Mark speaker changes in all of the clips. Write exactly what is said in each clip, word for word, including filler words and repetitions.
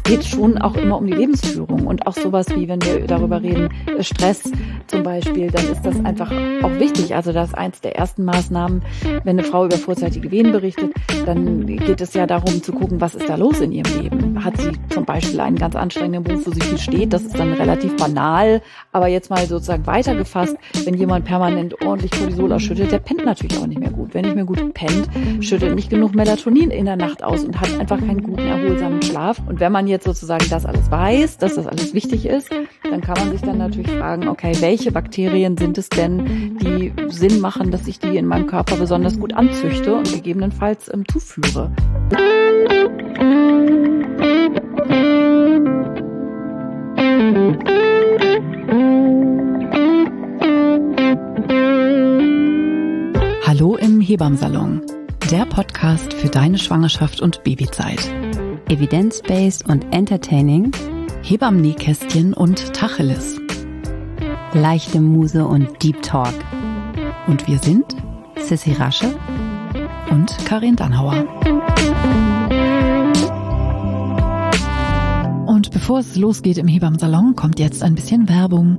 Speaker 1: geht schon auch immer um die Lebensführung und auch sowas wie, wenn wir darüber reden, Stress zum Beispiel, dann ist das einfach auch wichtig. Also das ist eins der ersten Maßnahmen, wenn eine Frau über vorzeitige Wehen berichtet, dann geht es ja darum zu gucken, was ist da los in ihrem Leben. Hat sie zum Beispiel einen ganz anstrengenden Beruf, wo sie viel steht, das ist dann relativ banal, aber jetzt mal sozusagen weitergefasst, wenn jemand permanent ordentlich Cortisol ausschüttet, der pennt natürlich auch nicht mehr gut. Wenn nicht mehr gut pennt, schüttet nicht genug Melatonin in der Nacht aus und hat einfach keinen guten, erholsamen Schlaf. Und wenn man jetzt sozusagen das alles weiß, dass das alles wichtig ist, dann kann man sich dann natürlich fragen, okay, welche Bakterien sind es denn, die Sinn machen, dass ich die in meinem Körper besonders gut anzüchte und gegebenenfalls ähm, zuführe. Hallo im Hebammsalon, der Podcast für deine Schwangerschaft und Babyzeit.
Speaker 2: Evidence-based und entertaining,
Speaker 1: Hebammen-Nähkästchen und Tacheles.
Speaker 2: leichte Muse und Deep Talk.
Speaker 1: Und wir sind
Speaker 2: Sissi Rasche
Speaker 1: und Karin Dannhauer. Und bevor es losgeht im Hebammsalon, kommt jetzt ein bisschen Werbung.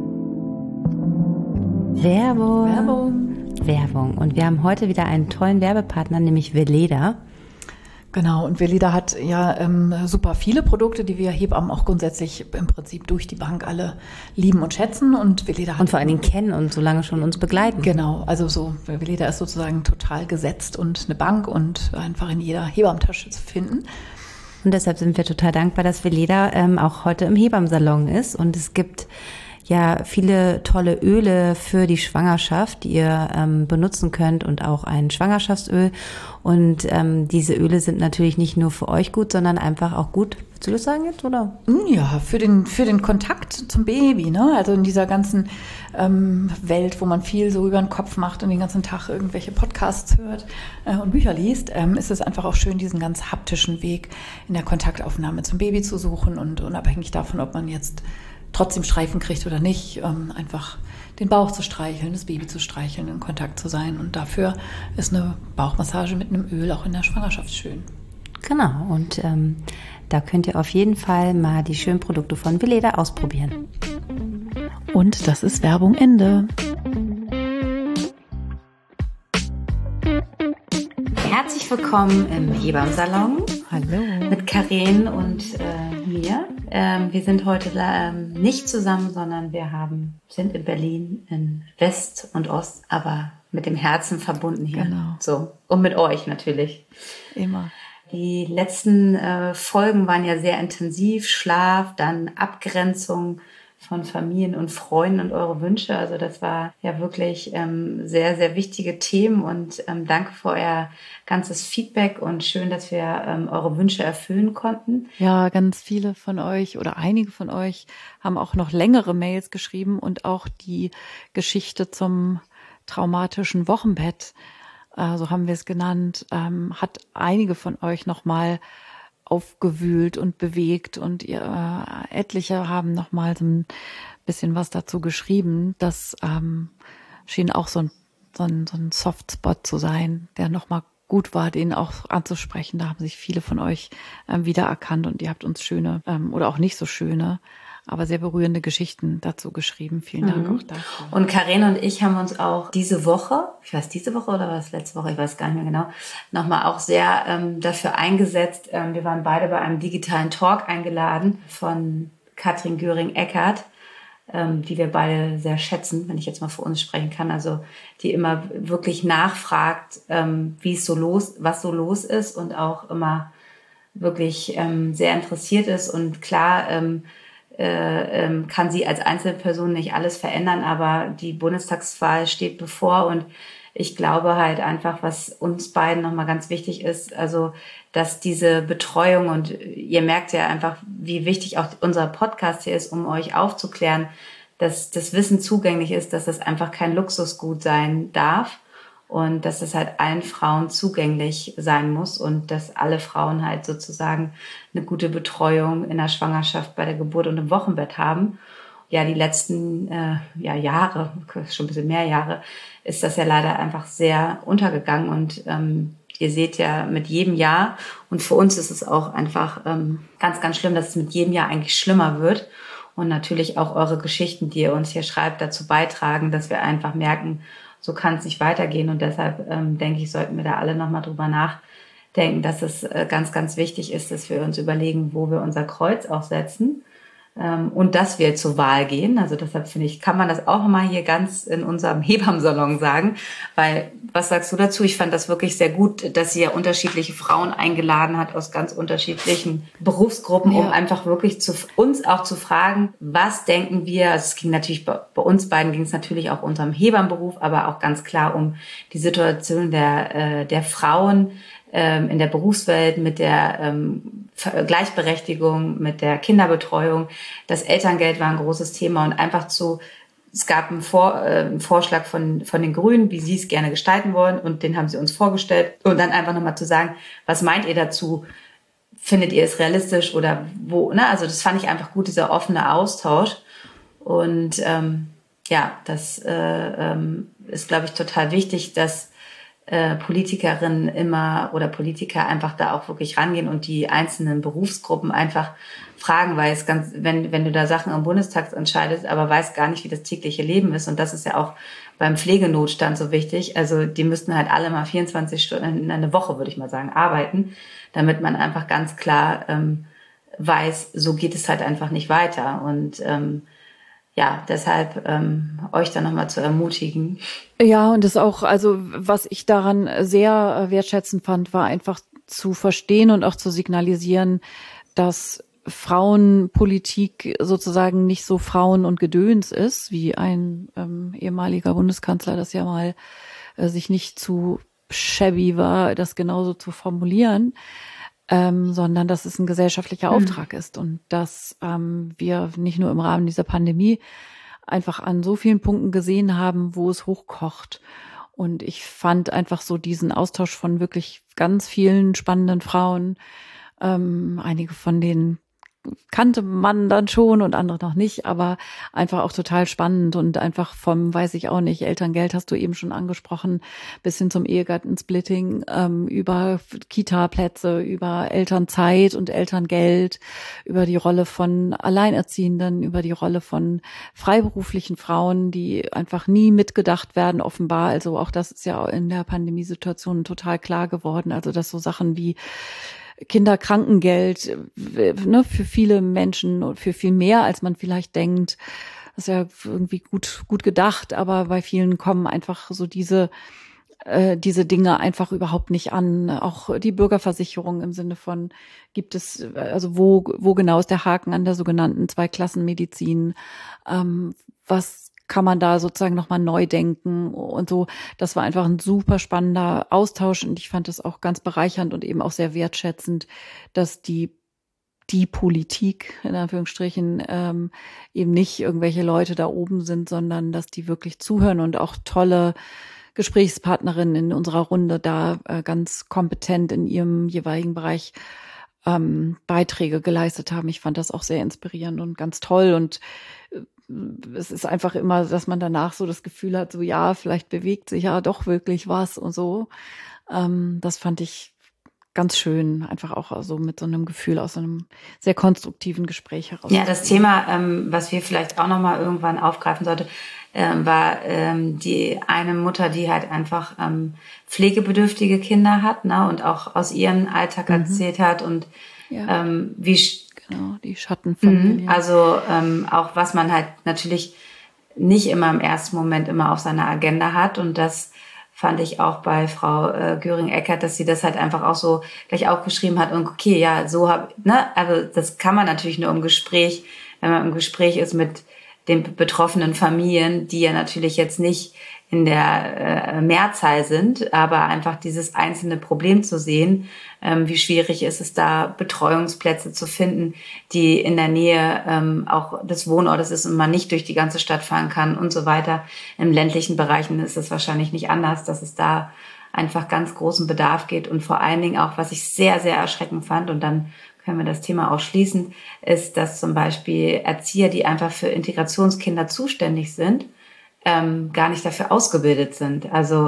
Speaker 2: Werbung.
Speaker 1: Werbung.
Speaker 2: Werbung. Und wir haben heute wieder einen tollen Werbepartner, nämlich Veleda.
Speaker 1: Genau, und Veleda hat ja ähm, super viele Produkte, die wir Hebammen auch grundsätzlich im Prinzip durch die Bank alle lieben und schätzen. Und Veleda hat
Speaker 2: Und vor allen Dingen kennen und so lange schon uns begleiten.
Speaker 1: Genau, also so Veleda ist sozusagen total gesetzt und eine Bank und einfach in jeder Hebammentasche zu finden.
Speaker 2: Und deshalb sind wir total dankbar, dass Veleda ähm, auch heute im Hebammsalon ist. Und es gibt ja viele tolle Öle für die Schwangerschaft, die ihr ähm, benutzen könnt und auch ein Schwangerschaftsöl. Und ähm, diese Öle sind natürlich nicht nur für euch gut, sondern einfach auch gut. Willst du das sagen jetzt, oder?
Speaker 1: Ja, für den, für den Kontakt zum Baby, ne? Also in dieser ganzen ähm, Welt, wo man viel so über den Kopf macht und den ganzen Tag irgendwelche Podcasts hört äh, und Bücher liest, ähm, ist es einfach auch schön, diesen ganz haptischen Weg in der Kontaktaufnahme zum Baby zu suchen und unabhängig davon, ob man jetzt trotzdem Streifen kriegt oder nicht, ähm, einfach den Bauch zu streicheln, das Baby zu streicheln, in Kontakt zu sein. Und dafür ist eine Bauchmassage mit einem Öl auch in der Schwangerschaft schön.
Speaker 2: Genau, und ähm, da könnt ihr auf jeden Fall mal die schönen Produkte von Veleda ausprobieren.
Speaker 1: Und das ist Werbung Ende.
Speaker 2: Herzlich willkommen im Hebammsalon.
Speaker 1: Hallo.
Speaker 2: Mit Karin und äh, mir. Ähm, wir sind heute ähm, nicht zusammen, sondern wir haben, sind in Berlin in West und Ost, aber mit dem Herzen verbunden hier.
Speaker 1: Genau.
Speaker 2: So. Und mit euch natürlich.
Speaker 1: Immer.
Speaker 2: Die letzten äh, Folgen waren ja sehr intensiv. Schlaf, dann Abgrenzung von Familien und Freunden und eure Wünsche. Also das war ja wirklich ähm, sehr, sehr wichtige Themen und ähm, danke für euer ganzes Feedback und schön, dass wir ähm, eure Wünsche erfüllen konnten.
Speaker 1: Ja, ganz viele von euch oder einige von euch haben auch noch längere Mails geschrieben und auch die Geschichte zum traumatischen Wochenbett, äh, so haben wir es genannt, ähm, hat einige von euch nochmal aufgewühlt und bewegt und ihr, äh, etliche haben noch mal so ein bisschen was dazu geschrieben. Das ähm, schien auch so ein, so ein, so ein Softspot zu sein, der noch mal gut war, den auch anzusprechen. Da haben sich viele von euch ähm, wiedererkannt und ihr habt uns schöne ähm, oder auch nicht so schöne, aber sehr berührende Geschichten dazu geschrieben. Vielen Dank
Speaker 2: mhm.
Speaker 1: auch dafür.
Speaker 2: Und Karin und ich haben uns auch diese Woche, ich weiß diese Woche oder war es letzte Woche, ich weiß gar nicht mehr genau, nochmal auch sehr ähm, dafür eingesetzt. Ähm, wir waren beide bei einem digitalen Talk eingeladen von Katrin Göring-Eckardt, ähm, die wir beide sehr schätzen, wenn ich jetzt mal für uns sprechen kann. Also die immer wirklich nachfragt, ähm, wie es so los, was so los ist und auch immer wirklich ähm, sehr interessiert ist und klar, ähm, Äh, ähm, kann sie als Einzelperson nicht alles verändern, aber die Bundestagswahl steht bevor und ich glaube halt einfach, was uns beiden nochmal ganz wichtig ist, also dass diese Betreuung und ihr merkt ja einfach, wie wichtig auch unser Podcast hier ist, um euch aufzuklären, dass das Wissen zugänglich ist, dass das einfach kein Luxusgut sein darf und dass es halt allen Frauen zugänglich sein muss und dass alle Frauen halt sozusagen eine gute Betreuung in der Schwangerschaft, bei der Geburt und im Wochenbett haben. Ja, die letzten äh, ja, Jahre, schon ein bisschen mehr Jahre, ist das ja leider einfach sehr untergegangen und ähm, ihr seht ja mit jedem Jahr, und für uns ist es auch einfach ähm, ganz, ganz schlimm, dass es mit jedem Jahr eigentlich schlimmer wird. Und natürlich auch eure Geschichten, die ihr uns hier schreibt, dazu beitragen, dass wir einfach merken, so kann es nicht weitergehen. Und deshalb ähm, denke ich, sollten wir da alle nochmal drüber nachdenken, dass es äh, ganz, ganz wichtig ist, dass wir uns überlegen, wo wir unser Kreuz auch setzen. Und dass wir zur Wahl gehen. Also deshalb finde ich, kann man das auch mal hier ganz in unserem Hebammsalon sagen. Weil, was sagst du dazu? Ich fand das wirklich sehr gut, dass sie ja unterschiedliche Frauen eingeladen hat aus ganz unterschiedlichen Berufsgruppen, ja. um einfach wirklich zu uns auch zu fragen, was denken wir? Also es ging natürlich, bei, bei uns beiden ging es natürlich auch um unserem Hebammenberuf, aber auch ganz klar um die Situation der, der Frauen in der Berufswelt, mit der ähm, Gleichberechtigung, mit der Kinderbetreuung. Das Elterngeld war ein großes Thema und einfach zu, es gab einen, Vor, äh, einen Vorschlag von, von den Grünen, wie sie es gerne gestalten wollen, und den haben sie uns vorgestellt. Und dann einfach nochmal zu sagen, was meint ihr dazu? Findet ihr es realistisch oder wo? Ne? Also das fand ich einfach gut, dieser offene Austausch. Und ähm, ja, das äh, ähm, ist, glaube ich, total wichtig, dass Äh, Politikerinnen immer oder Politiker einfach da auch wirklich rangehen und die einzelnen Berufsgruppen einfach fragen, weil es ganz, wenn, wenn du da Sachen im Bundestag entscheidest, aber weißt gar nicht, wie das tägliche Leben ist, und das ist ja auch beim Pflegenotstand so wichtig. Also die müssten halt alle mal vierundzwanzig Stunden in einer Woche, würde ich mal sagen, arbeiten, damit man einfach ganz klar ähm, weiß, so geht es halt einfach nicht weiter. Und ähm, ja, deshalb ähm, euch da nochmal zu ermutigen.
Speaker 1: Ja, und das auch, also was ich daran sehr wertschätzend fand, war einfach zu verstehen und auch zu signalisieren, dass Frauenpolitik sozusagen nicht so Frauen und Gedöns ist, wie ein ähm, ehemaliger Bundeskanzler das ja mal äh, sich nicht zu shabby war, das genauso zu formulieren. Ähm, sondern dass es ein gesellschaftlicher mhm. Auftrag ist und dass ähm, wir nicht nur im Rahmen dieser Pandemie einfach an so vielen Punkten gesehen haben, wo es hochkocht. Und ich fand einfach so diesen Austausch von wirklich ganz vielen spannenden Frauen, ähm, einige von denen kannte man dann schon und andere noch nicht, aber einfach auch total spannend und einfach vom, weiß ich auch nicht, Elterngeld hast du eben schon angesprochen, bis hin zum Ehegattensplitting, ähm, über Kita-Plätze, über Elternzeit und Elterngeld, über die Rolle von Alleinerziehenden, über die Rolle von freiberuflichen Frauen, die einfach nie mitgedacht werden, offenbar. Also auch das ist ja in der Pandemiesituation total klar geworden. Also dass so Sachen wie Kinderkrankengeld, ne, für viele Menschen und für viel mehr, als man vielleicht denkt. Das ist ja irgendwie gut, gut gedacht, aber bei vielen kommen einfach so diese, äh, diese Dinge einfach überhaupt nicht an. Auch die Bürgerversicherung im Sinne von, gibt es, also wo, wo genau ist der Haken an der sogenannten Zweiklassenmedizin? Ähm, was kann man da sozusagen nochmal neu denken und so. Das war einfach ein super spannender Austausch und ich fand es auch ganz bereichernd und eben auch sehr wertschätzend, dass die die Politik, in Anführungsstrichen, ähm, eben nicht irgendwelche Leute da oben sind, sondern dass die wirklich zuhören und auch tolle Gesprächspartnerinnen in unserer Runde da äh, ganz kompetent in ihrem jeweiligen Bereich ähm, Beiträge geleistet haben. Ich fand das auch sehr inspirierend und ganz toll und äh, es ist einfach immer, dass man danach so das Gefühl hat, so ja, vielleicht bewegt sich ja doch wirklich was und so. Ähm, das fand ich ganz schön, einfach auch so mit so einem Gefühl aus so einem sehr konstruktiven Gespräch heraus.
Speaker 2: Ja, das Thema, ähm, was wir vielleicht auch nochmal irgendwann aufgreifen sollten, ähm, war ähm, die eine Mutter, die halt einfach ähm, pflegebedürftige Kinder hat, ne, und auch aus ihrem Alltag mhm. erzählt hat und ja. ähm, wie
Speaker 1: Genau, die Schattenfamilie.
Speaker 2: Also ähm, auch was man halt natürlich nicht immer im ersten Moment immer auf seiner Agenda hat. Und das fand ich auch bei Frau äh, Göring-Eckardt, dass sie das halt einfach auch so gleich aufgeschrieben hat. Und okay, ja, so hab, ne, also das kann man natürlich nur im Gespräch, wenn man im Gespräch ist mit den betroffenen Familien, die ja natürlich jetzt nicht in der äh, Mehrzahl sind, aber einfach dieses einzelne Problem zu sehen, ähm, wie schwierig ist es da, Betreuungsplätze zu finden, die in der Nähe ähm, auch des Wohnortes ist und man nicht durch die ganze Stadt fahren kann und so weiter. Im ländlichen Bereichen ist es wahrscheinlich nicht anders, dass es da einfach ganz großen Bedarf geht und vor allen Dingen auch, was ich sehr, sehr erschreckend fand, und dann können wir das Thema auch schließen, ist, dass zum Beispiel Erzieher, die einfach für Integrationskinder zuständig sind, ähm, gar nicht dafür ausgebildet sind. Also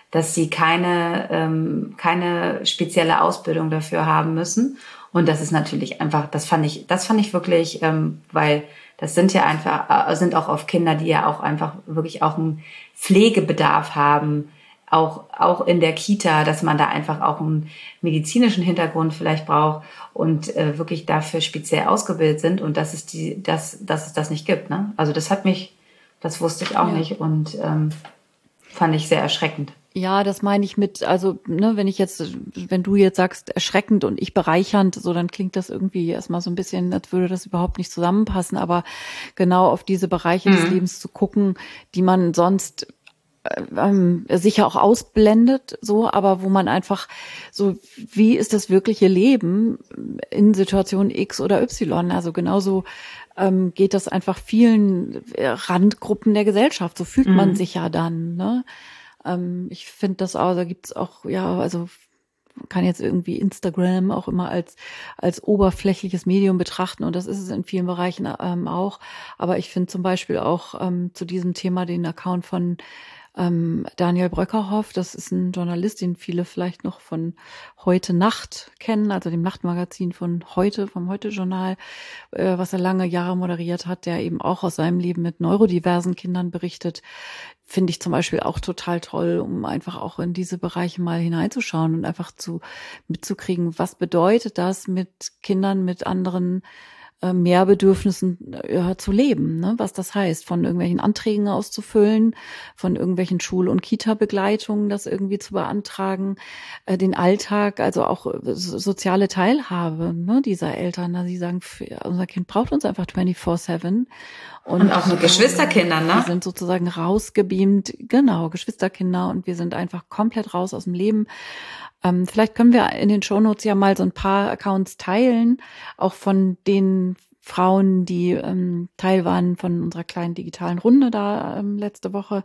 Speaker 2: dass sie keine, ähm, keine spezielle Ausbildung dafür haben müssen. Und das ist natürlich einfach, das fand ich, das fand ich wirklich, ähm, weil das sind ja einfach, äh, sind auch oft Kinder, die ja auch einfach wirklich auch einen Pflegebedarf haben, auch, auch in der Kita, dass man da einfach auch einen medizinischen Hintergrund vielleicht braucht und äh, wirklich dafür speziell ausgebildet sind und dass es die, dass, dass es das nicht gibt, ne? Also das hat mich, das wusste ich auch
Speaker 1: Ja.
Speaker 2: nicht und ähm, fand ich sehr erschreckend.
Speaker 1: Ja, das meine ich mit, also, ne, wenn ich jetzt, wenn du jetzt sagst, erschreckend und ich bereichernd, so, dann klingt das irgendwie erstmal so ein bisschen, als würde das überhaupt nicht zusammenpassen, aber genau auf diese Bereiche mhm. des Lebens zu gucken, die man sonst ähm, sicher auch ausblendet, so, aber wo man einfach so, wie ist das wirkliche Leben in Situation X oder Y? Also genauso ähm, geht das einfach vielen Randgruppen der Gesellschaft. So fühlt mhm. man sich ja dann, ne? Ähm, ich finde das auch, da gibt's auch, ja, also man kann jetzt irgendwie Instagram auch immer als als oberflächliches Medium betrachten und das ist es in vielen Bereichen ähm, auch. Aber ich finde zum Beispiel auch ähm, zu diesem Thema den Account von ähm, Daniel Bröckerhoff, das ist ein Journalist, den viele vielleicht noch von Heute Nacht kennen, also dem Nachtmagazin von Heute, vom Heute-Journal, äh, was er lange Jahre moderiert hat, der eben auch aus seinem Leben mit neurodiversen Kindern berichtet. Finde ich zum Beispiel auch total toll, um einfach auch in diese Bereiche mal hineinzuschauen und einfach zu mitzukriegen, was bedeutet das, mit Kindern mit anderen äh, Mehrbedürfnissen äh, zu leben, ne? Was das heißt, von irgendwelchen Anträgen auszufüllen, von irgendwelchen Schul- und Kita-Begleitungen, das irgendwie zu beantragen, äh, den Alltag, also auch äh, soziale Teilhabe, ne, dieser Eltern. Also sie sagen, für, unser Kind braucht uns einfach vierundzwanzig sieben.
Speaker 2: Und, und auch mit Geschwisterkindern, ne?
Speaker 1: Wir sind sozusagen rausgebeamt, genau, Geschwisterkinder und wir sind einfach komplett raus aus dem Leben. Ähm, vielleicht können wir in den Shownotes ja mal so ein paar Accounts teilen, auch von den Frauen, die ähm, Teil waren von unserer kleinen digitalen Runde da ähm, letzte Woche,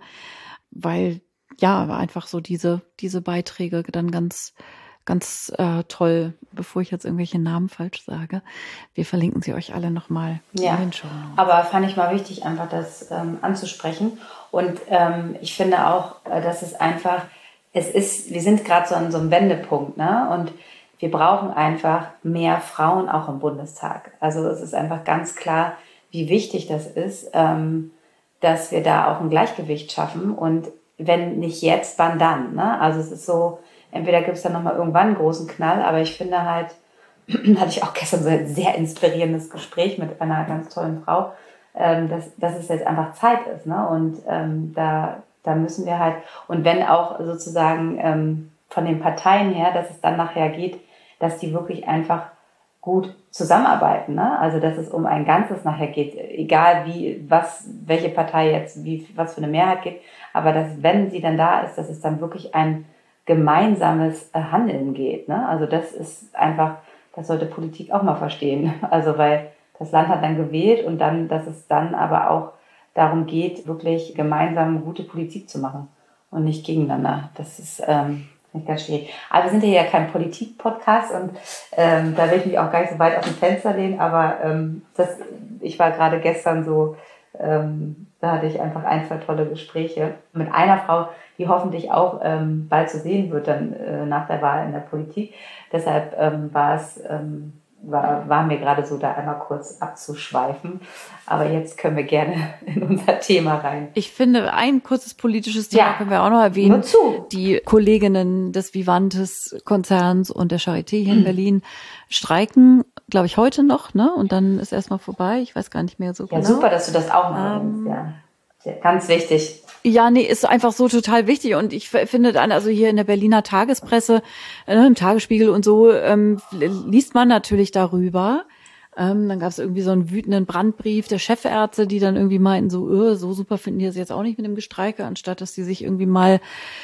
Speaker 1: weil ja einfach so diese diese Beiträge dann ganz Ganz äh, toll, bevor ich jetzt irgendwelche Namen falsch sage. Wir verlinken sie euch alle nochmal
Speaker 2: ja,
Speaker 1: in den Shownotes.
Speaker 2: Aber fand ich mal wichtig, einfach das ähm, anzusprechen. Und ähm, ich finde auch, äh, dass es einfach, es ist, wir sind gerade so an so einem Wendepunkt, ne? Und wir brauchen einfach mehr Frauen auch im Bundestag. Also es ist einfach ganz klar, wie wichtig das ist, ähm, dass wir da auch ein Gleichgewicht schaffen. Und wenn nicht jetzt, wann dann? Ne? Also es ist so, entweder gibt es dann nochmal irgendwann einen großen Knall, aber ich finde halt, hatte ich auch gestern so ein sehr inspirierendes Gespräch mit einer ganz tollen Frau, ähm, dass, dass es jetzt einfach Zeit ist. Ne? Und ähm, da, da müssen wir halt, und wenn auch sozusagen ähm, von den Parteien her, dass es dann nachher geht, dass die wirklich einfach gut zusammenarbeiten. Ne? Also dass es um ein Ganzes nachher geht, egal wie, was, welche Partei jetzt, wie, was für eine Mehrheit gibt, aber dass, wenn sie dann da ist, dass es dann wirklich ein gemeinsames Handeln geht. Ne? Also das ist einfach, das sollte Politik auch mal verstehen. Also weil das Land hat dann gewählt und dann, dass es dann aber auch darum geht, wirklich gemeinsam gute Politik zu machen und nicht gegeneinander. Das ist ähm, nicht ganz schwierig. Aber wir sind ja kein Politik-Podcast und ähm, da will ich mich auch gar nicht so weit aus dem Fenster lehnen, aber ähm, das, ich war gerade gestern so, ähm, da hatte ich einfach ein, zwei tolle Gespräche mit einer Frau, die hoffentlich auch ähm, bald zu sehen wird dann äh, nach der Wahl in der Politik. Deshalb ähm, war es, ähm, war, war mir gerade so, da einmal kurz abzuschweifen. Aber jetzt können wir gerne in unser Thema rein.
Speaker 1: Ich finde, ein kurzes politisches Thema
Speaker 2: ja,
Speaker 1: können wir auch noch erwähnen.
Speaker 2: Nur zu.
Speaker 1: Die Kolleginnen des Vivantes-Konzerns und der Charité hier in Berlin streiken, glaube ich, heute noch, ne? Und dann ist erstmal vorbei. Ich weiß gar nicht mehr so
Speaker 2: ja,
Speaker 1: genau.
Speaker 2: Ja, super, dass du das auch mal
Speaker 1: ähm,
Speaker 2: erwähnst, ja. Ganz wichtig.
Speaker 1: Ja, nee, ist einfach so total wichtig und ich finde dann, also hier in der Berliner Tagespresse, äh, im Tagesspiegel und so, ähm, liest man natürlich darüber. Ähm, dann gab es irgendwie so einen wütenden Brandbrief der Chefärzte, die dann irgendwie meinten, so, öh, so super finden die das jetzt auch nicht mit dem Gestreike, anstatt dass die sich irgendwie mal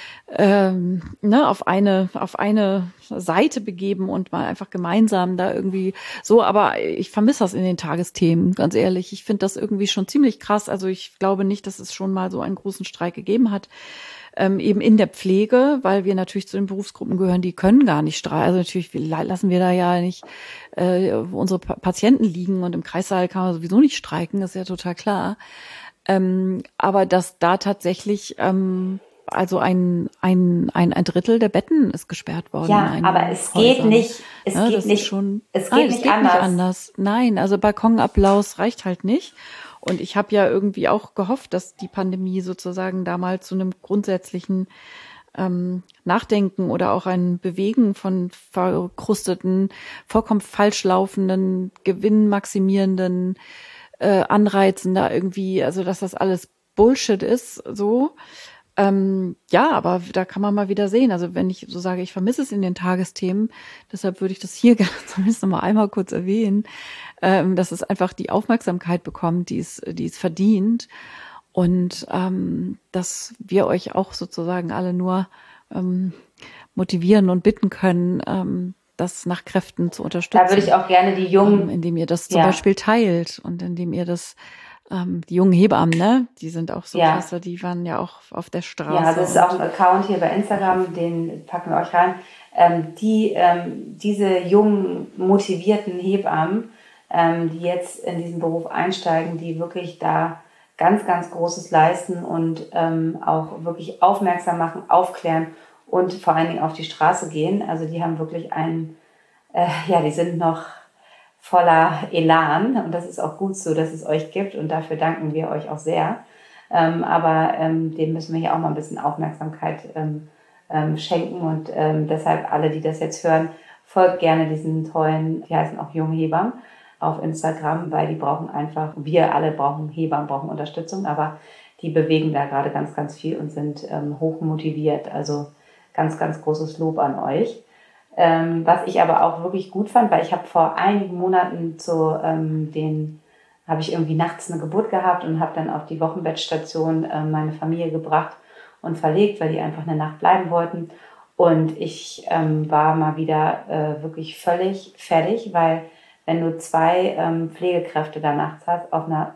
Speaker 1: ähm, ne, auf eine auf eine Seite begeben und mal einfach gemeinsam da irgendwie so, aber ich vermisse das in den Tagesthemen, ganz ehrlich. Ich finde das irgendwie schon ziemlich krass. Also ich glaube nicht, dass es schon mal so einen großen Streik gegeben hat, ähm, eben in der Pflege, weil wir natürlich zu den Berufsgruppen gehören, die können gar nicht streiken. Also natürlich lassen wir da ja nicht äh, unsere pa- Patienten liegen und im Kreissaal kann man sowieso nicht streiken, das ist ja total klar. Ähm, aber dass da tatsächlich ähm, also ein, ein, ein, ein Drittel der Betten ist gesperrt worden.
Speaker 2: Ja, aber es Häusern. geht nicht, es
Speaker 1: ja,
Speaker 2: geht nicht,
Speaker 1: schon,
Speaker 2: es geht,
Speaker 1: nein,
Speaker 2: nicht,
Speaker 1: es geht
Speaker 2: anders.
Speaker 1: nicht anders. Nein, also Balkonapplaus reicht halt nicht. Und ich habe ja irgendwie auch gehofft, dass die Pandemie sozusagen da mal zu einem grundsätzlichen ähm, Nachdenken oder auch ein Bewegen von verkrusteten, vollkommen falsch laufenden, gewinnmaximierenden äh, Anreizen da irgendwie, also dass das alles Bullshit ist, so. Ähm, ja, aber da kann man mal wieder sehen. Also wenn ich so sage, ich vermisse es in den Tagesthemen, deshalb würde ich das hier gerne zumindest noch mal einmal kurz erwähnen, ähm, dass es einfach die Aufmerksamkeit bekommt, die es, die es verdient. Und ähm, dass wir euch auch sozusagen alle nur ähm, motivieren und bitten können, ähm, das nach Kräften zu unterstützen.
Speaker 2: Da würde ich auch gerne die Jungen,
Speaker 1: ähm, indem ihr das zum
Speaker 2: ja.
Speaker 1: Beispiel teilt und indem ihr das ähm, die jungen Hebammen, ne, die sind auch so
Speaker 2: ja.
Speaker 1: klasse, die waren ja auch auf der Straße.
Speaker 2: Ja, das ist auch ein Account hier bei Instagram, den packen wir euch rein. Ähm, die ähm, diese jungen motivierten Hebammen, ähm, die jetzt in diesen Beruf einsteigen, die wirklich da ganz, ganz Großes leisten und ähm, auch wirklich aufmerksam machen, aufklären und vor allen Dingen auf die Straße gehen. Also die haben wirklich einen, äh, ja, die sind noch voller Elan und das ist auch gut so, dass es euch gibt und dafür danken wir euch auch sehr. Ähm, aber ähm, dem müssen wir hier auch mal ein bisschen Aufmerksamkeit ähm, ähm, schenken und ähm, deshalb alle, die das jetzt hören, folgt gerne diesen tollen, die heißen auch junge Hebammen auf Instagram, weil die brauchen einfach, wir alle brauchen Hebammen, brauchen Unterstützung, aber die bewegen da gerade ganz, ganz viel und sind ähm, hoch motiviert. Also ganz, ganz großes Lob an euch. Ähm, was ich aber auch wirklich gut fand, weil ich habe vor einigen Monaten zu ähm, den, habe ich irgendwie nachts eine Geburt gehabt und habe dann auf die Wochenbettstation äh, meine Familie gebracht und verlegt, weil die einfach eine Nacht bleiben wollten. Und ich ähm, war mal wieder äh, wirklich völlig fertig, weil wenn du zwei ähm, Pflegekräfte da nachts hast auf einer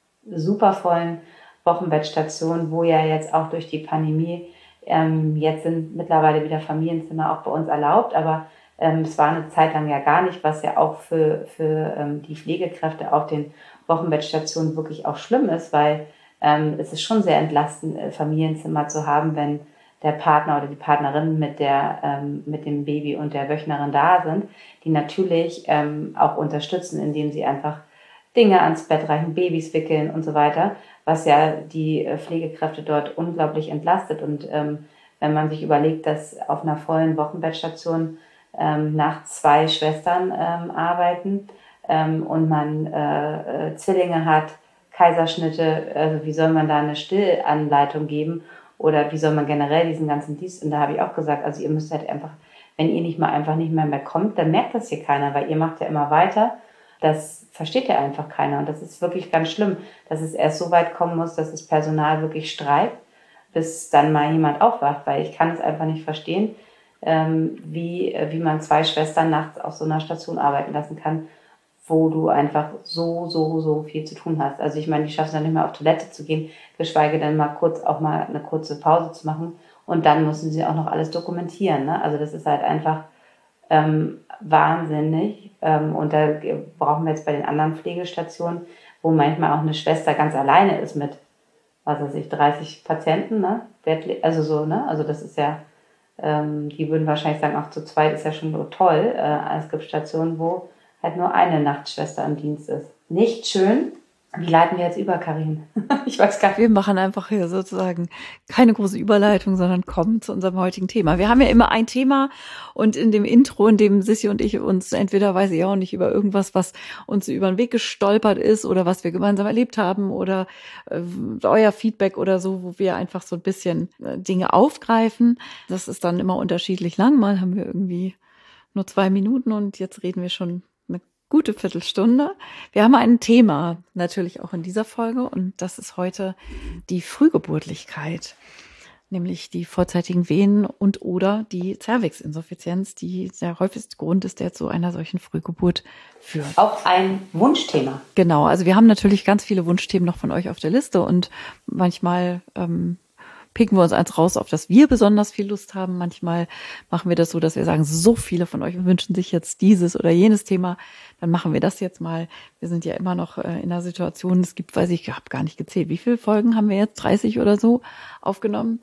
Speaker 2: super vollen Wochenbettstation, wo ja jetzt auch durch die Pandemie Ähm, jetzt sind mittlerweile wieder Familienzimmer auch bei uns erlaubt, aber ähm, es war eine Zeit lang ja gar nicht, was ja auch für, für ähm, die Pflegekräfte auf den Wochenbettstationen wirklich auch schlimm ist, weil ähm, es ist schon sehr entlastend, äh, Familienzimmer zu haben, wenn der Partner oder die Partnerin mit der ähm, mit dem Baby und der Wöchnerin da sind, die natürlich ähm, auch unterstützen, indem sie einfach Dinge ans Bett reichen, Babys wickeln und so weiter, was ja die Pflegekräfte dort unglaublich entlastet. Und ähm, wenn man sich überlegt, dass auf einer vollen Wochenbettstation ähm, nachts zwei Schwestern ähm, arbeiten ähm, und man äh, äh, Zwillinge hat, Kaiserschnitte, also wie soll man da eine Stillanleitung geben oder wie soll man generell diesen ganzen Dienst, und da habe ich auch gesagt, also ihr müsst halt einfach, wenn ihr nicht mal einfach nicht mehr mehr kommt, dann merkt das hier keiner, weil ihr macht ja immer weiter. Das versteht ja einfach keiner und das ist wirklich ganz schlimm, dass es erst so weit kommen muss, dass das Personal wirklich streikt, bis dann mal jemand aufwacht, weil ich kann es einfach nicht verstehen, ähm, wie, wie man zwei Schwestern nachts auf so einer Station arbeiten lassen kann, wo du einfach so, so, so viel zu tun hast. Also ich meine, die schaffen es dann nicht mehr auf Toilette zu gehen, geschweige denn mal kurz auch mal eine kurze Pause zu machen und dann müssen sie auch noch alles dokumentieren. Ne? Also das ist halt einfach ähm, wahnsinnig ähm, und da brauchen wir jetzt bei den anderen Pflegestationen, wo manchmal auch eine Schwester ganz alleine ist mit, was weiß ich, dreißig Patienten, ne? Also so, ne? Also das ist ja, ähm, die würden wahrscheinlich sagen, auch zu zweit ist ja schon so toll. Äh, es gibt Stationen, wo halt nur eine Nachtschwester im Dienst ist. Nicht schön. Wie leiten wir jetzt über, Karin? Ich weiß gar nicht.
Speaker 1: Wir machen einfach hier sozusagen keine große Überleitung, sondern kommen zu unserem heutigen Thema. Wir haben ja immer ein Thema und in dem Intro, in dem Sissi und ich uns entweder, weiß ich auch nicht, über irgendwas, was uns über den Weg gestolpert ist oder was wir gemeinsam erlebt haben oder äh, euer Feedback oder so, wo wir einfach so ein bisschen äh, Dinge aufgreifen. Das ist dann immer unterschiedlich lang. Mal haben wir irgendwie nur zwei Minuten und jetzt reden wir schon gute Viertelstunde. Wir haben ein Thema natürlich auch in dieser Folge und das ist heute die Frühgeburtlichkeit, nämlich die vorzeitigen Wehen und oder die Zervixinsuffizienz, die der häufigste Grund ist, der zu einer solchen Frühgeburt führt.
Speaker 2: Auch ein Wunschthema.
Speaker 1: Genau, also wir haben natürlich ganz viele Wunschthemen noch von euch auf der Liste und manchmal ähm, picken wir uns eins raus, auf das wir besonders viel Lust haben. Manchmal machen wir das so, dass wir sagen, so viele von euch wünschen sich jetzt dieses oder jenes Thema. Dann machen wir das jetzt mal. Wir sind ja immer noch in einer Situation, es gibt, weiß ich, ich habe gar nicht gezählt, wie viele Folgen haben wir jetzt? dreißig oder so aufgenommen.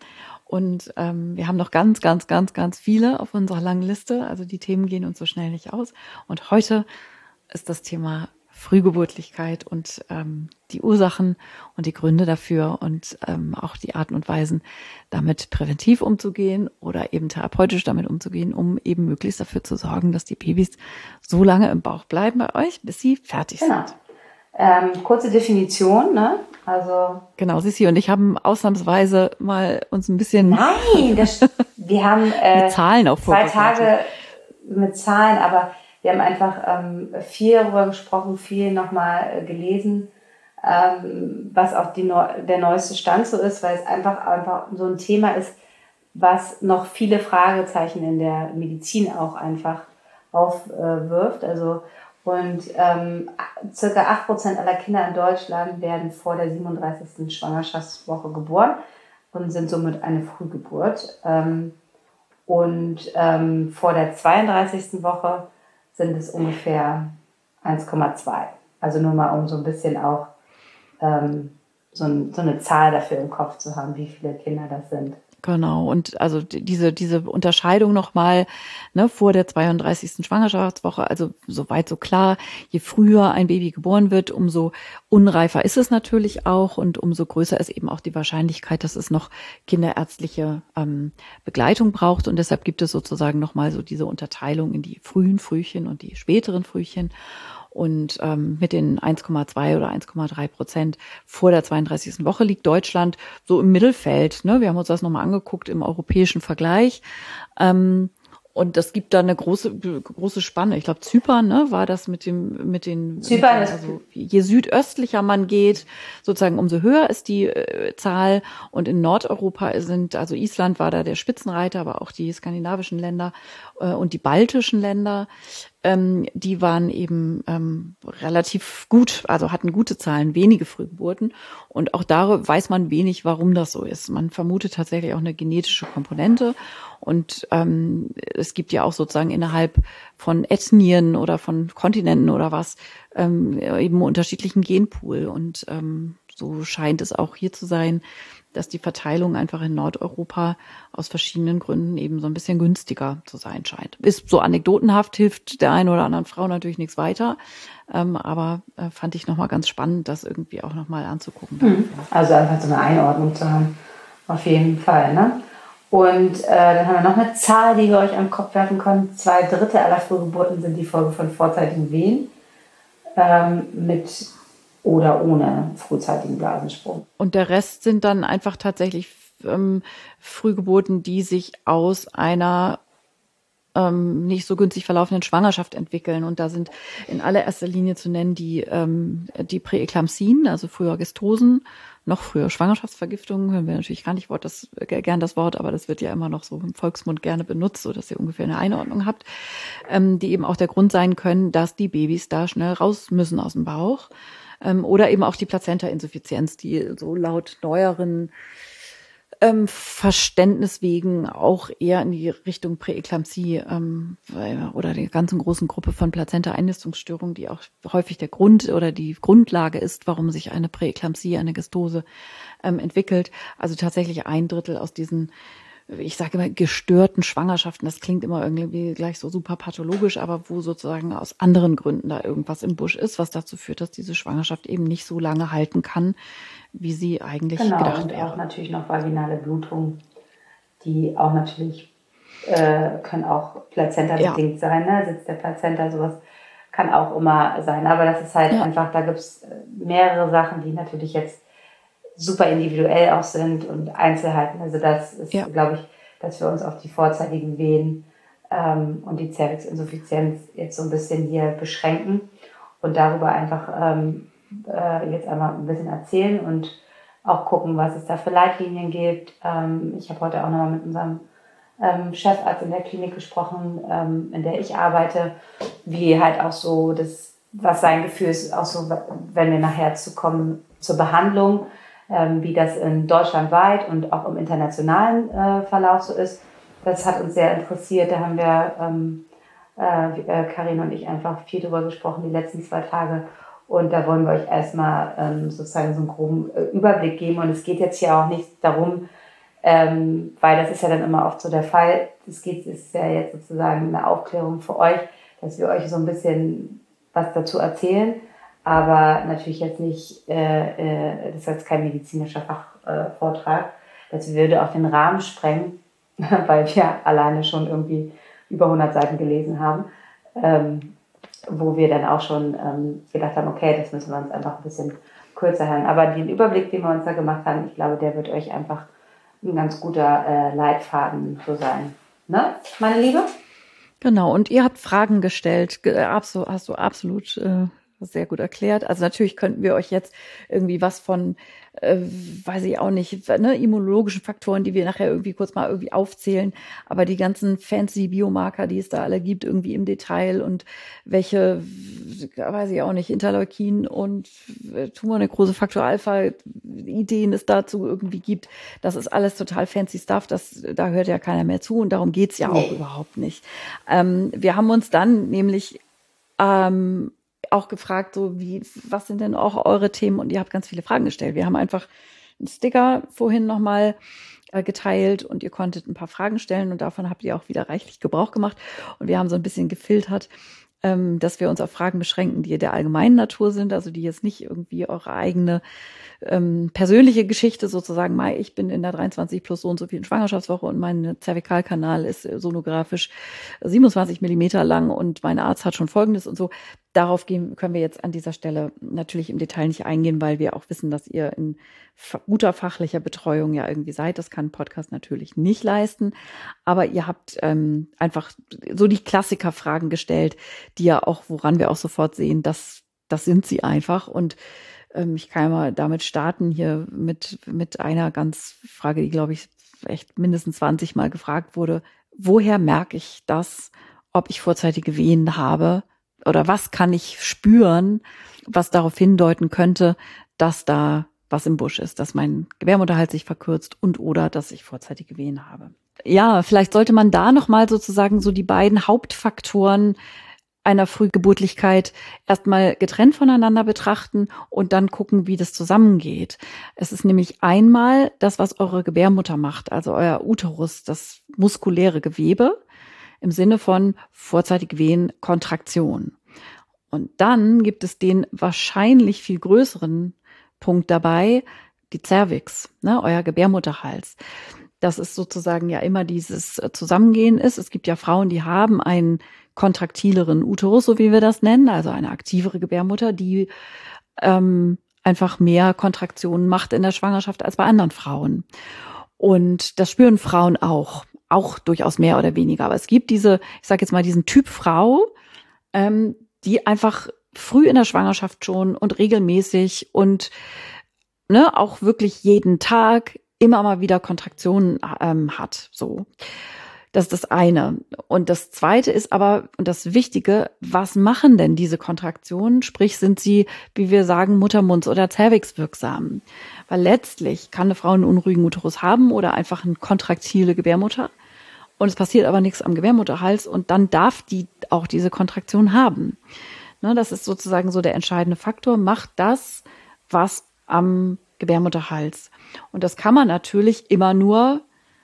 Speaker 1: Und ähm, wir haben noch ganz, ganz, ganz, ganz viele auf unserer langen Liste. Also die Themen gehen uns so schnell nicht aus. Und heute ist das Thema Frühgeburtlichkeit und ähm, die Ursachen und die Gründe dafür und ähm, auch die Arten und Weisen, damit präventiv umzugehen oder eben therapeutisch damit umzugehen, um eben möglichst dafür zu sorgen, dass die Babys so lange im Bauch bleiben bei euch, bis sie fertig
Speaker 2: Genau.
Speaker 1: sind.
Speaker 2: Ähm, kurze Definition, ne? Also
Speaker 1: genau, Sissi und ich haben ausnahmsweise mal uns ein bisschen
Speaker 2: Nein, das, wir haben äh,
Speaker 1: mit Zahlen auch
Speaker 2: zwei
Speaker 1: vorbereitet.
Speaker 2: Tage mit Zahlen, aber wir haben einfach ähm, viel darüber gesprochen, viel nochmal äh, gelesen, ähm, was auch die, der neueste Stand so ist, weil es einfach, einfach so ein Thema ist, was noch viele Fragezeichen in der Medizin auch einfach aufwirft. Äh, also und ähm, circa acht Prozent aller Kinder in Deutschland werden vor der siebenunddreißigsten Schwangerschaftswoche geboren und sind somit eine Frühgeburt. Ähm, und ähm, vor der zweiunddreißigsten Woche sind es ungefähr eins Komma zwei. Also nur mal, um so ein bisschen auch ähm, so, ein, so eine Zahl dafür im Kopf zu haben, wie viele Kinder das sind.
Speaker 1: Genau, und also diese diese Unterscheidung nochmal, ne, vor der zweiunddreißigsten Schwangerschaftswoche, also soweit so klar, je früher ein Baby geboren wird, umso unreifer ist es natürlich auch und umso größer ist eben auch die Wahrscheinlichkeit, dass es noch kinderärztliche ähm, Begleitung braucht und deshalb gibt es sozusagen nochmal so diese Unterteilung in die frühen Frühchen und die späteren Frühchen. Und ähm, mit den eins Komma zwei oder eins Komma drei Prozent vor der zweiunddreißigsten Woche liegt Deutschland so im Mittelfeld. Ne? Wir haben uns das nochmal angeguckt im europäischen Vergleich. Ähm, und das gibt da eine große große Spanne. Ich glaube, Zypern, ne, war das mit dem mit den
Speaker 2: Zypern
Speaker 1: mit den, also je südöstlicher man geht, sozusagen umso höher ist die äh, Zahl. Und in Nordeuropa sind, also Island war da der Spitzenreiter, aber auch die skandinavischen Länder äh, und die baltischen Länder. Ähm, die waren eben ähm, relativ gut, also hatten gute Zahlen, wenige Frühgeburten. Und auch da weiß man wenig, warum das so ist. Man vermutet tatsächlich auch eine genetische Komponente. Und ähm, es gibt ja auch sozusagen innerhalb von Ethnien oder von Kontinenten oder was ähm, eben unterschiedlichen Genpool. Und ähm, so scheint es auch hier zu sein, dass die Verteilung einfach in Nordeuropa aus verschiedenen Gründen eben so ein bisschen günstiger zu sein scheint. Ist so anekdotenhaft, hilft der einen oder anderen Frau natürlich nichts weiter, ähm, aber äh, fand ich nochmal ganz spannend, das irgendwie auch nochmal anzugucken.
Speaker 2: Mhm. Also einfach so eine Einordnung zu haben, auf jeden Fall. Ne? Und äh, dann haben wir noch eine Zahl, die wir euch am Kopf werfen können. Zwei Drittel aller Frühgeburten sind die Folge von vorzeitigen Wehen ähm, mit oder ohne frühzeitigen Blasensprung.
Speaker 1: Und der Rest sind dann einfach tatsächlich ähm, Frühgeburten, die sich aus einer ähm, nicht so günstig verlaufenden Schwangerschaft entwickeln. Und da sind in allererster Linie zu nennen die, ähm, die Präeklampsien, also früher Gestosen, noch früher Schwangerschaftsvergiftungen, hören wir natürlich gar nicht Wort, das, äh, gern das Wort, aber das wird ja immer noch so im Volksmund gerne benutzt, so dass ihr ungefähr eine Einordnung habt, ähm, die eben auch der Grund sein können, dass die Babys da schnell raus müssen aus dem Bauch. Ähm, oder eben auch die Plazenta-Insuffizienz, die so laut neueren ähm, Verständnis wegen auch eher in die Richtung Präeklampsie ähm, oder der ganzen großen Gruppe von Plazenta-Einnistungsstörungen, die auch häufig der Grund oder die Grundlage ist, warum sich eine Präeklampsie, eine Gestose ähm, entwickelt. Also tatsächlich ein Drittel aus diesen, ich sage immer, gestörten Schwangerschaften, das klingt immer irgendwie gleich so super pathologisch, aber wo sozusagen aus anderen Gründen da irgendwas im Busch ist, was dazu führt, dass diese Schwangerschaft eben nicht so lange halten kann, wie sie eigentlich
Speaker 2: genau,
Speaker 1: gedacht
Speaker 2: und
Speaker 1: wäre.
Speaker 2: auch natürlich noch vaginale Blutungen, die auch natürlich, äh, können auch Plazenta-bedingt ja. sein, ne? Sitz der Plazenta, sowas kann auch immer sein, aber das ist halt ja. einfach, da gibt es mehrere Sachen, die natürlich jetzt super individuell auch sind und Einzelheiten. Also das ist, ja. glaube ich, dass wir uns auf die vorzeitigen Wehen ähm, und die Zervixinsuffizienz jetzt so ein bisschen hier beschränken und darüber einfach ähm, äh, jetzt einmal ein bisschen erzählen und auch gucken, was es da für Leitlinien gibt. Ähm, ich habe heute auch nochmal mit unserem ähm, Chefarzt in der Klinik gesprochen, ähm, in der ich arbeite, wie halt auch so das, was sein Gefühl ist, auch so, wenn wir nachher zu kommen zur Behandlung, ähm, wie das in Deutschland weit und auch im internationalen äh, Verlauf so ist. Das hat uns sehr interessiert. Da haben wir, ähm, äh, Karin und ich, einfach viel drüber gesprochen die letzten zwei Tage. Und da wollen wir euch erstmal ähm, sozusagen so einen groben äh, Überblick geben. Und es geht jetzt hier auch nicht darum, Ähm, weil das ist ja dann immer oft so der Fall. Es geht, ist ja jetzt sozusagen eine Aufklärung für euch, dass wir euch so ein bisschen was dazu erzählen, aber natürlich jetzt nicht, äh, äh, das ist jetzt kein medizinischer Fachvortrag, äh, das würde auch den Rahmen sprengen, weil wir alleine schon irgendwie über hundert Seiten gelesen haben, ähm, wo wir dann auch schon ähm, gedacht haben, okay, das müssen wir uns einfach ein bisschen kürzer halten. Aber den Überblick, den wir uns da gemacht haben, ich glaube, der wird euch einfach ein ganz guter äh, Leitfaden so sein. Ne, meine Liebe?
Speaker 1: Genau, und ihr habt Fragen gestellt, Ge- abso- hast du absolut äh, sehr gut erklärt. Also natürlich könnten wir euch jetzt irgendwie was von, äh, weiß ich auch nicht, ne, immunologischen Faktoren, die wir nachher irgendwie kurz mal irgendwie aufzählen, aber die ganzen fancy Biomarker, die es da alle gibt, irgendwie im Detail und welche, weiß ich auch nicht, Interleukin und äh, Tumornekrose, Faktor Alpha, Ideen es dazu irgendwie gibt, das ist alles total fancy Stuff, das, da hört ja keiner mehr zu und darum geht's ja auch
Speaker 2: Nee.
Speaker 1: überhaupt nicht. Ähm, wir haben uns dann nämlich ähm, auch gefragt, so wie, was sind denn auch eure Themen? Und ihr habt ganz viele Fragen gestellt. Wir haben einfach einen Sticker vorhin nochmal äh, geteilt und ihr konntet ein paar Fragen stellen und davon habt ihr auch wieder reichlich Gebrauch gemacht. Und wir haben so ein bisschen gefiltert, ähm, dass wir uns auf Fragen beschränken, die der allgemeinen Natur sind, also die jetzt nicht irgendwie eure eigene ähm, persönliche Geschichte sozusagen, Mai, ich bin in der dreiundzwanzig plus so und so vielen Schwangerschaftswoche und mein Zervikalkanal ist sonografisch siebenundzwanzig Millimeter lang und mein Arzt hat schon Folgendes und so. Darauf gehen, können wir jetzt an dieser Stelle natürlich im Detail nicht eingehen, weil wir auch wissen, dass ihr in guter fachlicher Betreuung ja irgendwie seid. Das kann ein Podcast natürlich nicht leisten. Aber ihr habt ähm, einfach so die Klassikerfragen gestellt, die ja auch, woran wir auch sofort sehen, dass das sind sie einfach. Und ähm, ich kann ja mal damit starten hier mit, mit einer ganz Frage, die, glaube ich, echt mindestens zwanzig Mal gefragt wurde. Woher merke ich das, ob ich vorzeitige Wehen habe? Oder was kann ich spüren, was darauf hindeuten könnte, dass da was im Busch ist, dass mein Gebärmutterhals sich verkürzt und oder dass ich vorzeitige Wehen habe. Ja, vielleicht sollte man da nochmal sozusagen so die beiden Hauptfaktoren einer Frühgeburtlichkeit erstmal getrennt voneinander betrachten und dann gucken, wie das zusammengeht. Es ist nämlich einmal das, was eure Gebärmutter macht, also euer Uterus, das muskuläre Gewebe, im Sinne von vorzeitig Wehen, Kontraktion. Und dann gibt es den wahrscheinlich viel größeren Punkt dabei, die Cervix, ne, euer Gebärmutterhals. Das ist sozusagen ja immer dieses Zusammengehen ist. Es gibt ja Frauen, die haben einen kontraktileren Uterus, so wie wir das nennen, also eine aktivere Gebärmutter, die ähm, einfach mehr Kontraktionen macht in der Schwangerschaft als bei anderen Frauen. Und das spüren Frauen auch. Auch durchaus mehr oder weniger. Aber es gibt diese, ich sage jetzt mal, diesen Typ Frau, ähm, die einfach früh in der Schwangerschaft schon und regelmäßig und ne, auch wirklich jeden Tag immer mal wieder Kontraktionen ähm, hat. So, das ist das eine. Und das zweite ist aber, und das Wichtige, was machen denn diese Kontraktionen? Sprich, sind sie, wie wir sagen, Muttermunds- oder Cervix wirksam? Weil letztlich kann eine Frau einen unruhigen Uterus haben oder einfach eine kontraktile Gebärmutter. Und es passiert aber nichts am Gebärmutterhals und dann darf die auch diese Kontraktion haben. Ne, das ist sozusagen so der entscheidende Faktor. Macht das, was am Gebärmutterhals. Und das kann man natürlich immer nur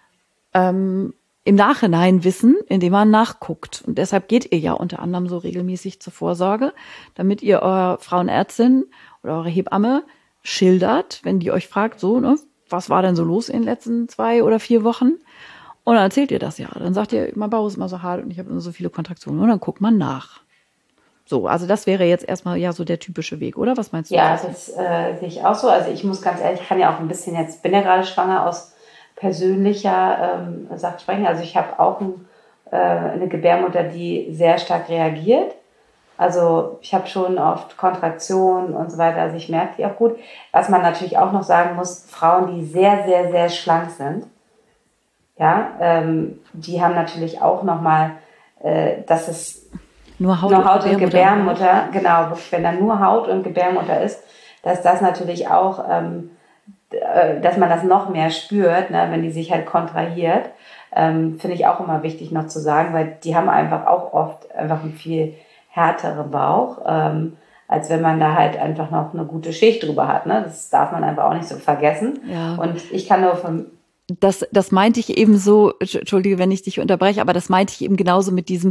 Speaker 1: ähm, im Nachhinein wissen, indem man nachguckt. Und deshalb geht ihr ja unter anderem so regelmäßig zur Vorsorge, damit ihr eure Frauenärztin oder eure Hebamme schildert, wenn die euch fragt, so, ne, was war denn so los in den letzten zwei oder vier Wochen? Und dann erzählt ihr das ja. Dann sagt ihr, mein Bauch ist immer so hart und ich habe immer so viele Kontraktionen. Und dann guckt man nach. So, also das wäre jetzt erstmal ja so der typische Weg, oder? Was meinst du?
Speaker 2: Ja, das äh, sehe ich auch so. Also ich muss ganz ehrlich, ich kann ja auch ein bisschen jetzt, bin ja gerade schwanger, aus persönlicher ähm, Sache sprechen. Also ich habe auch ein, äh, eine Gebärmutter, die sehr stark reagiert. Also ich habe schon oft Kontraktionen und so weiter. Also ich merke die auch gut. Was man natürlich auch noch sagen muss, Frauen, die sehr, sehr, sehr schlank sind, ja, ähm, die haben natürlich auch nochmal, äh, dass es
Speaker 1: nur Haut,
Speaker 2: nur Haut
Speaker 1: und
Speaker 2: und Gebärmutter, Gebärmutter, genau, wenn da nur Haut und Gebärmutter ist, dass das natürlich auch, ähm, äh, dass man das noch mehr spürt, ne, wenn die sich halt kontrahiert, ähm, finde ich auch immer wichtig noch zu sagen, weil die haben einfach auch oft einfach einen viel härteren Bauch, ähm, als wenn man da halt einfach noch eine gute Schicht drüber hat. Ne? Das darf man einfach auch nicht so vergessen.
Speaker 1: Ja.
Speaker 2: Und ich kann nur von
Speaker 1: Das, das meinte ich eben so, entschuldige, wenn ich dich unterbreche, aber das meinte ich eben genauso mit diesem,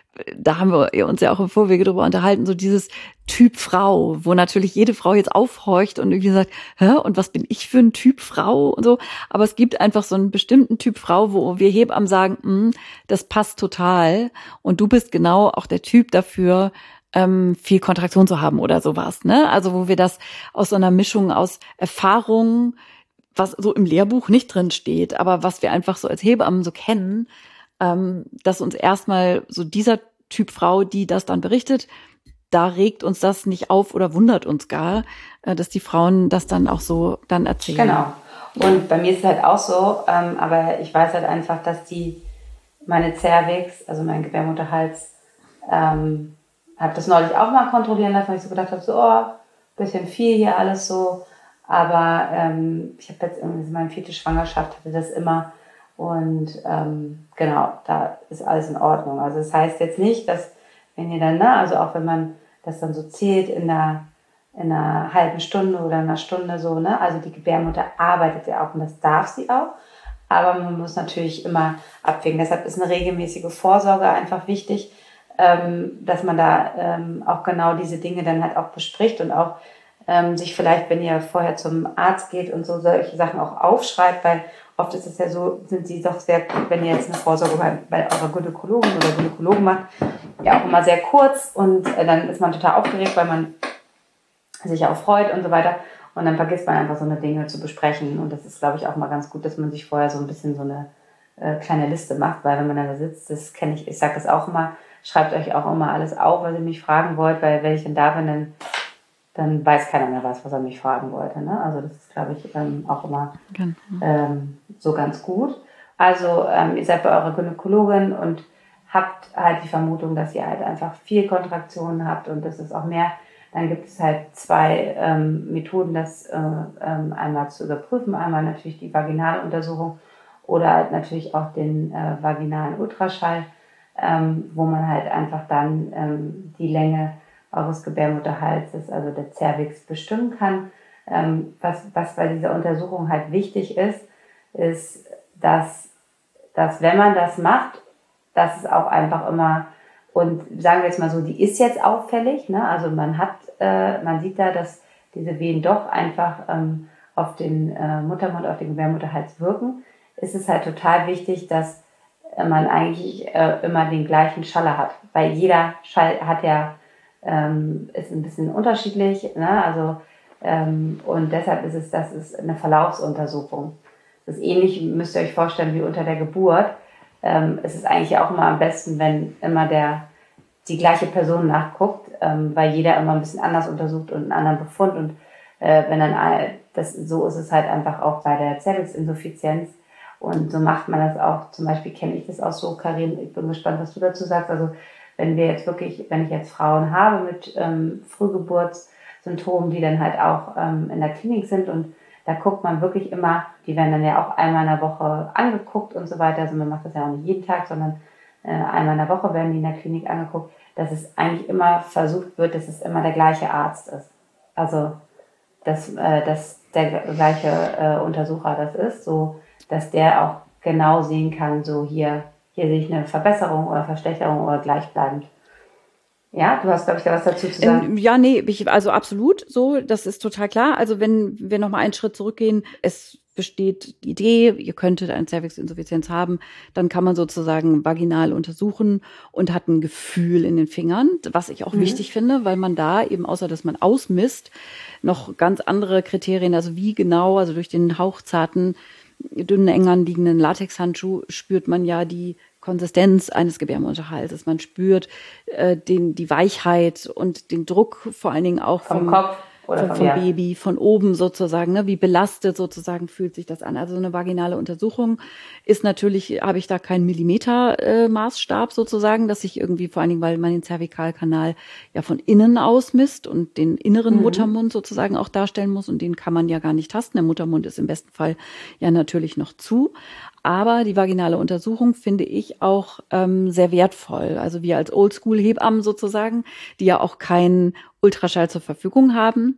Speaker 1: da haben wir uns ja auch im Vorwege drüber unterhalten, so dieses Typ Frau, wo natürlich jede Frau jetzt aufhorcht und irgendwie sagt, hä, und was bin ich für ein Typ Frau und so. Aber es gibt einfach so einen bestimmten Typ Frau, wo wir Hebammen sagen, hm, das passt total und du bist genau auch der Typ dafür, ähm, viel Kontraktion zu haben oder sowas, ne? Also wo wir das aus so einer Mischung aus Erfahrung, was so im Lehrbuch nicht drin steht, aber was wir einfach so als Hebammen so kennen, ähm, dass uns erstmal so dieser Typ Frau, die das dann berichtet, da regt uns das nicht auf oder wundert uns gar, äh, dass die Frauen das dann auch so dann erzählen.
Speaker 2: Genau. Und bei mir ist es halt auch so, ähm, aber ich weiß halt einfach, dass die, meine Cervix, also mein Gebärmutterhals, ähm, habe das neulich auch mal kontrollieren lassen, weil ich so gedacht habe, so, oh, bisschen viel hier alles so. Aber ähm, ich habe jetzt irgendwie meine vierte Schwangerschaft, hatte das immer. Und ähm, genau, da ist alles in Ordnung. Also das heißt jetzt nicht, dass wenn ihr dann, ne, also auch wenn man das dann so zählt in einer, in einer halben Stunde oder einer Stunde so, ne, also die Gebärmutter arbeitet ja auch und das darf sie auch. Aber man muss natürlich immer abwägen. Deshalb ist eine regelmäßige Vorsorge einfach wichtig, ähm, dass man da ähm, auch genau diese Dinge dann halt auch bespricht und auch Ähm, sich vielleicht, wenn ihr vorher zum Arzt geht und so solche Sachen auch aufschreibt, weil oft ist es ja so, sind sie doch sehr, wenn ihr jetzt eine Vorsorge bei, bei eurer Gynäkologin oder Gynäkologen macht, ja auch immer sehr kurz und äh, dann ist man total aufgeregt, weil man sich auch freut und so weiter und dann vergisst man einfach so eine Dinge zu besprechen und das ist, glaube ich, auch mal ganz gut, dass man sich vorher so ein bisschen so eine äh, kleine Liste macht, weil wenn man da sitzt, das kenne ich, ich sage das auch immer, schreibt euch auch immer alles auf, was ihr mich fragen wollt, weil wenn ich dann da bin, dann dann weiß keiner mehr was, was er mich fragen wollte. Ne? Also das ist, glaube ich, ähm, auch immer genau. ähm, so ganz gut. Also ähm, ihr seid bei eurer Gynäkologin und habt halt die Vermutung, dass ihr halt einfach viel Kontraktionen habt und das ist auch mehr. Dann gibt es halt zwei ähm, Methoden, das äh, ähm, einmal zu überprüfen. Einmal natürlich die vaginale Untersuchung oder halt natürlich auch den äh, vaginalen Ultraschall, ähm, wo man halt einfach dann ähm, die Länge eures Gebärmutterhalses, also der Cervix, bestimmen kann. Ähm, was, was bei dieser Untersuchung halt wichtig ist, ist, dass, dass wenn man das macht, dass es auch einfach immer, und sagen wir jetzt mal so, die ist jetzt auffällig, ne? Also man hat, äh, man sieht da, dass diese Wehen doch einfach ähm, auf den äh, Muttermund, auf den Gebärmutterhals wirken, ist es halt total wichtig, dass man eigentlich äh, immer den gleichen Schaller hat, weil jeder Schall hat ja Ähm, ist ein bisschen unterschiedlich, ne? Also ähm, und deshalb ist es, das ist eine Verlaufsuntersuchung. Das ist ähnlich, müsst ihr euch vorstellen, wie unter der Geburt. Ähm, es ist eigentlich auch immer am besten, wenn immer der die gleiche Person nachguckt, ähm, weil jeder immer ein bisschen anders untersucht und einen anderen Befund und äh, wenn dann das so ist es halt einfach auch bei der Zervixinsuffizienz und so macht man das auch. Zum Beispiel kenne ich das auch so, Karin. Ich bin gespannt, was du dazu sagst. Also wenn wir jetzt wirklich, wenn ich jetzt Frauen habe mit ähm, Frühgeburtssymptomen, die dann halt auch ähm, in der Klinik sind und da guckt man wirklich immer, die werden dann ja auch einmal in der Woche angeguckt und so weiter, also man macht das ja auch nicht jeden Tag, sondern äh, einmal in der Woche werden die in der Klinik angeguckt, dass es eigentlich immer versucht wird, dass es immer der gleiche Arzt ist. Also, dass, äh, dass der gleiche äh, Untersucher das ist, so dass der auch genau sehen kann, so hier, hier sehe ich eine Verbesserung oder Verschlechterung oder gleichbleibend. Ja, du hast, glaube ich, da was dazu zu sagen.
Speaker 1: Ähm, ja, nee, ich, also absolut so, das ist total klar. Also wenn wir nochmal einen Schritt zurückgehen, es besteht die Idee, ihr könntet eine Zervixinsuffizienz haben, dann kann man sozusagen vaginal untersuchen und hat ein Gefühl in den Fingern, was ich auch mhm. wichtig finde, weil man da eben, außer dass man ausmisst, noch ganz andere Kriterien, also wie genau, also durch den hauchzarten, dünnen, eng anliegenden Latexhandschuh spürt man ja die Konsistenz eines Gebärmutterhalses. Man spürt äh, den, die Weichheit und den Druck, vor allen Dingen auch
Speaker 2: vom,
Speaker 1: vom
Speaker 2: Kopf oder
Speaker 1: vom,
Speaker 2: vom
Speaker 1: vom Baby, von oben sozusagen. Ne? Wie belastet sozusagen fühlt sich das an? Also eine vaginale Untersuchung ist natürlich, habe ich da keinen Millimeter-Maßstab äh, sozusagen, dass ich irgendwie, vor allen Dingen, weil man den Zervikalkanal ja von innen ausmisst und den inneren mhm. Muttermund sozusagen auch darstellen muss und den kann man ja gar nicht tasten. Der Muttermund ist im besten Fall ja natürlich noch zu. Aber die vaginale Untersuchung finde ich auch ähm, sehr wertvoll. Also wir als Oldschool-Hebammen sozusagen, die ja auch keinen Ultraschall zur Verfügung haben,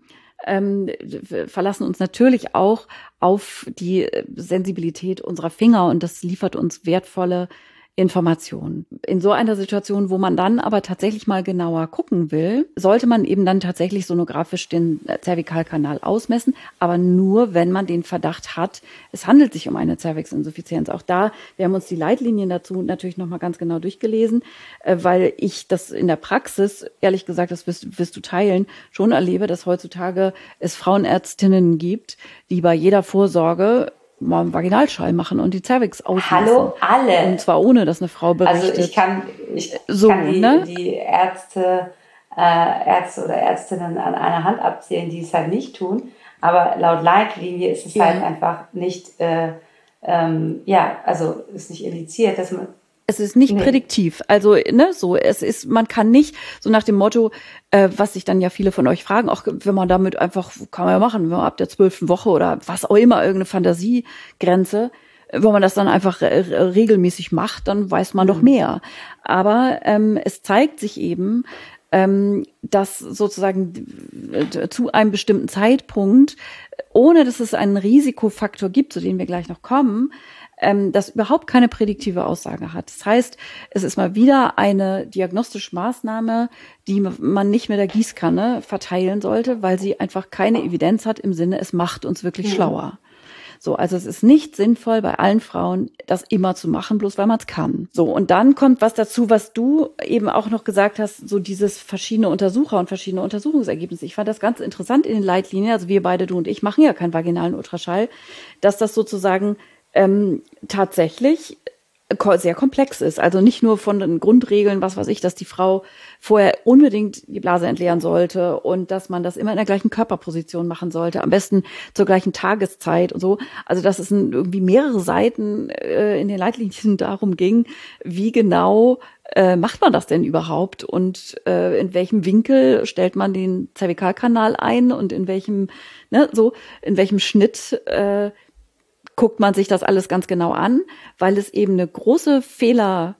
Speaker 1: ähm, verlassen uns natürlich auch auf die Sensibilität unserer Finger und das liefert uns wertvolle Informationen. In so einer Situation, wo man dann aber tatsächlich mal genauer gucken will, sollte man eben dann tatsächlich sonografisch den Zervikalkanal ausmessen, aber nur, wenn man den Verdacht hat, es handelt sich um eine Zervixinsuffizienz. Auch da, wir haben uns die Leitlinien dazu natürlich nochmal ganz genau durchgelesen, weil ich das in der Praxis, ehrlich gesagt, das wirst, wirst du teilen, schon erlebe, dass heutzutage es Frauenärztinnen gibt, die bei jeder Vorsorge mal einen Vaginalschall machen und die Cervix ausmessen.
Speaker 2: Hallo, alle.
Speaker 1: Und zwar ohne, dass eine Frau berichtet.
Speaker 2: Also ich kann, ich
Speaker 1: so,
Speaker 2: kann die,
Speaker 1: ne?
Speaker 2: die Ärzte, äh, Ärzte oder Ärztinnen an einer Hand abzählen, die es halt nicht tun. Aber laut Leitlinie ist es ja. halt einfach nicht, äh, ähm, ja, also ist nicht indiziert, dass man
Speaker 1: es ist nicht nee. prädiktiv. Also, ne, so, es ist, man kann nicht, so nach dem Motto, äh, was sich dann ja viele von euch fragen, auch wenn man damit einfach, kann man ja machen, wenn man ab der zwölften Woche oder was auch immer, irgendeine Fantasiegrenze, wenn man das dann einfach re- regelmäßig macht, dann weiß man mhm. doch mehr. Aber ähm, es zeigt sich eben, ähm, dass sozusagen zu einem bestimmten Zeitpunkt, ohne dass es einen Risikofaktor gibt, zu dem wir gleich noch kommen, das überhaupt keine prädiktive Aussage hat. Das heißt, es ist mal wieder eine diagnostische Maßnahme, die man nicht mit der Gießkanne verteilen sollte, weil sie einfach keine Evidenz hat im Sinne, es macht uns wirklich mhm. schlauer. So, also es ist nicht sinnvoll, bei allen Frauen das immer zu machen, bloß weil man es kann. So, und dann kommt was dazu, was du eben auch noch gesagt hast, so dieses verschiedene Untersucher und verschiedene Untersuchungsergebnisse. Ich fand das ganz interessant in den Leitlinien, also wir beide, du und ich, machen ja keinen vaginalen Ultraschall, dass das sozusagen Ähm, tatsächlich sehr komplex ist. Also nicht nur von den Grundregeln, was weiß ich, dass die Frau vorher unbedingt die Blase entleeren sollte und dass man das immer in der gleichen Körperposition machen sollte, am besten zur gleichen Tageszeit und so. Also dass es irgendwie mehrere Seiten äh, in den Leitlinien darum ging, wie genau äh, macht man das denn überhaupt und äh, in welchem Winkel stellt man den Zervikalkanal ein und in welchem, ne, so, in welchem Schnitt äh, guckt man sich das alles ganz genau an, weil es eben eine große Fehlerquelle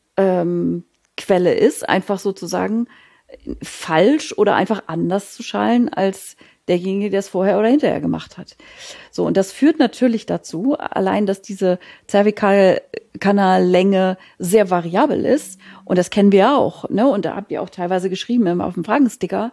Speaker 1: ähm, ist, einfach sozusagen falsch oder einfach anders zu schallen als derjenige, der es vorher oder hinterher gemacht hat. So, und das führt natürlich dazu, allein, dass diese Zervikalkanallänge sehr variabel ist, und das kennen wir auch, ne? Und da habt ihr auch teilweise geschrieben auf dem Fragensticker,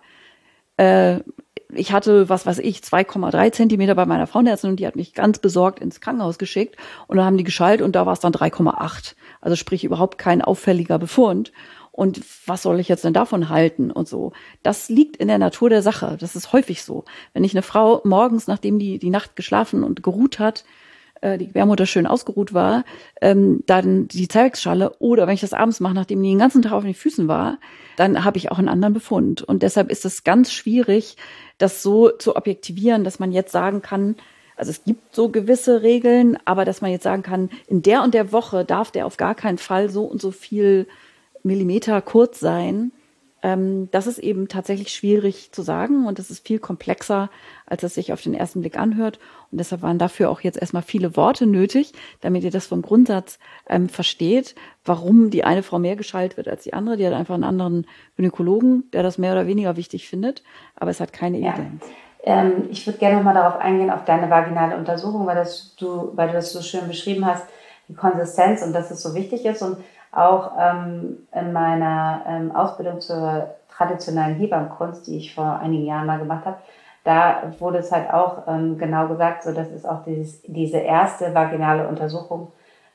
Speaker 1: äh, ich hatte, was weiß ich, zwei Komma drei Zentimeter bei meiner Frauenärztin und die hat mich ganz besorgt ins Krankenhaus geschickt und dann haben die geschallt und da war es dann drei Komma acht. Also sprich überhaupt kein auffälliger Befund. Und was soll ich jetzt denn davon halten und so? Das liegt in der Natur der Sache. Das ist häufig so. Wenn ich eine Frau morgens, nachdem die die Nacht geschlafen und geruht hat, äh, die Gebärmutter schön ausgeruht war, ähm, dann die Zervixschalle, oder wenn ich das abends mache, nachdem die den ganzen Tag auf den Füßen war, dann habe ich auch einen anderen Befund. Und deshalb ist es ganz schwierig, das so zu objektivieren, dass man jetzt sagen kann, also es gibt so gewisse Regeln, aber dass man jetzt sagen kann, in der und der Woche darf der auf gar keinen Fall so und so viel Millimeter kurz sein, ähm, das ist eben tatsächlich schwierig zu sagen und das ist viel komplexer, als es sich auf den ersten Blick anhört. Und deshalb waren dafür auch jetzt erstmal viele Worte nötig, damit ihr das vom Grundsatz ähm, versteht, warum die eine Frau mehr geschallt wird als die andere. Die hat einfach einen anderen Gynäkologen, der das mehr oder weniger wichtig findet, aber es hat keine
Speaker 2: ja.
Speaker 1: Evidenz.
Speaker 2: Ähm, ich würde gerne nochmal darauf eingehen, auf deine vaginale Untersuchung, weil, das du, weil du das so schön beschrieben hast, die Konsistenz und dass es so wichtig ist. Und auch ähm, in meiner ähm, Ausbildung zur traditionellen Hebammenkunst, die ich vor einigen Jahren mal gemacht habe, da wurde es halt auch ähm, genau gesagt, so dass es auch dieses, diese erste vaginale Untersuchung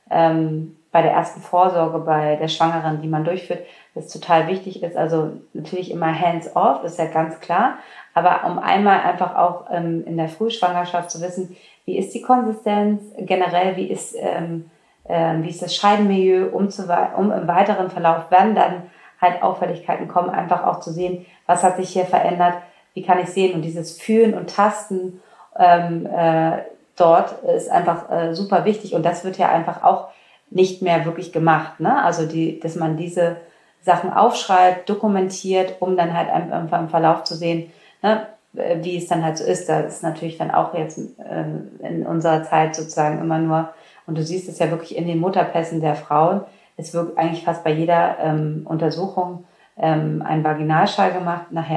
Speaker 2: ähm, bei der ersten Vorsorge bei der Schwangeren, die man durchführt, das total wichtig ist. Also natürlich immer hands-off, ist ja ganz klar, aber um einmal einfach auch ähm, in der Frühschwangerschaft zu wissen, wie ist die Konsistenz generell, wie ist ähm, ähm, wie ist das Scheidenmilieu, um, zu, um im weiteren Verlauf, wenn dann halt Auffälligkeiten kommen, einfach auch zu sehen, was hat sich hier verändert, wie kann ich sehen, und dieses Fühlen und Tasten ähm, äh, dort ist einfach äh, super wichtig, und das wird ja einfach auch nicht mehr wirklich gemacht, ne? Also die, dass man diese Sachen aufschreibt, dokumentiert, um dann halt einfach im Verlauf zu sehen, ne, wie es dann halt so ist. Da ist natürlich dann auch jetzt ähm, in unserer Zeit sozusagen immer nur, und du siehst es ja wirklich in den Mutterpässen der Frauen, es wird eigentlich fast bei jeder ähm, Untersuchung ähm, ein Vaginalschall gemacht. Nachher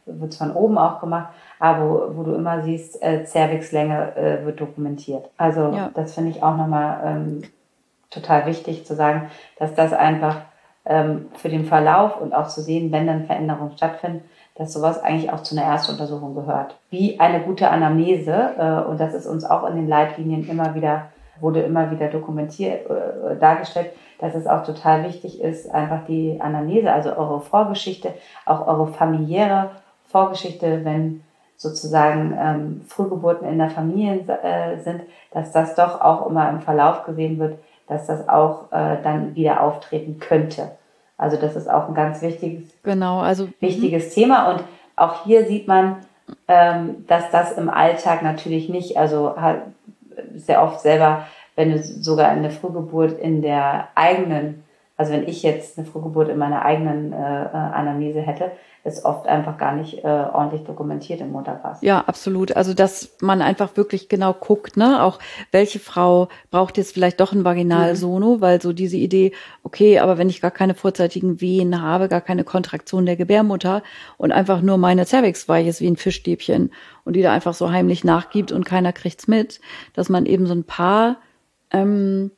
Speaker 2: wird es von oben auch gemacht, aber wo, wo du immer siehst, äh, Zervixlänge äh, wird dokumentiert. Also ja. Das finde ich auch nochmal ähm, total wichtig zu sagen, dass das einfach ähm, für den Verlauf und auch zu sehen, wenn dann Veränderungen stattfinden, dass sowas eigentlich auch zu einer Erstuntersuchung gehört. Wie eine gute Anamnese, äh, und das ist uns auch in den Leitlinien immer wieder, wurde immer wieder dokumentiert, äh, dargestellt, dass es auch total wichtig ist, einfach die Anamnese, also eure Vorgeschichte, auch eure familiäre Vorgeschichte, wenn sozusagen ähm, Frühgeburten in der Familie äh, sind, dass das doch auch immer im Verlauf gesehen wird, dass das auch äh, dann wieder auftreten könnte. Also das ist auch ein ganz wichtiges,
Speaker 1: genau, also,
Speaker 2: wichtiges Thema. Und auch hier sieht man, ähm, dass das im Alltag natürlich nicht, also halt sehr oft selber, wenn du sogar eine Frühgeburt in der eigenen, also wenn ich jetzt eine Frühgeburt in meiner eigenen äh, Anamnese hätte, ist oft einfach gar nicht äh, ordentlich dokumentiert im Mutterpass.
Speaker 1: Ja, absolut. Also dass man einfach wirklich genau guckt, ne, auch welche Frau braucht jetzt vielleicht doch ein Vaginalsono, mhm. weil so diese Idee, okay, aber wenn ich gar keine vorzeitigen Wehen habe, gar keine Kontraktion der Gebärmutter und einfach nur meine Cervix weich ist wie ein Fischstäbchen und die da einfach so heimlich nachgibt und keiner kriegt's mit, dass man eben so ein paar ähm,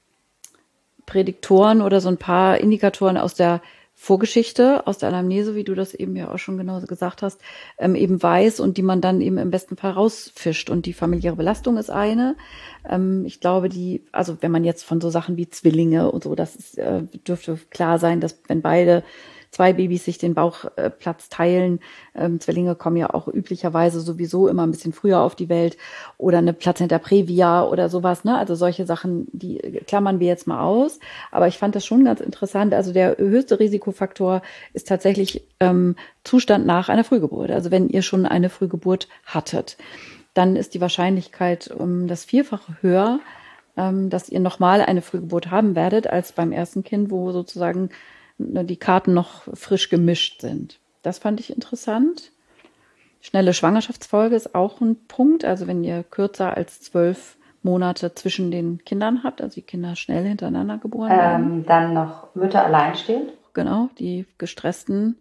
Speaker 1: Prädiktoren oder so ein paar Indikatoren aus der Vorgeschichte, aus der Anamnese, wie du das eben ja auch schon genauso gesagt hast, ähm, eben weiß und die man dann eben im besten Fall rausfischt. Und die familiäre Belastung ist eine. Ähm, ich glaube, die, also wenn man jetzt von so Sachen wie Zwillinge und so, das ist, äh, dürfte klar sein, dass wenn beide zwei Babys sich den Bauchplatz teilen. Ähm, Zwillinge kommen ja auch üblicherweise sowieso immer ein bisschen früher auf die Welt oder eine Plazenta previa oder sowas, ne? Also solche Sachen, die klammern wir jetzt mal aus. Aber ich fand das schon ganz interessant. Also der höchste Risikofaktor ist tatsächlich ähm, Zustand nach einer Frühgeburt. Also wenn ihr schon eine Frühgeburt hattet, dann ist die Wahrscheinlichkeit um das Vierfache höher, ähm, dass ihr nochmal eine Frühgeburt haben werdet, als beim ersten Kind, wo sozusagen die Karten noch frisch gemischt sind. Das fand ich interessant. Schnelle Schwangerschaftsfolge ist auch ein Punkt. Also wenn ihr kürzer als zwölf Monate zwischen den Kindern habt, also die Kinder schnell hintereinander geboren werden.
Speaker 2: Ähm, dann noch Mütter alleinstehend.
Speaker 1: Genau, die gestressten,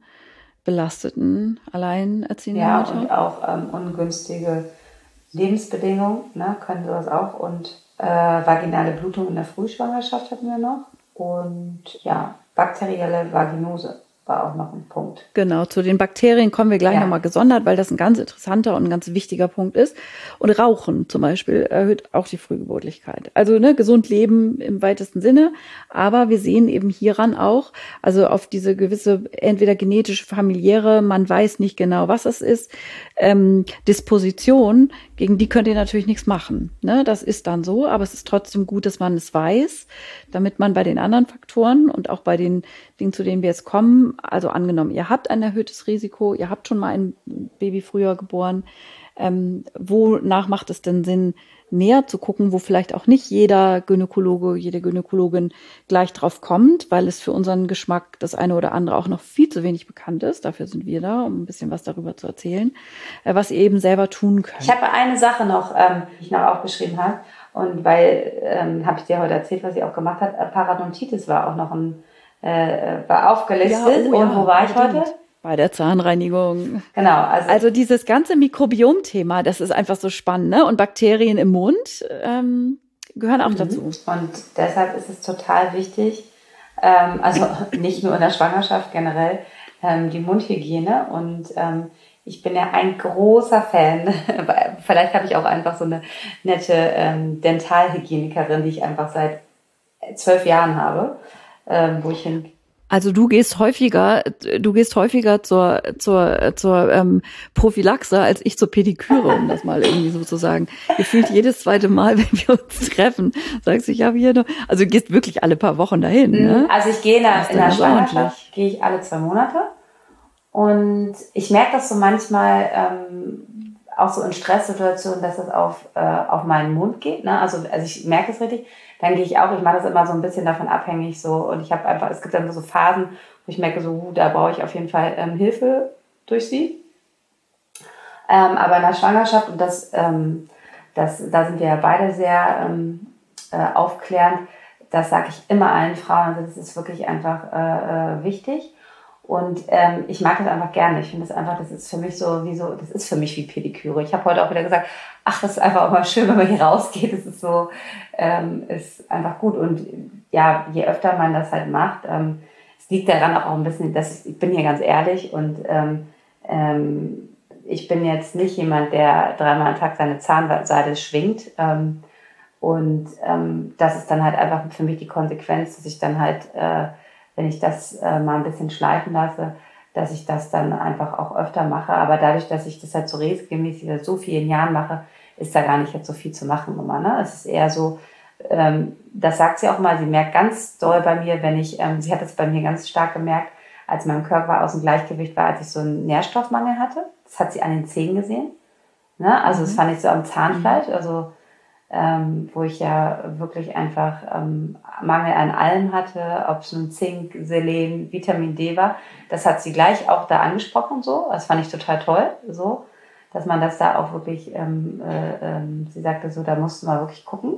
Speaker 1: belasteten, alleinerziehenden
Speaker 2: ja,
Speaker 1: Mütter.
Speaker 2: Ja, und auch ähm, ungünstige Lebensbedingungen, ne, können sowas auch. Und äh, vaginale Blutung in der Frühschwangerschaft hatten wir noch. Und ja, bakterielle Vaginose war auch noch ein Punkt.
Speaker 1: Genau, zu den Bakterien kommen wir gleich
Speaker 2: ja.
Speaker 1: nochmal gesondert, weil das ein ganz interessanter und ein ganz wichtiger Punkt ist. Und Rauchen zum Beispiel erhöht auch die Frühgeburtlichkeit. Also ne, gesund leben im weitesten Sinne, aber wir sehen eben hieran auch, also auf diese gewisse entweder genetische, familiäre, man weiß nicht genau, was es ist, ähm, Disposition, gegen die könnt ihr natürlich nichts machen. Ne? Das ist dann so, aber es ist trotzdem gut, dass man es weiß, damit man bei den anderen Faktoren und auch bei den Dingen, zu denen wir jetzt kommen, also angenommen, ihr habt ein erhöhtes Risiko, ihr habt schon mal ein Baby früher geboren, ähm, wonach macht es denn Sinn, näher zu gucken, wo vielleicht auch nicht jeder Gynäkologe, jede Gynäkologin gleich drauf kommt, weil es für unseren Geschmack das eine oder andere auch noch viel zu wenig bekannt ist. Dafür sind wir da, um ein bisschen was darüber zu erzählen, äh, was ihr eben selber tun könnt.
Speaker 2: Ich habe eine Sache noch, ähm, die ich noch aufgeschrieben habe, und weil, ähm, habe ich dir heute erzählt, was sie auch gemacht hat, Parodontitis war auch noch ein, äh, war aufgelistet. Ja, oh, und ja, wo war ich heute?
Speaker 1: Bei der Zahnreinigung.
Speaker 2: Genau. Also,
Speaker 1: also dieses ganze Mikrobiom-Thema, das ist einfach so spannend, ne? Und Bakterien im Mund ähm, gehören auch mhm. dazu.
Speaker 2: Und deshalb ist es total wichtig, ähm, also nicht nur in der Schwangerschaft generell, ähm, die Mundhygiene. Und ähm, ich bin ja ein großer Fan, vielleicht habe ich auch einfach so eine nette ähm, Dentalhygienikerin, die ich einfach seit zwölf Jahren habe, ähm, wo ich hin...
Speaker 1: Also du gehst häufiger, du gehst häufiger zur zur zur ähm, Prophylaxe als ich zur Pediküre, um das mal irgendwie so zu sagen. Gefühlt jedes zweite Mal, wenn wir uns treffen, sagst du, ich habe hier noch. Also du gehst wirklich alle paar Wochen dahin, ne?
Speaker 2: Also ich gehe in der, in der Schwangerschaft gehe ich alle zwei Monate und ich merke das so manchmal ähm, auch so in Stresssituationen, dass es auf äh, auf meinen Mund geht, ne? Also also ich merke es richtig. Dann gehe ich auch, ich mache das immer so ein bisschen davon abhängig so, und ich habe einfach, es gibt dann so Phasen, wo ich merke so, uh, da brauche ich auf jeden Fall ähm, Hilfe durch sie. Ähm, aber in der Schwangerschaft, und das, ähm, das, da sind wir ja beide sehr ähm, äh, aufklärend, das sage ich immer allen Frauen, also das ist wirklich einfach äh, äh, wichtig. Und ähm, ich mag das einfach gerne. Ich finde das einfach, das ist für mich so wie so, das ist für mich wie Pediküre. Ich habe heute auch wieder gesagt, ach, das ist einfach auch mal schön, wenn man hier rausgeht. Das ist so, ähm, ist einfach gut. Und ja, je öfter man das halt macht, ähm, es liegt daran auch ein bisschen, dass ich, ich bin hier ganz ehrlich und ähm, ähm, ich bin jetzt nicht jemand, der dreimal am Tag seine Zahnseide schwingt. Ähm, und ähm, das ist dann halt einfach für mich die Konsequenz, dass ich dann halt, äh, wenn ich das äh, mal ein bisschen schleifen lasse, dass ich das dann einfach auch öfter mache. Aber dadurch, dass ich das halt so regelmäßig seit so vielen Jahren mache, ist da gar nicht jetzt so viel zu machen immer. Ne? Es ist eher so, ähm, das sagt sie auch mal, sie merkt ganz doll bei mir, wenn ich, ähm, sie hat es bei mir ganz stark gemerkt, als mein Körper aus dem Gleichgewicht war, als ich so einen Nährstoffmangel hatte. Das hat sie an den Zähnen gesehen. Ne? Also mhm. das fand ich so am Zahnfleisch, also ähm, wo ich ja wirklich einfach ähm, Mangel an allem hatte, ob es nun Zink, Selen, Vitamin D war. Das hat sie gleich auch da angesprochen, so. Das fand ich total toll, so, dass man das da auch wirklich, ähm, äh, ähm, sie sagte so, da mussten wir wirklich gucken.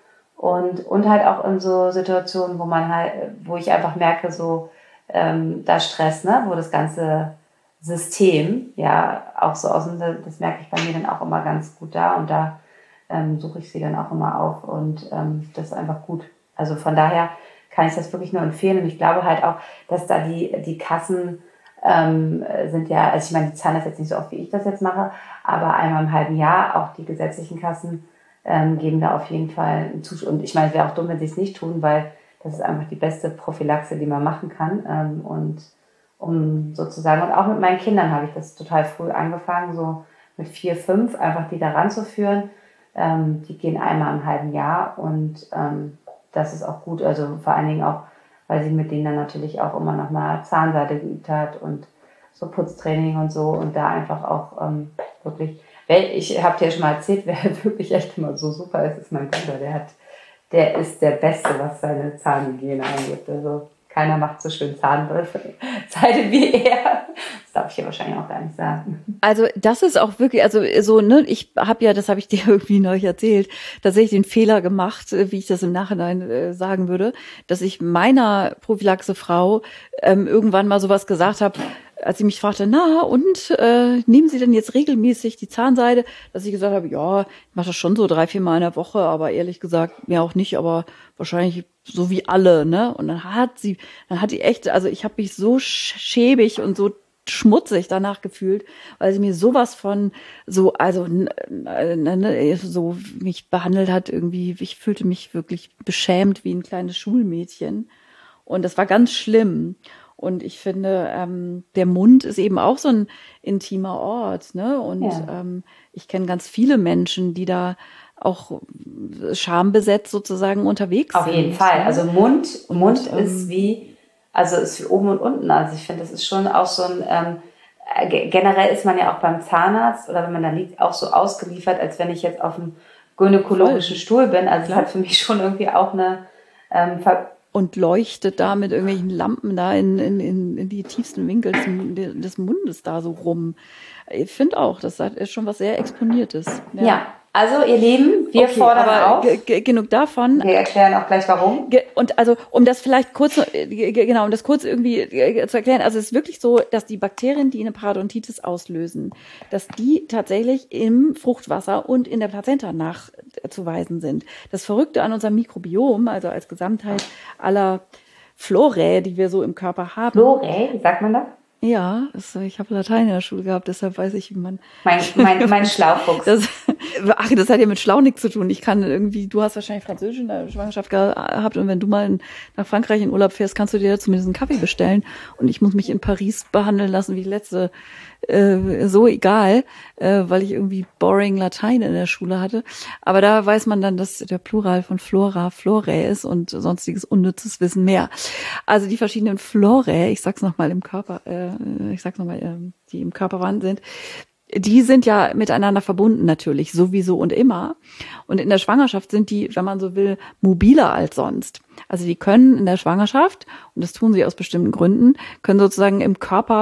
Speaker 2: Und, und halt auch in so Situationen, wo man halt, wo ich einfach merke, so, ähm, da Stress, ne, wo das ganze System, ja, auch so aus dem, das merke ich bei mir dann auch immer ganz gut da und da ähm, suche ich sie dann auch immer auf und ähm, das ist einfach gut. Also von daher kann ich das wirklich nur empfehlen und ich glaube halt auch, dass da die, die Kassen ähm, sind ja, also ich meine, die zahlen das jetzt nicht so oft, wie ich das jetzt mache, aber einmal im halben Jahr, auch die gesetzlichen Kassen ähm, geben da auf jeden Fall einen Zuschuss. Und ich meine, es wäre auch dumm, wenn sie es nicht tun, weil das ist einfach die beste Prophylaxe, die man machen kann. Ähm, und um sozusagen, und auch mit meinen Kindern habe ich das total früh angefangen, so mit vier, fünf, einfach die da ranzuführen. Ähm, die gehen einmal im halben Jahr und ähm, das ist auch gut. Also vor allen Dingen auch, weil sie mit denen dann natürlich auch immer noch mal Zahnseide geübt hat und so Putztraining und so und da einfach auch ähm, wirklich, ich habe dir ja schon mal erzählt, wer wirklich echt immer so super ist, ist mein Bruder. Der hat, der ist der Beste, was seine Zahnhygiene angeht. Also keiner macht so schön Zahnseide wie er. Das darf ich ja wahrscheinlich auch gar nicht sagen.
Speaker 1: Also das ist auch wirklich, also so, ne, ich habe ja, das habe ich dir irgendwie neulich erzählt, tatsächlich den Fehler gemacht, wie ich das im Nachhinein äh, sagen würde, dass ich meiner Prophylaxefrau ähm, irgendwann mal sowas gesagt habe, als sie mich fragte, na und äh, nehmen Sie denn jetzt regelmäßig die Zahnseide, dass ich gesagt habe, ja, ich mache das schon so drei, vier Mal in der Woche, aber ehrlich gesagt mehr auch nicht, aber wahrscheinlich so wie alle, ne? Und dann hat sie, dann hat die echt, also ich habe mich so schäbig und so schmutzig danach gefühlt, weil sie mir sowas von so, also so mich behandelt hat irgendwie. Ich fühlte mich wirklich beschämt wie ein kleines Schulmädchen und das war ganz schlimm. Und ich finde, ähm, der Mund ist eben auch so ein intimer Ort, ne? Und ja. ähm, ich kenne ganz viele Menschen, die da auch schambesetzt sozusagen unterwegs
Speaker 2: Auf
Speaker 1: sind.
Speaker 2: Auf jeden Fall. Also Mund, und, Mund ähm, ist wie, also ist wie oben und unten. Also ich finde, das ist schon auch so ein, ähm, generell ist man ja auch beim Zahnarzt oder wenn man da liegt, auch so ausgeliefert, als wenn ich jetzt auf einem gynäkologischen Voll. Stuhl bin. Also es hat für mich schon irgendwie auch eine ähm, Ver-
Speaker 1: und leuchtet da mit irgendwelchen Lampen da in, in, in, in die tiefsten Winkel des, des Mundes da so rum. Ich finde auch, das ist schon was sehr Exponiertes.
Speaker 2: Ja, ja. Also ihr Lieben, wir okay, fordern
Speaker 1: aber
Speaker 2: auf.
Speaker 1: G- g- genug davon.
Speaker 2: Wir erklären auch gleich warum.
Speaker 1: Und also um das vielleicht kurz, genau, um das kurz irgendwie zu erklären, also es ist wirklich so, dass die Bakterien, die eine Parodontitis auslösen, dass die tatsächlich im Fruchtwasser und in der Plazenta nachzuweisen sind. Das Verrückte an unserem Mikrobiom, also als Gesamtheit aller Florae, die wir so im Körper haben.
Speaker 2: Florae, wie sagt man das?
Speaker 1: Ja, das, ich habe Latein in der Schule gehabt, deshalb weiß ich, wie man...
Speaker 2: Mein, mein, mein Schlaufuchs.
Speaker 1: Das, ach, das hat ja mit Schlau nichts zu tun. Ich kann irgendwie, du hast wahrscheinlich Französisch in der Schwangerschaft gehabt und wenn du mal in, nach Frankreich in Urlaub fährst, kannst du dir zumindest einen Kaffee bestellen und ich muss mich in Paris behandeln lassen wie die letzte, äh, so egal, äh, weil ich irgendwie boring Latein in der Schule hatte. Aber da weiß man dann, dass der Plural von Flora Florae ist und sonstiges unnützes Wissen mehr. Also die verschiedenen Florae, ich sag's nochmal im Körper, äh, ich sag's nochmal, äh, die im Körper vorhanden sind, die sind ja miteinander verbunden natürlich, sowieso und immer. Und in der Schwangerschaft sind die, wenn man so will, mobiler als sonst. Also die können in der Schwangerschaft, und das tun sie aus bestimmten Gründen, können sozusagen im Körper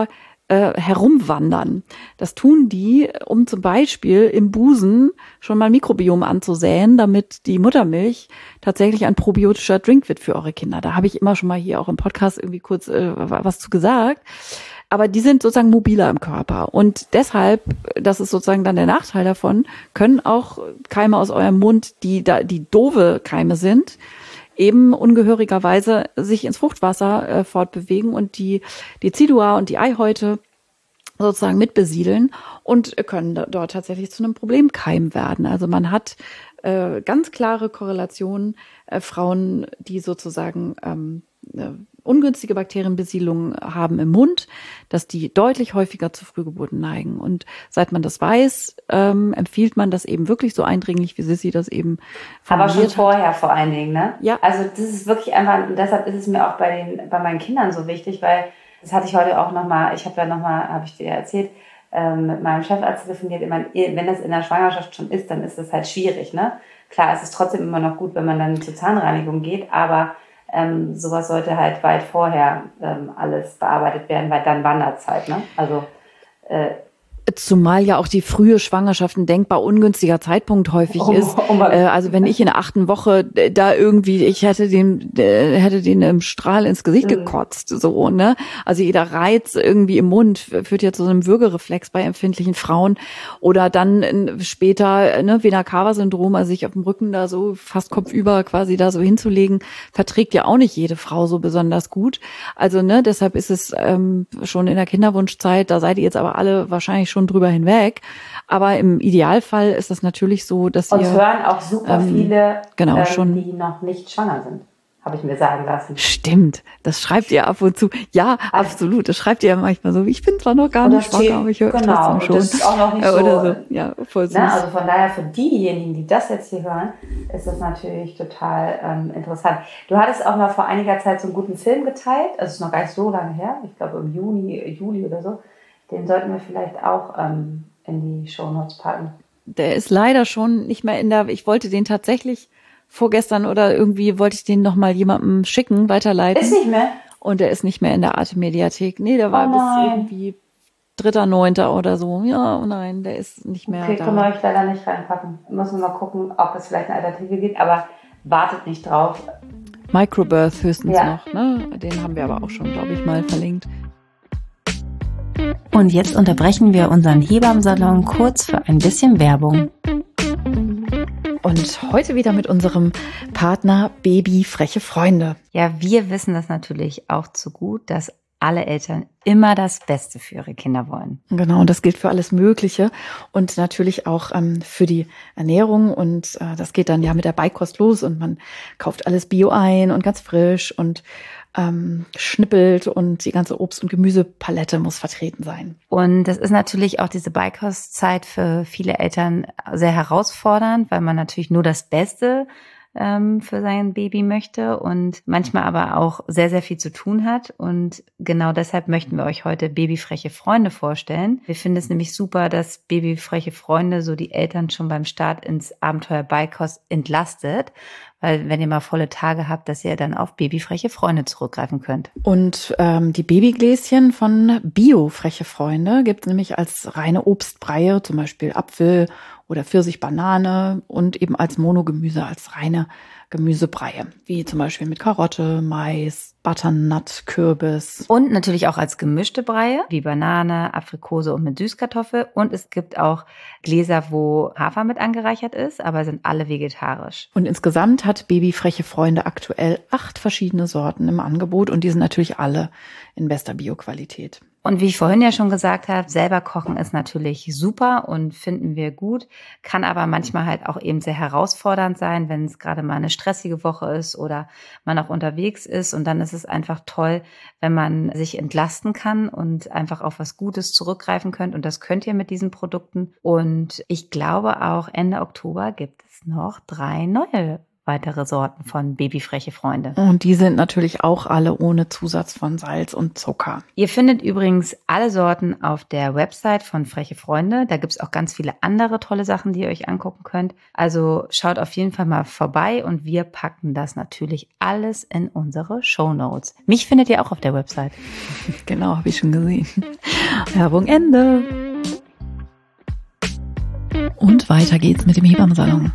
Speaker 1: äh, herumwandern. Das tun die, um zum Beispiel im Busen schon mal Mikrobiom anzusäen, damit die Muttermilch tatsächlich ein probiotischer Drink wird für eure Kinder. Da habe ich immer schon mal hier auch im Podcast irgendwie kurz äh, was zu gesagt. Aber die sind sozusagen mobiler im Körper. Und deshalb, das ist sozusagen dann der Nachteil davon, können auch Keime aus eurem Mund, die da die doofe Keime sind, eben ungehörigerweise sich ins Fruchtwasser äh, fortbewegen und die Decidua und die Eihäute sozusagen mitbesiedeln und können da, dort tatsächlich zu einem Problemkeim werden. Also man hat äh, ganz klare Korrelationen, äh, Frauen, die sozusagen ähm, äh, ungünstige Bakterienbesiedlung haben im Mund, dass die deutlich häufiger zu Frühgeburten neigen. Und seit man das weiß, ähm, empfiehlt man das eben wirklich so eindringlich, wie Sissi das eben
Speaker 2: aber schon
Speaker 1: hat.
Speaker 2: vorher vor allen Dingen, ne?
Speaker 1: Ja.
Speaker 2: Also das ist wirklich einfach, und deshalb ist es mir auch bei den bei meinen Kindern so wichtig, weil das hatte ich heute auch nochmal, ich habe ja nochmal, habe ich dir erzählt, ähm, mit meinem Chefarzt telefoniert, immer, wenn das in der Schwangerschaft schon ist, dann ist das halt schwierig, ne? Klar, es ist trotzdem immer noch gut, wenn man dann zur Zahnreinigung geht, aber Ähm, sowas sollte halt weit vorher ähm, alles bearbeitet werden, weil dann wandert es halt, ne? Also äh,
Speaker 1: Zumal ja auch die frühe Schwangerschaft ein denkbar ungünstiger Zeitpunkt häufig
Speaker 2: um,
Speaker 1: ist.
Speaker 2: Um,
Speaker 1: äh, also wenn ich in der achten Woche da irgendwie, ich hätte den, äh, hätte den im Strahl ins Gesicht mhm. gekotzt, so, ne? Also jeder Reiz irgendwie im Mund führt ja zu so einem Würgereflex bei empfindlichen Frauen. Oder dann äh, später, ne, Vena-Cava-Syndrom, also sich auf dem Rücken da so fast kopfüber quasi da so hinzulegen, verträgt ja auch nicht jede Frau so besonders gut. Also, ne, deshalb ist es ähm, schon in der Kinderwunschzeit, da seid ihr jetzt aber alle wahrscheinlich schon drüber hinweg. Aber im Idealfall ist das natürlich so, dass
Speaker 2: uns
Speaker 1: ihr...
Speaker 2: Uns hören auch super ähm, viele,
Speaker 1: genau,
Speaker 2: ähm,
Speaker 1: schon,
Speaker 2: die noch nicht schwanger sind. Habe ich mir sagen lassen.
Speaker 1: Stimmt, das schreibt ihr ab und zu. Ja, also, absolut, das schreibt ihr ja manchmal so. Ich bin zwar noch gar nicht schwanger, aber ich höre
Speaker 2: genau,
Speaker 1: trotzdem schon.
Speaker 2: Das ist auch noch nicht so,
Speaker 1: Oder so. Ja, voll süß.
Speaker 2: Ne, also von daher, für diejenigen, die das jetzt hier hören, ist das natürlich total ähm, interessant. Du hattest auch mal vor einiger Zeit so einen guten Film geteilt, also es ist noch gar nicht so lange her, ich glaube im Juni, Juli oder so. Den sollten wir vielleicht auch ähm, in die Shownotes packen.
Speaker 1: Der ist leider schon nicht mehr in der, ich wollte den tatsächlich vorgestern oder irgendwie wollte ich den nochmal jemandem schicken, weiterleiten.
Speaker 2: Ist nicht mehr?
Speaker 1: Und der ist nicht mehr in der Arte-Mediathek. Nee, der war
Speaker 2: oh
Speaker 1: bis irgendwie dritter neunter oder so. Ja, oh nein, der ist nicht mehr
Speaker 2: okay,
Speaker 1: da.
Speaker 2: Okay, können wir euch leider nicht reinpacken. Müssen wir mal gucken, ob es vielleicht eine Alternative gibt, aber wartet nicht drauf.
Speaker 1: Microbirth höchstens
Speaker 2: ja.
Speaker 1: noch, ne? Den haben wir aber auch schon, glaube ich, mal verlinkt.
Speaker 3: Und jetzt unterbrechen wir unseren Hebammensalon kurz für ein bisschen Werbung.
Speaker 1: Und heute wieder mit unserem Partner Baby Freche Freunde.
Speaker 3: Ja, wir wissen das natürlich auch zu gut, dass alle Eltern immer das Beste für ihre Kinder wollen.
Speaker 1: Genau, und das gilt für alles Mögliche und natürlich auch ähm, für die Ernährung. Und äh, das geht dann ja mit der Beikost los und man kauft alles Bio ein und ganz frisch und ähm, schnippelt und die ganze Obst- und Gemüsepalette muss vertreten sein.
Speaker 3: Und das ist natürlich auch diese Beikostzeit für viele Eltern sehr herausfordernd, weil man natürlich nur das Beste ähm, für sein Baby möchte und manchmal aber auch sehr, sehr viel zu tun hat. Und genau deshalb möchten wir euch heute Babyfreche Freunde vorstellen. Wir finden es nämlich super, dass Babyfreche Freunde so die Eltern schon beim Start ins Abenteuer Beikost entlastet. Weil wenn ihr mal volle Tage habt, dass ihr dann auf Babyfreche Freunde zurückgreifen könnt.
Speaker 1: Und ähm, die Babygläschen von Bio-Freche Freunde gibt es nämlich als reine Obstbreie, zum Beispiel Apfel oder Pfirsich, Banane und eben als Monogemüse, als reine Gemüsebreie, wie zum Beispiel mit Karotte, Mais, Butternut, Kürbis.
Speaker 3: Und natürlich auch als gemischte Breie, wie Banane, Aprikose und mit Süßkartoffel. Und es gibt auch Gläser, wo Hafer mit angereichert ist, aber sind alle vegetarisch.
Speaker 1: Und insgesamt hat Babyfreche Freunde aktuell acht verschiedene Sorten im Angebot und die sind natürlich alle in bester Bioqualität.
Speaker 3: Und wie ich vorhin ja schon gesagt habe, selber kochen ist natürlich super und finden wir gut, kann aber manchmal halt auch eben sehr herausfordernd sein, wenn es gerade mal eine stressige Woche ist oder man auch unterwegs ist. Und dann ist es einfach toll, wenn man sich entlasten kann und einfach auf was Gutes zurückgreifen könnt. Und das könnt ihr mit diesen Produkten. Und ich glaube auch Ende Oktober gibt es noch drei neue weitere Sorten von babyfreche Freunde.
Speaker 1: Und die sind natürlich auch alle ohne Zusatz von Salz und Zucker.
Speaker 3: Ihr findet übrigens alle Sorten auf der Website von Freche Freunde. Da gibt's auch ganz viele andere tolle Sachen, die ihr euch angucken könnt. Also schaut auf jeden Fall mal vorbei und wir packen das natürlich alles in unsere Shownotes. Mich findet ihr auch auf der Website.
Speaker 1: Genau, habe ich schon gesehen. Werbung Ende. Und weiter geht's mit dem Hebammensalon.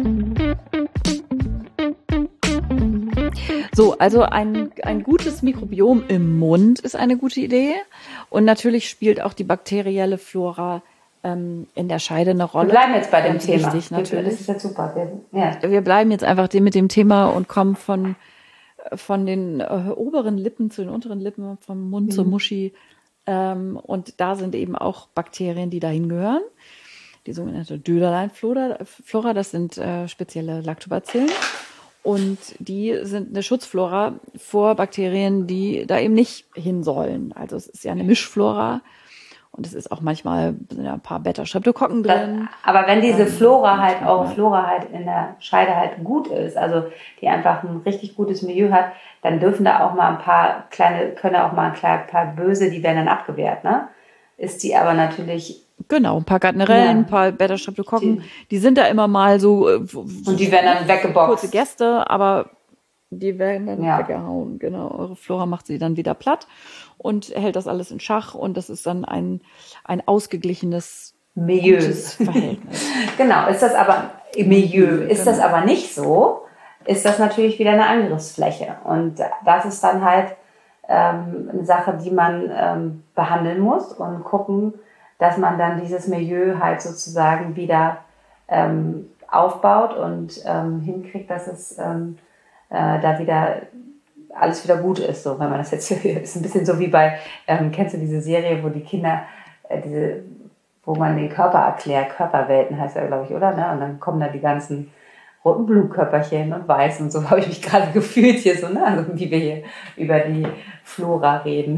Speaker 1: So, also ein, ein gutes Mikrobiom im Mund ist eine gute Idee. Und natürlich spielt auch die bakterielle Flora ähm, in der Scheide eine Rolle.
Speaker 2: Wir bleiben jetzt bei dem
Speaker 1: Ganz
Speaker 2: Thema.
Speaker 1: Wichtig, natürlich.
Speaker 2: Das ist jetzt super. Wir, ja.
Speaker 1: Wir bleiben jetzt einfach mit dem Thema und kommen von, von den äh, oberen Lippen zu den unteren Lippen, vom Mund mhm. zur Muschi. Ähm, und da sind eben auch Bakterien, die dahin gehören. Die sogenannte Döderlein-Flora, das sind äh, spezielle Lactobacillen. Und die sind eine Schutzflora vor Bakterien, die da eben nicht hin sollen. Also es ist ja eine Mischflora und es ist auch manchmal sind ja ein paar Beta-Streptokokken drin.
Speaker 2: Aber wenn diese Flora halt auch Flora halt in der Scheide halt gut ist, also die einfach ein richtig gutes Milieu hat, dann dürfen da auch mal ein paar kleine, können auch mal ein klein, paar Böse, die werden dann abgewehrt, ne? Ist die aber natürlich
Speaker 1: Genau, ein paar Gardnerellen, ja. ein paar Beta-Streptokokken, die, die sind da immer mal so.
Speaker 2: Und die werden dann weggeboxt.
Speaker 1: Kurze Gäste, aber die werden dann
Speaker 2: ja.
Speaker 1: weggehauen. Genau, eure Flora macht sie dann wieder platt und hält das alles in Schach und das ist dann ein, ein ausgeglichenes
Speaker 2: Milieu.
Speaker 1: Gutes Verhältnis.
Speaker 2: Genau, ist das aber im Milieu, ist genau. das aber nicht so, ist das natürlich wieder eine Angriffsfläche. Und das ist dann halt ähm, eine Sache, die man ähm, behandeln muss und gucken, dass man dann dieses Milieu halt sozusagen wieder ähm, aufbaut und ähm, hinkriegt, dass es ähm, äh, da wieder alles wieder gut ist, so wenn man das jetzt hört. Ist ein bisschen so wie bei, ähm, kennst du diese Serie, wo die Kinder, äh, diese, wo man den Körper erklärt, Körperwelten heißt er, glaube ich, oder? Ne? Und dann kommen da die ganzen roten Blutkörperchen und weiß und so habe ich mich gerade gefühlt hier so, ne? Also wie wir hier über die Flora reden.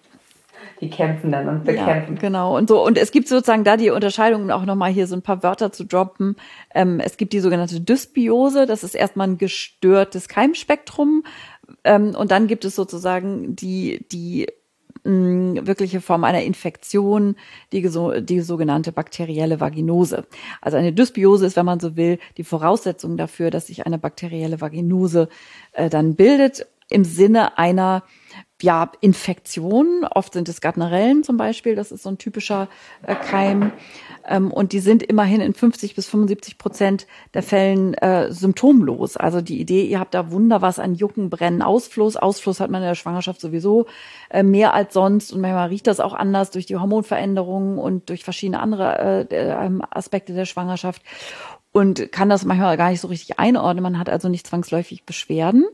Speaker 2: Die kämpfen dann und bekämpfen.
Speaker 1: Ja, genau. Und so. Und es gibt sozusagen da die Unterscheidung, auch nochmal hier so ein paar Wörter zu droppen. Ähm, es gibt die sogenannte Dysbiose. Das ist erstmal ein gestörtes Keimspektrum. Ähm, und dann gibt es sozusagen die, die mh, wirkliche Form einer Infektion, die, die sogenannte bakterielle Vaginose. Also eine Dysbiose ist, wenn man so will, die Voraussetzung dafür, dass sich eine bakterielle Vaginose äh, dann bildet, im Sinne einer ja, Infektionen, oft sind es Gardnerellen zum Beispiel, das ist so ein typischer äh, Keim ähm, und die sind immerhin in fünfzig bis fünfundsiebzig Prozent der Fällen äh, symptomlos. Also die Idee, ihr habt da Wunder was an Jucken, Brennen, Ausfluss. Ausfluss hat man in der Schwangerschaft sowieso äh, mehr als sonst und manchmal riecht das auch anders durch die Hormonveränderungen und durch verschiedene andere äh, Aspekte der Schwangerschaft und kann das manchmal gar nicht so richtig einordnen. Man hat also nicht zwangsläufig Beschwerden.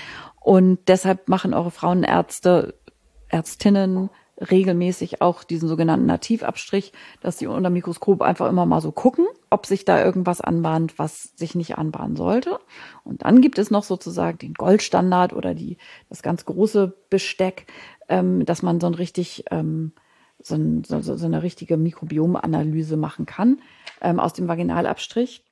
Speaker 1: Und deshalb machen eure Frauenärzte, Ärztinnen regelmäßig auch diesen sogenannten Nativabstrich, dass sie unter dem Mikroskop einfach immer mal so gucken, ob sich da irgendwas anbahnt, was sich nicht anbahnen sollte. Und dann gibt es noch sozusagen den Goldstandard oder die das ganz große Besteck, ähm, dass man so ein richtig ähm, so, ein, so, so eine richtige Mikrobiomanalyse machen kann ähm, aus dem Vaginalabstrich.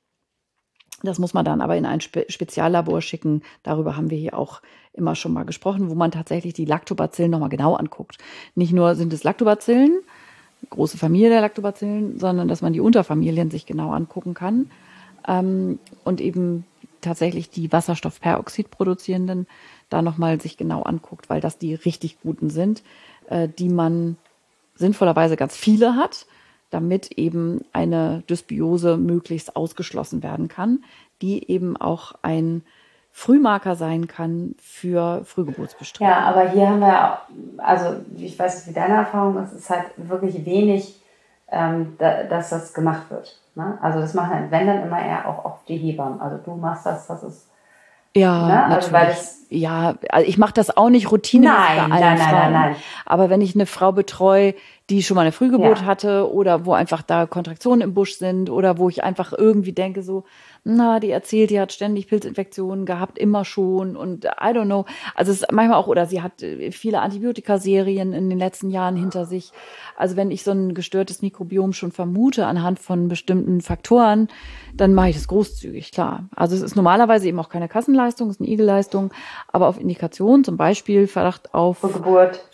Speaker 1: Das muss man dann aber in ein Spe- Speziallabor schicken. Darüber haben wir hier auch immer schon mal gesprochen, wo man tatsächlich die Lactobacillen nochmal genau anguckt. Nicht nur sind es Lactobacillen, große Familie der Lactobacillen, sondern dass man die Unterfamilien sich genau angucken kann ähm, und eben tatsächlich die Wasserstoffperoxid produzierenden da nochmal sich genau anguckt, weil das die richtig guten sind, äh, die man sinnvollerweise ganz viele hat, damit eben eine Dysbiose möglichst ausgeschlossen werden kann, die eben auch ein Frühmarker sein kann für Frühgeburtsbestrebungen.
Speaker 2: Ja, aber hier haben wir, also ich weiß nicht, wie deine Erfahrung ist, es ist halt wirklich wenig, ähm, da, dass das gemacht wird. Ne? Also das machen halt, wenn dann immer eher auch, auch die Hebammen. Also du machst das, das ist...
Speaker 1: Ja,
Speaker 2: ne?
Speaker 1: natürlich.
Speaker 2: Also weil das,
Speaker 1: ja, also ich mache das auch nicht routinemäßig bei allen
Speaker 2: nein, nein,
Speaker 1: Frauen.
Speaker 2: nein, nein, nein.
Speaker 1: Aber wenn ich eine Frau betreue, die schon mal eine Frühgeburt
Speaker 2: Ja.
Speaker 1: hatte oder wo einfach da Kontraktionen im Busch sind oder wo ich einfach irgendwie denke so, na, die erzählt, die hat ständig Pilzinfektionen gehabt, immer schon und I don't know. Also es ist manchmal auch, oder sie hat viele Antibiotikaserien in den letzten Jahren hinter sich. Also wenn ich so ein gestörtes Mikrobiom schon vermute anhand von bestimmten Faktoren, dann mache ich das großzügig, klar. Also es ist normalerweise eben auch keine Kassenleistung, es ist eine I G E-Leistung, aber auf Indikation, zum Beispiel Verdacht auf
Speaker 2: Frühgeburt.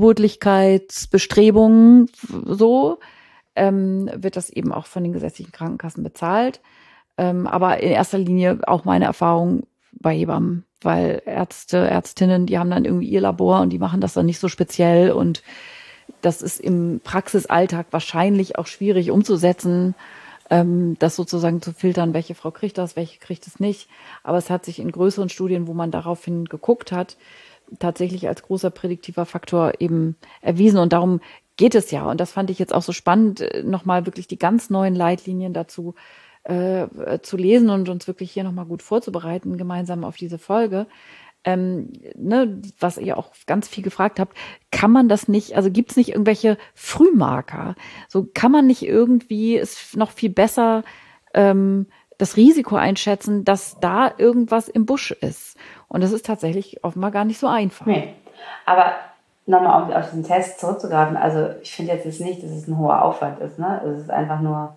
Speaker 1: Frühgeburtlichkeitsbestrebungen, so, ähm, wird das eben auch von den gesetzlichen Krankenkassen bezahlt. Ähm, aber in erster Linie auch meine Erfahrung bei Hebammen, weil Ärzte, Ärztinnen, die haben dann irgendwie ihr Labor und die machen das dann nicht so speziell und das ist im Praxisalltag wahrscheinlich auch schwierig umzusetzen, ähm, das sozusagen zu filtern, welche Frau kriegt das, welche kriegt es nicht. Aber es hat sich in größeren Studien, wo man daraufhin geguckt hat, tatsächlich als großer prädiktiver Faktor eben erwiesen und darum geht es ja. Und das fand ich jetzt auch so spannend, nochmal wirklich die ganz neuen Leitlinien dazu äh, zu lesen und uns wirklich hier nochmal gut vorzubereiten, gemeinsam auf diese Folge. Ähm, ne, was ihr auch ganz viel gefragt habt, kann man das nicht, also gibt es nicht irgendwelche Frühmarker? So kann man nicht irgendwie es noch viel besser ähm, das Risiko einschätzen, dass da irgendwas im Busch ist? Und das ist tatsächlich offenbar gar nicht so einfach.
Speaker 2: Nee, aber nochmal auf, auf diesen Test zurückzugreifen, also ich finde jetzt nicht, dass es ein hoher Aufwand ist, ne? Es ist einfach nur,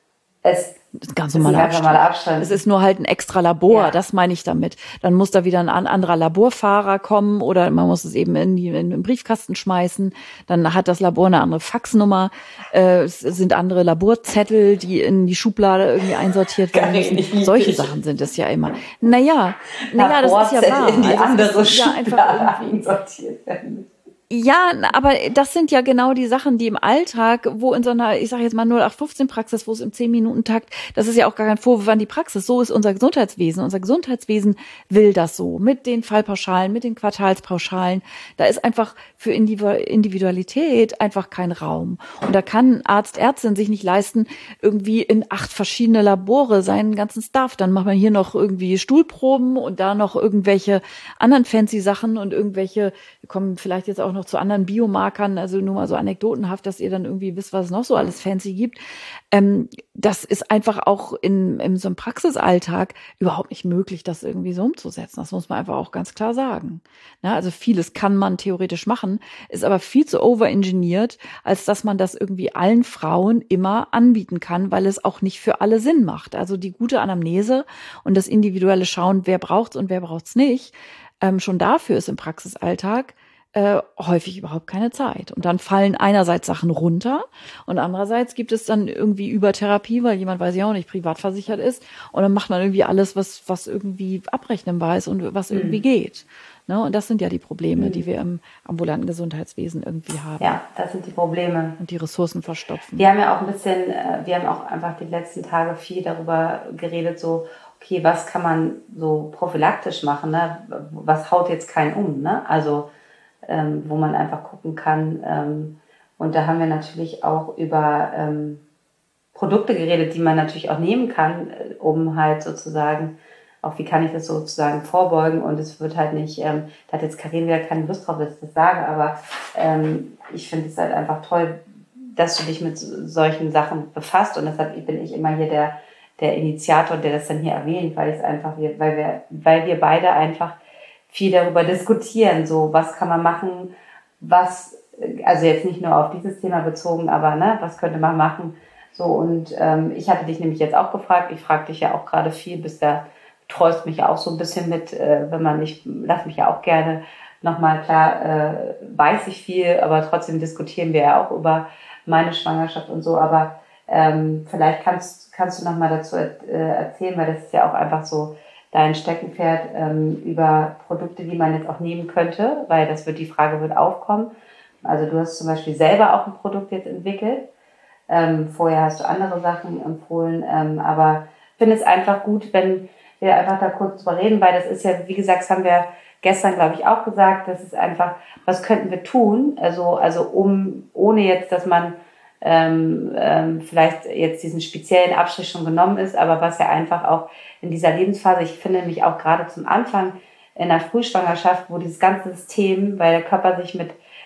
Speaker 2: es
Speaker 1: Das ist ein ganz
Speaker 2: ist ein
Speaker 1: normaler
Speaker 2: ganz normaler
Speaker 1: Abstrich.
Speaker 2: Abstand.
Speaker 1: Es ist nur halt ein extra Labor,
Speaker 2: Ja.
Speaker 1: das meine ich damit. Dann muss da wieder ein an- anderer Laborfahrer kommen oder man muss es eben in, die, in den Briefkasten schmeißen. Dann hat das Labor eine andere Faxnummer. Äh, es sind andere Laborzettel, die in die Schublade irgendwie einsortiert werden
Speaker 2: Geil,
Speaker 1: müssen.
Speaker 2: ich-
Speaker 1: Solche Sachen sind es ja immer. Naja, naja, das ist ja
Speaker 2: Laborzettel
Speaker 1: wahr.
Speaker 2: in die
Speaker 1: Also es
Speaker 2: andere
Speaker 1: ist ja einfach
Speaker 2: Schublade
Speaker 1: irgendwie
Speaker 2: einsortiert werden.
Speaker 1: Ja, aber das sind ja genau die Sachen, die im Alltag, wo in so einer, ich sage jetzt mal null acht fünfzehn Praxis, wo es im zehn Minuten Takt, das ist ja auch gar kein Vorwurf an die Praxis. So ist unser Gesundheitswesen. Unser Gesundheitswesen will das so. Mit den Fallpauschalen, mit den Quartalspauschalen. Da ist einfach für Individualität einfach kein Raum. Und da kann Arzt, Ärztin sich nicht leisten, irgendwie in acht verschiedene Labore seinen ganzen Stuff. Dann macht man hier noch irgendwie Stuhlproben und da noch irgendwelche anderen fancy Sachen und irgendwelche, kommen vielleicht jetzt auch noch zu anderen Biomarkern, also nur mal so anekdotenhaft, dass ihr dann irgendwie wisst, was es noch so alles fancy gibt. Ähm, das ist einfach auch in, in so einem Praxisalltag überhaupt nicht möglich, das irgendwie so umzusetzen. Das muss man einfach auch ganz klar sagen. Na, also vieles kann man theoretisch machen, ist aber viel zu overengineert, als dass man das irgendwie allen Frauen immer anbieten kann, weil es auch nicht für alle Sinn macht. Also die gute Anamnese und das individuelle Schauen, wer braucht's und wer braucht's nicht, ähm, schon dafür ist im Praxisalltag Äh, häufig überhaupt keine Zeit. Und dann fallen einerseits Sachen runter und andererseits gibt es dann irgendwie Übertherapie, weil jemand, weiß ich auch nicht, privat versichert ist und dann macht man irgendwie alles, was was irgendwie abrechnbar ist und was irgendwie
Speaker 2: Mhm.
Speaker 1: geht. Ne? Und das sind ja die Probleme,
Speaker 2: Mhm.
Speaker 1: die wir im ambulanten Gesundheitswesen irgendwie haben.
Speaker 2: Ja, das sind die Probleme.
Speaker 1: Und die Ressourcen verstopfen.
Speaker 2: Wir haben ja auch ein bisschen, äh, wir haben auch einfach die letzten Tage viel darüber geredet, so, okay, was kann man so prophylaktisch machen, ne? Was haut jetzt keinen um, ne? Also, ähm, wo man einfach gucken kann. Ähm, und da haben wir natürlich auch über ähm, Produkte geredet, die man natürlich auch nehmen kann, äh, um halt sozusagen, auch wie kann ich das sozusagen vorbeugen, und es wird halt nicht, ähm, da hat jetzt Karin wieder keine Lust drauf, dass ich das sage, aber ähm, ich finde es halt einfach toll, dass du dich mit solchen Sachen befasst, und deshalb bin ich immer hier der, der Initiator, der das dann hier erwähnt, weil es einfach, weil wir, weil wir beide einfach viel darüber diskutieren, so was kann man machen, was, also jetzt nicht nur auf dieses Thema bezogen, aber ne, was könnte man machen, so, und ähm, ich hatte dich nämlich jetzt auch gefragt, ich frage dich ja auch gerade viel, bisher treust mich ja auch so ein bisschen mit, äh, wenn man nicht, lass mich ja auch gerne nochmal, klar, äh, weiß ich viel, aber trotzdem diskutieren wir ja auch über meine Schwangerschaft und so, aber ähm, vielleicht kannst, kannst du nochmal dazu äh, erzählen, weil das ist ja auch einfach so dein Steckenpferd, ähm, über Produkte, die man jetzt auch nehmen könnte, weil das wird, die Frage wird aufkommen. Also du hast zum Beispiel selber auch ein Produkt jetzt entwickelt, ähm, vorher hast du andere Sachen empfohlen, ähm, aber ich finde es einfach gut, wenn wir einfach da kurz drüber reden, weil das ist ja, wie gesagt, das haben wir gestern, glaube ich, auch gesagt, das ist einfach, was könnten wir tun, also, also um, ohne jetzt, dass man ähm, ähm, vielleicht jetzt diesen speziellen Abstrich schon genommen ist, aber was ja einfach auch in dieser Lebensphase, ich finde nämlich auch gerade zum Anfang in der Frühschwangerschaft, wo dieses ganze System, weil der Körper sich mit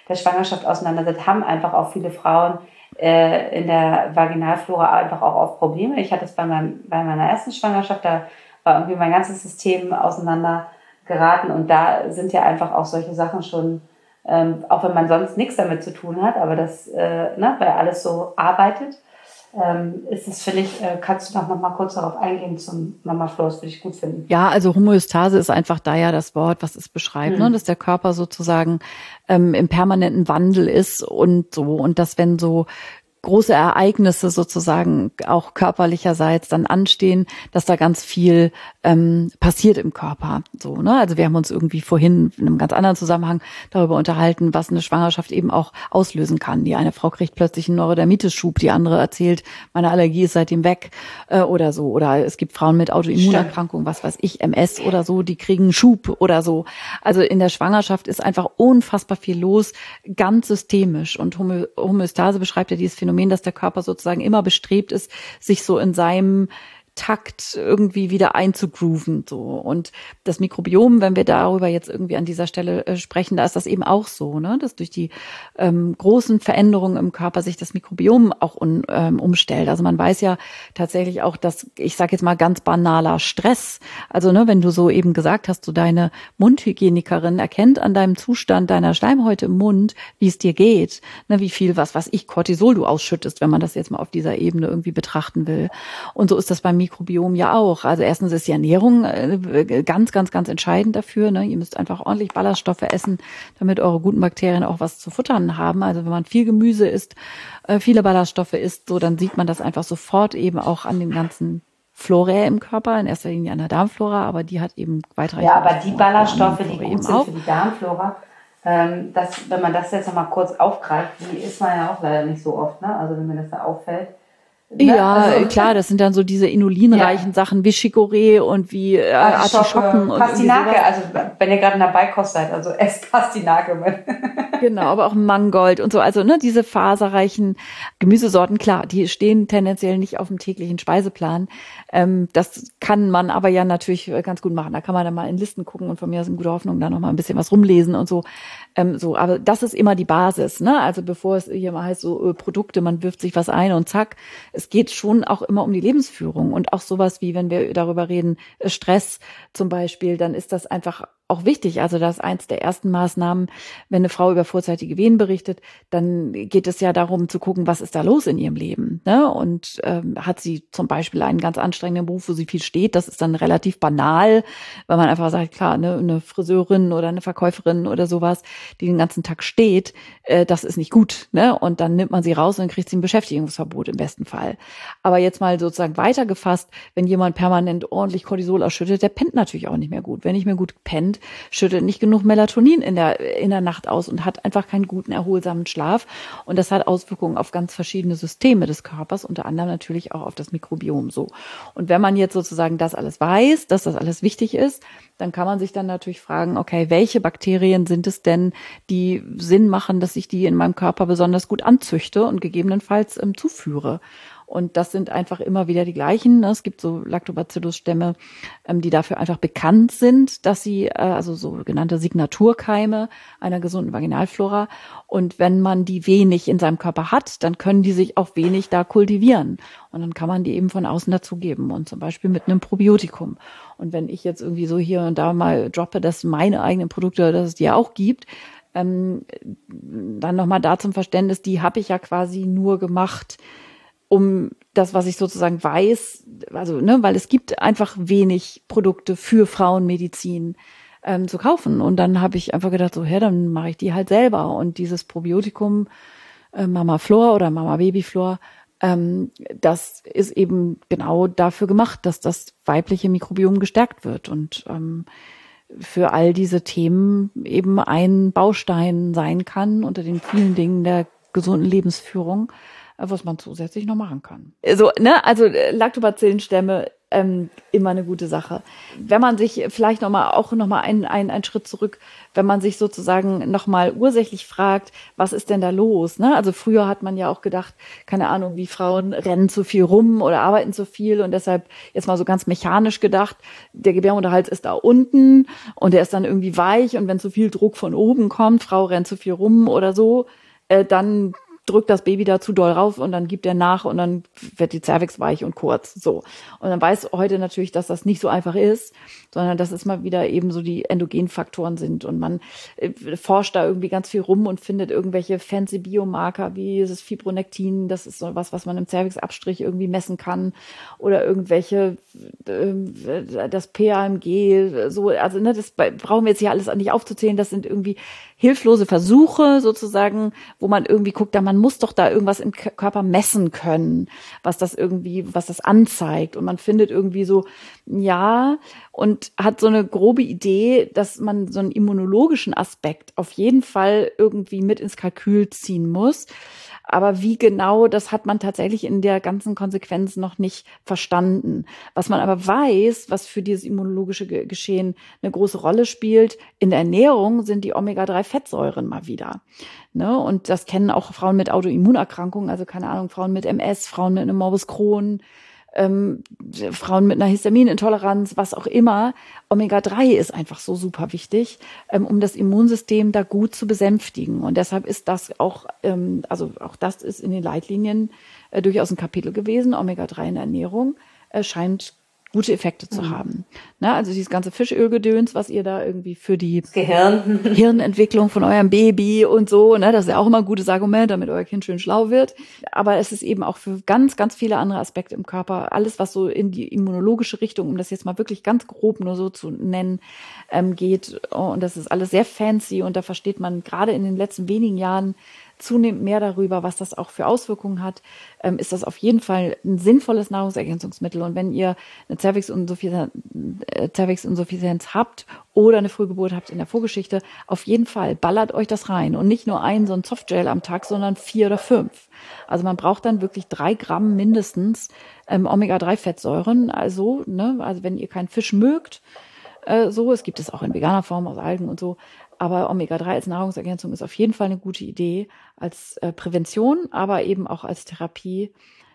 Speaker 2: der Schwangerschaft auseinandersetzt, haben einfach auch viele Frauen äh, in der Vaginalflora einfach auch oft Probleme. Ich hatte es bei, meinem, bei meiner ersten Schwangerschaft, da war irgendwie mein ganzes System auseinander geraten und da sind ja einfach auch solche Sachen schon, ähm, auch wenn man sonst nichts damit zu tun hat, aber das, äh, ne, weil alles so arbeitet, ähm, ist es, finde ich, äh, kannst du doch noch mal kurz darauf eingehen zum Mama Flow, das würde ich gut finden.
Speaker 1: Ja, also Homöostase ist einfach da ja das Wort, was es beschreibt, mhm. ne, dass der Körper sozusagen ähm, im permanenten Wandel ist und so und dass wenn so große Ereignisse sozusagen auch körperlicherseits dann anstehen, dass da ganz viel ähm, passiert im Körper. So, ne? Also wir haben uns irgendwie vorhin in einem ganz anderen Zusammenhang darüber unterhalten, was eine Schwangerschaft eben auch auslösen kann. Die eine Frau kriegt plötzlich einen Neurodermitis-Schub, die andere erzählt, meine Allergie ist seitdem weg äh, oder so. Oder es gibt Frauen mit Autoimmunerkrankungen, was weiß ich, M S oder so, die kriegen einen Schub oder so. Also in der Schwangerschaft ist einfach unfassbar viel los, ganz systemisch. Und Homö- Homöostase beschreibt ja dieses Phänomen, dass der Körper sozusagen immer bestrebt ist, sich so in seinem Takt irgendwie wieder einzugrooven, so. Und das Mikrobiom, wenn wir darüber jetzt irgendwie an dieser Stelle äh, sprechen, da ist das eben auch so, ne, dass durch die ähm, großen Veränderungen im Körper sich das Mikrobiom auch un, ähm, umstellt. Also man weiß ja tatsächlich auch, dass, ich sage jetzt mal ganz banaler Stress, also ne, wenn du so eben gesagt hast, so deine Mundhygienikerin erkennt an deinem Zustand deiner Schleimhäute im Mund, wie es dir geht, ne, wie viel, was was ich, Cortisol du ausschüttest, wenn man das jetzt mal auf dieser Ebene irgendwie betrachten will. Und so ist das beim Mikrobiom ja auch. Also erstens ist die Ernährung ganz, ganz, ganz entscheidend dafür. Ne? Ihr müsst einfach ordentlich Ballaststoffe essen, damit eure guten Bakterien auch was zu futtern haben. Also wenn man viel Gemüse isst, viele Ballaststoffe isst, so dann sieht man das einfach sofort eben auch an den ganzen Florae im Körper, in erster Linie an der Darmflora, aber die hat eben weitreichende.
Speaker 2: Ja, aber die Ballaststoffe, die gut sind
Speaker 1: auch
Speaker 2: für die Darmflora, ähm, das, wenn man das jetzt noch mal kurz aufgreift, die isst man ja auch leider nicht so oft, ne? Also wenn mir das da auffällt.
Speaker 1: Ne? Ja, also,
Speaker 2: klar,
Speaker 1: das sind dann so diese inulinreichen ja. Sachen wie Chicorée und wie äh, Artischocken und
Speaker 2: Pastinake, also wenn ihr gerade in der Beikost seid, also esst Pastinake.
Speaker 1: Genau, aber auch Mangold und so, also ne, diese faserreichen Gemüsesorten, klar, die stehen tendenziell nicht auf dem täglichen Speiseplan. Ähm, das kann man aber ja natürlich ganz gut machen. Da kann man dann mal in Listen gucken und von mir aus in guter Hoffnung da noch mal ein bisschen was rumlesen und so. Ähm, so, aber das ist immer die Basis, ne? Also bevor es hier mal heißt so äh, Produkte, man wirft sich was ein und zack. Es geht schon auch immer um die Lebensführung und auch sowas wie, wenn wir darüber reden, Stress zum Beispiel, dann ist das einfach auch wichtig. Also das ist eins der ersten Maßnahmen, wenn eine Frau über vorzeitige Wehen berichtet, dann geht es ja darum zu gucken, was ist da los in ihrem Leben, ne? Und ähm, hat sie zum Beispiel einen ganz anstrengenden Beruf, wo sie viel steht, das ist dann relativ banal, weil man einfach sagt, klar, ne, eine Friseurin oder eine Verkäuferin oder sowas, die den ganzen Tag steht, äh, das ist nicht gut, ne? Und dann nimmt man sie raus und dann kriegt sie ein Beschäftigungsverbot im besten Fall. Aber jetzt mal sozusagen weitergefasst, wenn jemand permanent ordentlich Cortisol ausschüttet, der pennt natürlich auch nicht mehr gut. Wenn nicht mehr gut pennt, schüttet nicht genug Melatonin in der, in der Nacht aus und hat einfach keinen guten, erholsamen Schlaf. Und das hat Auswirkungen auf ganz verschiedene Systeme des Körpers, unter anderem natürlich auch auf das Mikrobiom so. Und wenn man jetzt sozusagen das alles weiß, dass das alles wichtig ist, dann kann man sich dann natürlich fragen, okay, welche Bakterien sind es denn, die Sinn machen, dass ich die in meinem Körper besonders gut anzüchte und gegebenenfalls ähm, zuführe. Und das sind einfach immer wieder die gleichen. Es gibt so Lactobacillus-Stämme, die dafür einfach bekannt sind, dass sie, also sogenannte Signaturkeime einer gesunden Vaginalflora. Und wenn man die wenig in seinem Körper hat, dann können die sich auch wenig da kultivieren. Und dann kann man die eben von außen dazugeben und zum Beispiel mit einem Probiotikum. Und wenn ich jetzt irgendwie so hier und da mal droppe, dass meine eigenen Produkte, dass es die ja auch gibt, ähm, dann nochmal da zum Verständnis, die habe ich ja quasi nur gemacht, um das, was ich sozusagen weiß, also ne, weil es gibt einfach wenig Produkte für Frauenmedizin ähm, zu kaufen. Und dann habe ich einfach gedacht, so, hä, dann mache ich die halt selber. Und dieses Probiotikum äh, Mama Flor oder Mama Baby Flor, ähm, das ist eben genau dafür gemacht, dass das weibliche Mikrobiom gestärkt wird und ähm, für all diese Themen eben ein Baustein sein kann unter den vielen Dingen der gesunden Lebensführung, was man zusätzlich noch machen kann. So, ne, also Lactobacillenstämme ähm, immer eine gute Sache. Wenn man sich vielleicht nochmal, auch nochmal einen, einen, einen Schritt zurück, wenn man sich sozusagen nochmal ursächlich fragt, was ist denn da los? Ne? Also früher hat man ja auch gedacht, keine Ahnung, wie Frauen rennen zu viel rum oder arbeiten zu viel und deshalb jetzt mal so ganz mechanisch gedacht, der Gebärmutterhals ist da unten und der ist dann irgendwie weich und wenn zu viel Druck von oben kommt, Frau rennt zu viel rum oder so, äh, dann drückt das Baby da zu doll rauf und dann gibt er nach und dann wird die Cervix weich und kurz. So. Und dann weiß heute natürlich, dass das nicht so einfach ist, sondern dass es mal wieder eben so die Endogenfaktoren sind. Und man äh, forscht da irgendwie ganz viel rum und findet irgendwelche fancy Biomarker wie das Fibronektin, das ist so was, was man im Cervixabstrich irgendwie messen kann. Oder irgendwelche, äh, das P A M G, so, also ne, das brauchen wir jetzt hier alles nicht aufzuzählen, das sind irgendwie hilflose Versuche sozusagen, wo man irgendwie guckt, da man muss doch da irgendwas im Körper messen können, was das irgendwie, was das anzeigt. Und man findet irgendwie so, ja, und hat so eine grobe Idee, dass man so einen immunologischen Aspekt auf jeden Fall irgendwie mit ins Kalkül ziehen muss. Aber wie genau, das hat man tatsächlich in der ganzen Konsequenz noch nicht verstanden. Was man aber weiß, was für dieses immunologische Geschehen eine große Rolle spielt, in der Ernährung sind die Omega drei Fettsäuren mal wieder. Ne? Und das kennen auch Frauen mit Autoimmunerkrankungen, also keine Ahnung, Frauen mit M S, Frauen mit einem Morbus Crohn, Ähm, Frauen mit einer Histaminintoleranz, was auch immer. Omega drei ist einfach so super wichtig, ähm, um das Immunsystem da gut zu besänftigen. Und deshalb ist das auch, ähm, also auch das ist in den Leitlinien äh, durchaus ein Kapitel gewesen. Omega drei in der Ernährung äh, scheint gute Effekte zu mhm. haben. Na, also dieses ganze Fischölgedöns, was ihr da irgendwie für die
Speaker 2: Gehirn.
Speaker 1: Hirnentwicklung von eurem Baby und so, ne, das ist ja auch immer ein gutes Argument, damit euer Kind schön schlau wird. Aber es ist eben auch für ganz, ganz viele andere Aspekte im Körper, alles, was so in die immunologische Richtung, um das jetzt mal wirklich ganz grob nur so zu nennen, ähm, geht. Und das ist alles sehr fancy und da versteht man gerade in den letzten wenigen Jahren zunehmend mehr darüber, was das auch für Auswirkungen hat, ähm, ist das auf jeden Fall ein sinnvolles Nahrungsergänzungsmittel. Und wenn ihr eine Cervixinsuffizienz, äh, Cervixinsuffizienz habt oder eine Frühgeburt habt in der Vorgeschichte, auf jeden Fall ballert euch das rein. Und nicht nur ein so ein Softgel am Tag, sondern vier oder fünf. Also man braucht dann wirklich drei Gramm mindestens ähm, Omega drei Fettsäuren. Also, ne, also wenn ihr keinen Fisch mögt, äh, so, es gibt es auch in veganer Form aus Algen und so, aber Omega drei als Nahrungsergänzung ist auf jeden Fall eine gute Idee als äh, Prävention, aber eben auch als Therapie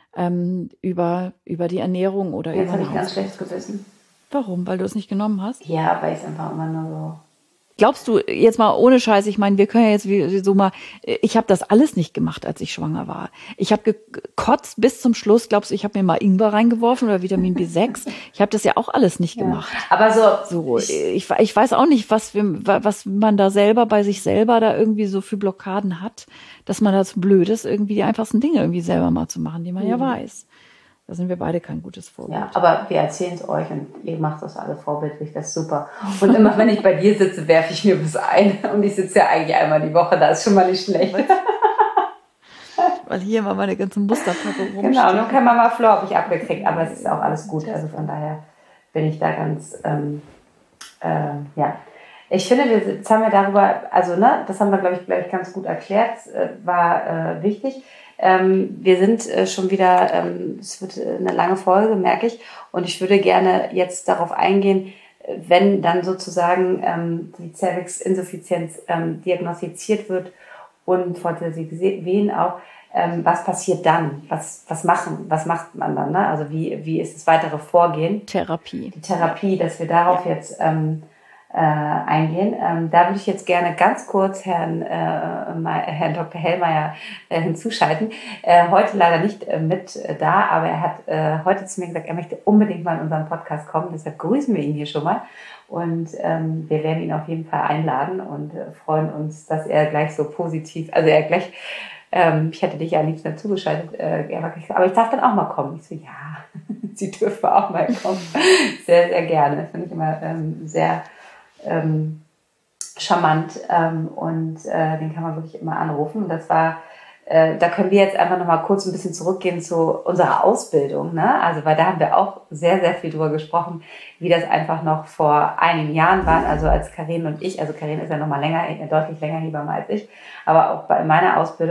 Speaker 1: ähm, über, über die Ernährung oder
Speaker 2: Jetzt
Speaker 1: über
Speaker 2: habe ich ganz schlechtes Gewissen.
Speaker 1: Warum? Weil du es nicht genommen hast?
Speaker 2: Ja, weil ich es einfach immer nur so...
Speaker 1: Glaubst du, jetzt mal ohne Scheiß, ich meine, wir können ja jetzt wie, so mal, ich habe das alles nicht gemacht, als ich schwanger war. Ich habe gekotzt bis zum Schluss. Glaubst du, ich habe mir mal Ingwer reingeworfen oder Vitamin B sechs? Ich habe das ja auch alles nicht gemacht.
Speaker 2: Ja. Aber so,
Speaker 1: so ich, ich weiß auch nicht, was, wir, was man da selber bei sich selber da irgendwie so für Blockaden hat, dass man da so blöd ist, irgendwie die einfachsten Dinge irgendwie selber mal zu machen, die man mhm. ja weiß. Da sind wir beide kein gutes Vorbild.
Speaker 2: Ja, aber wir erzählen es euch und ihr macht das alle vorbildlich, das ist super. Und immer wenn ich bei dir sitze, werfe ich mir was ein. Und ich sitze ja eigentlich einmal die Woche, das ist schon mal nicht schlecht.
Speaker 1: Weil hier immer meine ganzen Musterpackung rumstehen.
Speaker 2: Genau, nur kein Mama Flo habe ich abgekriegt, aber es ist auch alles gut. Also von daher bin ich da ganz, ähm, äh, ja. Ich finde, wir, jetzt haben wir darüber, also ne, das haben wir, glaube ich, gleich ganz gut erklärt, äh, war äh, wichtig. Ähm, wir sind äh, schon wieder, ähm, es wird eine lange Folge, merke ich, und ich würde gerne jetzt darauf eingehen, wenn dann sozusagen ähm, die Cervixinsuffizienz ähm, diagnostiziert wird und Vorteile Wehen auch, ähm, was passiert dann? Was, was machen? Was macht man dann? Ne? Also wie, wie ist das weitere Vorgehen?
Speaker 1: Therapie.
Speaker 2: Die Therapie, dass wir darauf ja. jetzt ähm, Äh, eingehen. Ähm, da würde ich jetzt gerne ganz kurz Herrn, äh, Herrn Doktor Hellmeier äh, hinzuschalten. Äh, heute leider nicht äh, mit äh, da, aber er hat äh, heute zu mir gesagt, er möchte unbedingt mal in unseren Podcast kommen. Deshalb grüßen wir ihn hier schon mal. Und ähm, wir werden ihn auf jeden Fall einladen und äh, freuen uns, dass er gleich so positiv, also er gleich, ähm, ich hätte dich ja am liebsten dazugeschaltet, äh, er war gleich, aber ich darf dann auch mal kommen. Ich so, ja, Sie dürfen auch mal kommen. Sehr, sehr gerne. Das finde ich immer ähm, sehr Ähm, charmant ähm, und äh, den kann man wirklich immer anrufen. Und das war, äh, da können wir jetzt einfach nochmal kurz ein bisschen zurückgehen zu unserer Ausbildung, ne? Also weil da haben wir auch sehr, sehr viel drüber gesprochen, wie das einfach noch vor einigen Jahren war. Also als Karin und ich, also Karin ist ja nochmal länger, deutlich länger Hebamme als ich, aber auch bei meiner Ausbildung,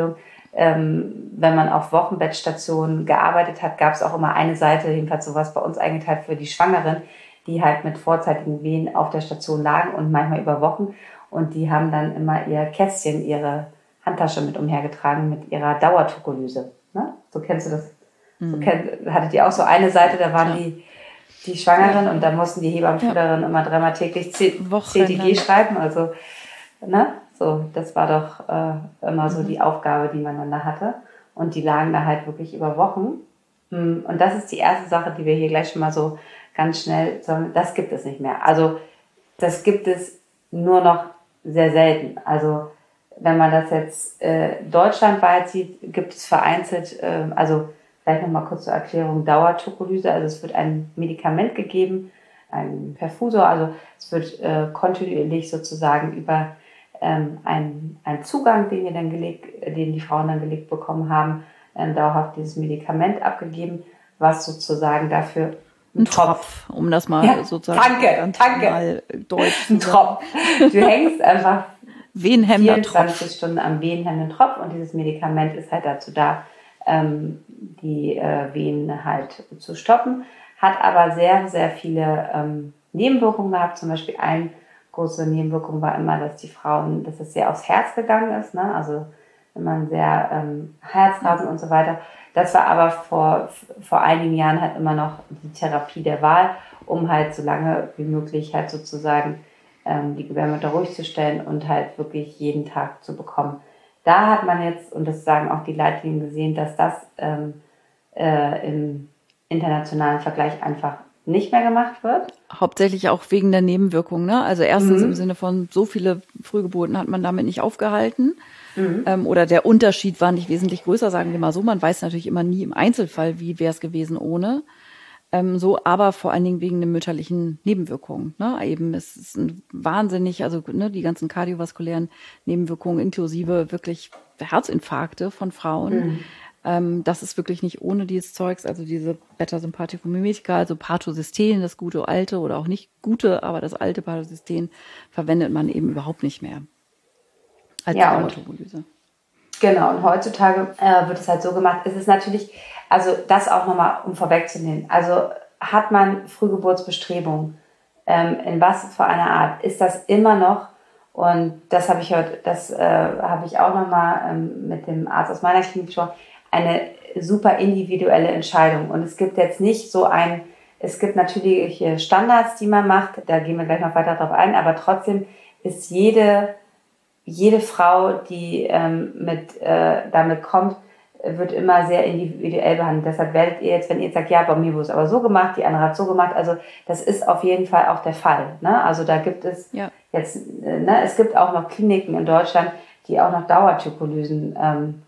Speaker 2: ähm, wenn man auf Wochenbettstationen gearbeitet hat, gab es auch immer eine Seite, jedenfalls sowas bei uns eingeteilt für die Schwangeren, die halt mit vorzeitigen Wehen auf der Station lagen und manchmal über Wochen. Und die haben dann immer ihr Kästchen, ihre Handtasche mit umhergetragen mit ihrer Dauertukolyse. Ne? So kennst du das? Mhm. So kennt, hattet ihr auch so eine Seite, da waren ja. die, die Schwangeren ja. und da mussten die Hebammenführerinnen ja. immer dreimal täglich C T G schreiben. Also, ne? So, das war doch äh, immer so mhm. die Aufgabe, die man dann da hatte. Und die lagen da halt wirklich über Wochen. Und das ist die erste Sache, die wir hier gleich schon mal so ganz schnell sagen. Das gibt es nicht mehr. Also, das gibt es nur noch sehr selten. Also, wenn man das jetzt äh, deutschlandweit sieht, gibt es vereinzelt, äh, also vielleicht nochmal kurz zur Erklärung, Dauertukolyse. Also, es wird ein Medikament gegeben, ein Perfusor. Also, es wird äh, kontinuierlich sozusagen über Ähm, ein, ein Zugang, den wir dann gelegt, den die Frauen dann gelegt bekommen haben, ähm, dauerhaft dieses Medikament abgegeben, was sozusagen dafür
Speaker 1: ein, ein Tropf, Tropf, um das mal ja, sozusagen
Speaker 2: danke,
Speaker 1: ganz
Speaker 2: danke.
Speaker 1: mal deutsch
Speaker 2: ein Tropf. Du hängst einfach
Speaker 1: vierundzwanzig
Speaker 2: Stunden am wehenhemmenden Tropf und dieses Medikament ist halt dazu da, ähm, die äh, Venen halt zu stoppen, hat aber sehr, sehr viele ähm, Nebenwirkungen gehabt, zum Beispiel ein große Nebenwirkung war immer, dass die Frauen, dass es sehr aufs Herz gegangen ist, ne? Also wenn man sehr ähm, Herzrasen und so weiter. Das war aber vor, vor einigen Jahren halt immer noch die Therapie der Wahl, um halt so lange wie möglich halt sozusagen ähm, die Gebärmutter ruhig zu stellen und halt wirklich jeden Tag zu bekommen. Da hat man jetzt, und das sagen auch die Leitlinien gesehen, dass das ähm, äh, im internationalen Vergleich einfach nicht mehr gemacht wird.
Speaker 1: Hauptsächlich auch wegen der Nebenwirkungen, ne? Also erstens mhm. im Sinne von, so viele Frühgeburten hat man damit nicht aufgehalten. Mhm. Ähm, oder der Unterschied war nicht wesentlich größer, sagen wir mal so. Man weiß natürlich immer nie im Einzelfall, wie wäre es gewesen ohne. Ähm, so, aber vor allen Dingen wegen den mütterlichen Nebenwirkungen. Ne? Eben, es ist ein wahnsinnig, also ne, die ganzen kardiovaskulären Nebenwirkungen inklusive wirklich Herzinfarkte von Frauen. Mhm. Ähm, das ist wirklich nicht ohne dieses Zeugs, also diese Beta-Sympathicomimetika, also Pathocystein, das gute alte oder auch nicht gute, aber das alte Pathocystein verwendet man eben überhaupt nicht mehr als
Speaker 2: ja,
Speaker 1: Dauertukolyse.
Speaker 2: Genau, und heutzutage äh, wird es halt so gemacht, es ist natürlich, also das auch nochmal, um vorwegzunehmen, also hat man Frühgeburtsbestrebungen, ähm, in was für einer Art, ist das immer noch, und das habe ich heute, das äh, habe ich auch nochmal ähm, mit dem Arzt aus meiner Klinik schon, eine super individuelle Entscheidung. Und es gibt jetzt nicht so ein, es gibt natürlich Standards, die man macht, da gehen wir gleich noch weiter drauf ein, aber trotzdem ist jede, jede Frau, die ähm, mit, äh, damit kommt, wird immer sehr individuell behandelt. Deshalb werdet ihr jetzt, wenn ihr sagt, ja, bei mir wurde es aber so gemacht, die andere hat so gemacht, also das ist auf jeden Fall auch der Fall. Ne? Also da gibt es ja. jetzt, äh, ne, es gibt auch noch Kliniken in Deutschland, die auch noch Dauertukolysen ähm,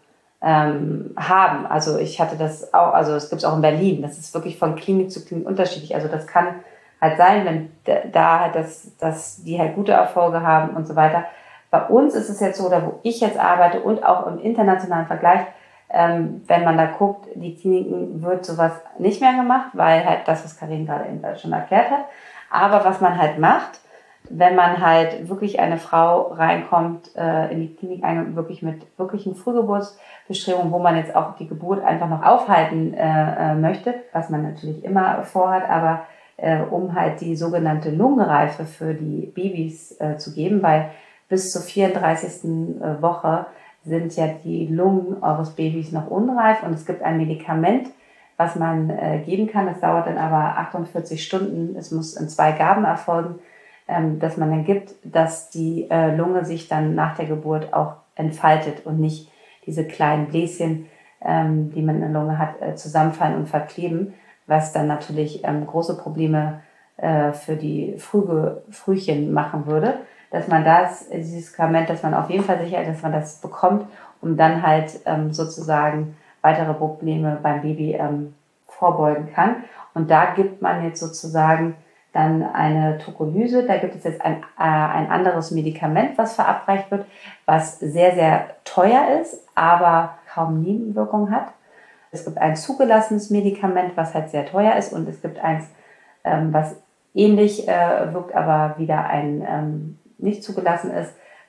Speaker 2: Ähm, haben. Also ich hatte das auch, also es gibt es auch in Berlin. Das ist wirklich von Klinik zu Klinik unterschiedlich. Also das kann halt sein, wenn da halt das, dass die halt gute Erfolge haben und so weiter. Bei uns ist es jetzt so, oder wo ich jetzt arbeite und auch im internationalen Vergleich, ähm, wenn man da guckt, die Kliniken wird sowas nicht mehr gemacht, weil halt das, was Karin gerade eben schon erklärt hat. Aber was man halt macht, wenn man halt wirklich eine Frau reinkommt äh, in die Klinik, ein, wirklich mit wirklichen Frühgeburtsbestrebungen, wo man jetzt auch die Geburt einfach noch aufhalten äh, möchte, was man natürlich immer vorhat, aber äh, um halt die sogenannte Lungenreife für die Babys äh, zu geben, weil bis zur vierunddreißigsten Äh, Woche sind ja die Lungen eures Babys noch unreif und es gibt ein Medikament, was man äh, geben kann. Das dauert dann aber achtundvierzig Stunden. Es muss in zwei Gaben erfolgen, dass man dann gibt, dass die äh, Lunge sich dann nach der Geburt auch entfaltet und nicht diese kleinen Bläschen, ähm, die man in der Lunge hat, äh, zusammenfallen und verkleben, was dann natürlich ähm, große Probleme äh, für die Frühe, Frühchen machen würde, dass man das, dieses Medikament, dass man auf jeden Fall sicher ist, dass man das bekommt, um dann halt ähm, sozusagen weitere Probleme beim Baby ähm, vorbeugen kann. Und da gibt man jetzt sozusagen dann eine Tukolyse, da gibt es jetzt ein, äh, ein anderes Medikament, was verabreicht wird, was sehr, sehr teuer ist, aber kaum Nebenwirkungen hat. Es gibt ein zugelassenes Medikament, was halt sehr teuer ist und es gibt eins, ähm, was ähnlich äh, wirkt, aber wieder ein ähm, nicht zugelassen ist,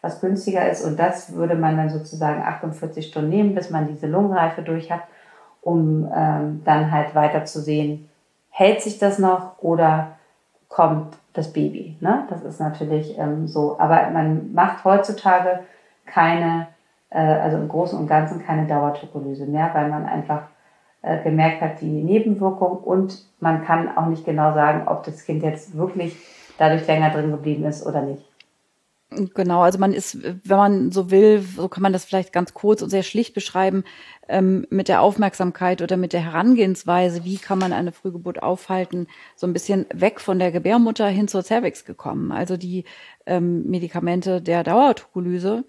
Speaker 2: was günstiger ist. Und das würde man dann sozusagen achtundvierzig Stunden nehmen, bis man diese Lungenreife durch hat, um ähm, dann halt weiter zu sehen, hält sich das noch oder kommt das Baby. Ne? Das ist natürlich ähm, so. Aber man macht heutzutage keine, äh, also im Großen und Ganzen keine Dauertokolyse mehr, weil man einfach äh, gemerkt hat, die Nebenwirkung, und man kann auch nicht genau sagen, ob das Kind jetzt wirklich dadurch länger drin geblieben ist oder nicht.
Speaker 1: Genau, also man ist, wenn man so will, so kann man das vielleicht ganz kurz und sehr schlicht beschreiben, ähm, mit der Aufmerksamkeit oder mit der Herangehensweise, wie kann man eine Frühgeburt aufhalten, so ein bisschen weg von der Gebärmutter hin zur Cervix gekommen. Also die ähm, Medikamente der Dauertokolyse,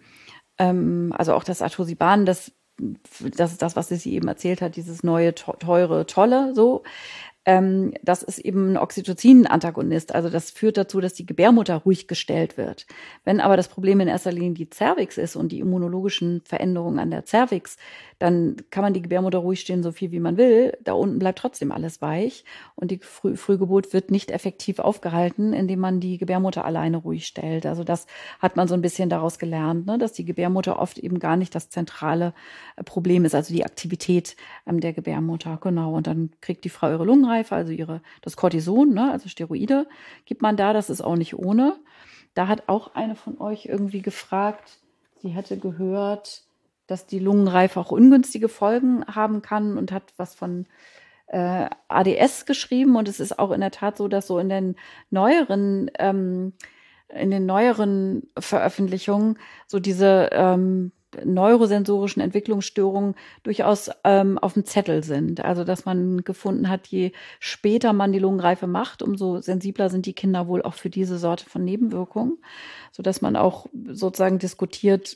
Speaker 1: ähm, also auch das Atosiban, das, das ist das, was sie eben erzählt hat, dieses neue, teure, tolle, so. Ähm, das ist eben ein Oxytocin-Antagonist. Also das führt dazu, dass die Gebärmutter ruhig gestellt wird. Wenn aber das Problem in erster Linie die Cervix ist und die immunologischen Veränderungen an der Cervix, dann kann man die Gebärmutter ruhig stehen, so viel wie man will. Da unten bleibt trotzdem alles weich. Und die Früh- Frühgeburt wird nicht effektiv aufgehalten, indem man die Gebärmutter alleine ruhig stellt. Also das hat man so ein bisschen daraus gelernt, ne? Dass die Gebärmutter oft eben gar nicht das zentrale Problem ist, also die Aktivität ähm, der Gebärmutter. Genau. Und dann kriegt die Frau ihre Lungenreife, also ihre, das Cortison, ne? Also Steroide gibt man da. Das ist auch nicht ohne. Da hat auch eine von euch irgendwie gefragt, sie hätte gehört, dass die Lungenreife auch ungünstige Folgen haben kann, und hat was von äh, A D S geschrieben. Und es ist auch in der Tat so, dass so in den neueren, ähm, in den neueren Veröffentlichungen so diese ähm, neurosensorischen Entwicklungsstörungen durchaus ähm, auf dem Zettel sind. Also dass man gefunden hat, je später man die Lungenreife macht, umso sensibler sind die Kinder wohl auch für diese Sorte von Nebenwirkungen, sodass man auch sozusagen diskutiert,